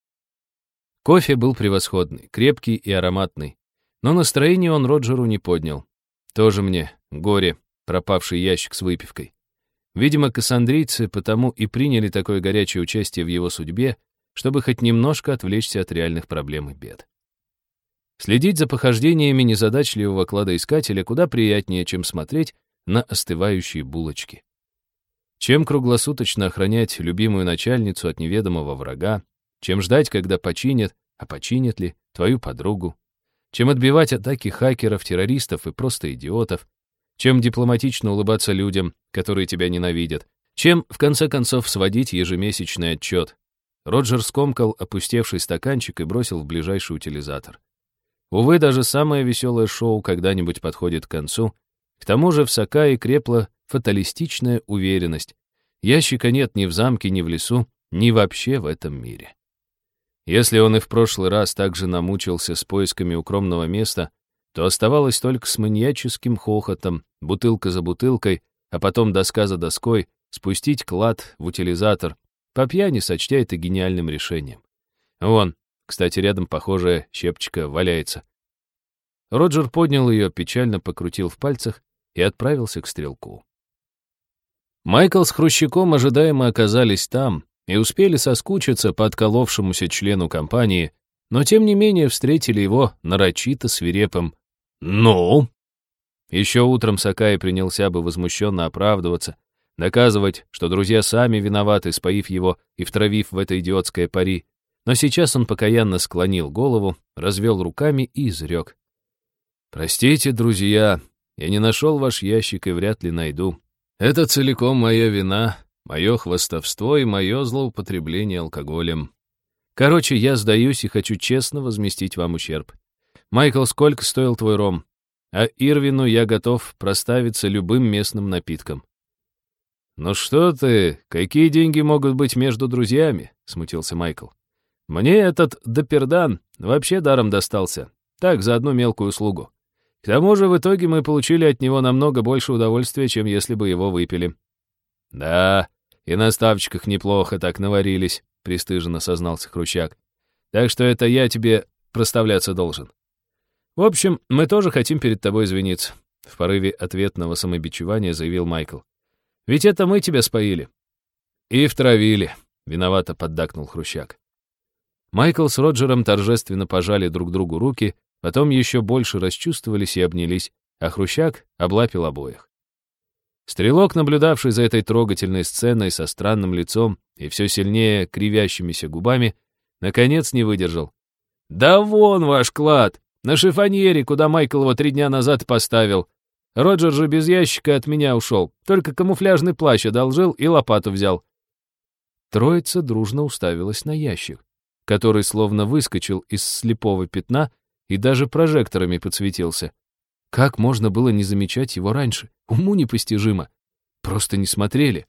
Кофе был превосходный, крепкий и ароматный, но настроение он Роджеру не поднял. Тоже мне горе, пропавший ящик с выпивкой. Видимо, кассандрийцы потому и приняли такое горячее участие в его судьбе, чтобы хоть немножко отвлечься от реальных проблем и бед. Следить за похождениями незадачливого кладоискателя куда приятнее, чем смотреть на остывающие булочки. Чем круглосуточно охранять любимую начальницу от неведомого врага, чем ждать, когда починят, а починят ли, твою подругу, чем отбивать атаки хакеров, террористов и просто идиотов, чем дипломатично улыбаться людям, которые тебя ненавидят, чем, в конце концов, сводить ежемесячный отчет. Роджер скомкал опустевший стаканчик и бросил в ближайший утилизатор. Увы, даже самое веселое шоу когда-нибудь подходит к концу. К тому же в Сакаи крепла фаталистичная уверенность. Ящика нет ни в замке, ни в лесу, ни вообще в этом мире. Если он и в прошлый раз также намучился с поисками укромного места, то оставалось только с маньяческим хохотом, бутылка за бутылкой, а потом доска за доской, спустить клад в утилизатор, по пьяни сочтя это гениальным решением. Вон, кстати, рядом похожая щепочка валяется. Роджер поднял ее, печально покрутил в пальцах и отправился к стрелку. Майкл с Хрущиком ожидаемо оказались там и успели соскучиться по отколовшемуся члену компании, но тем не менее встретили его нарочито свирепым «Ну?». Еще утром Сакаи принялся бы возмущенно оправдываться, доказывать, что друзья сами виноваты, споив его и втравив в это идиотское пари, но сейчас он покаянно склонил голову, развел руками и изрек: «Простите, друзья, я не нашел ваш ящик и вряд ли найду. Это целиком моя вина, мое хвастовство и мое злоупотребление алкоголем. Короче, я сдаюсь и хочу честно возместить вам ущерб. Майкл, сколько стоил твой ром? А Ирвину я готов проставиться любым местным напитком». «Ну что ты, какие деньги могут быть между друзьями?» — смутился Майкл. «Мне этот допердан вообще даром достался. Так, за одну мелкую услугу. К тому же в итоге мы получили от него намного больше удовольствия, чем если бы его выпили». «Да, и на ставочках неплохо так наварились», — пристыженно сознался Хрущак. «Так что это я тебе проставляться должен. В общем, мы тоже хотим перед тобой извиниться», — в порыве ответного самобичевания заявил Майкл. «Ведь это мы тебя споили». «И втравили», — виновато поддакнул Хрущак. Майкл с Роджером торжественно пожали друг другу руки, потом еще больше расчувствовались и обнялись, а Хрущак облапил обоих. Стрелок, наблюдавший за этой трогательной сценой со странным лицом и все сильнее кривящимися губами, наконец не выдержал. «Да вон ваш клад! На шифоньере, куда Майкл его 3 дня назад поставил. Роджер же без ящика от меня ушел, только камуфляжный плащ одолжил и лопату взял». Троица дружно уставилась на ящик, который словно выскочил из слепого пятна и даже прожекторами подсветился. Как можно было не замечать его раньше? Уму непостижимо. Просто не смотрели.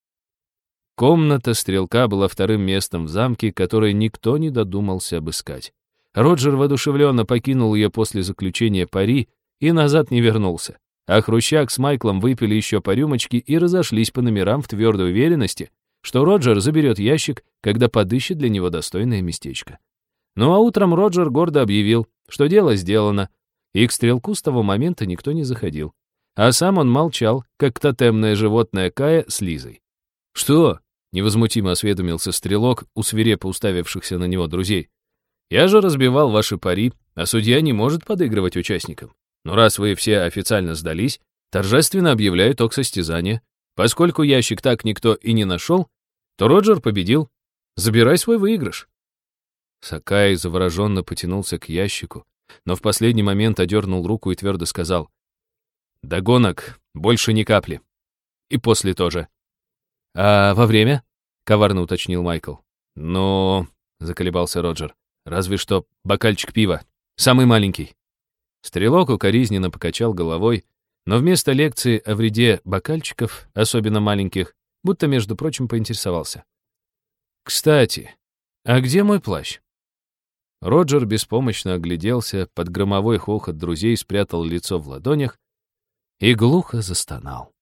Комната стрелка была вторым местом в замке, которое никто не додумался обыскать. Роджер воодушевленно покинул ее после заключения пари и назад не вернулся. А Хрущак с Майклом выпили еще по рюмочке и разошлись по номерам в твердой уверенности, что Роджер заберет ящик, когда подыщет для него достойное местечко. Ну а утром Роджер гордо объявил, что дело сделано, и к стрелку с того момента никто не заходил.
а сам он молчал, как тотемное животное Кая с Лизой. «Что?» — невозмутимо осведомился стрелок у свирепо уставившихся на него друзей. «Я же разбивал ваши пари, а судья не может подыгрывать участникам. Но раз вы все официально сдались, торжественно объявляю итог состязания. Поскольку ящик так никто и не нашел, то Роджер победил. Забирай свой выигрыш». Сакай завороженно потянулся к ящику, но в последний момент одернул руку и твердо сказал: «До гонок больше ни капли. И после тоже». «А во время?» — коварно уточнил Майкл. «Ну...» — заколебался Роджер. «Разве что бокальчик пива. Самый маленький». Стрелок укоризненно покачал головой, но вместо лекции о вреде бокальчиков, особенно маленьких, будто, между прочим, поинтересовался: «Кстати, а где мой плащ?» Роджер беспомощно огляделся, под громовой хохот друзей спрятал лицо в ладонях и глухо застонал.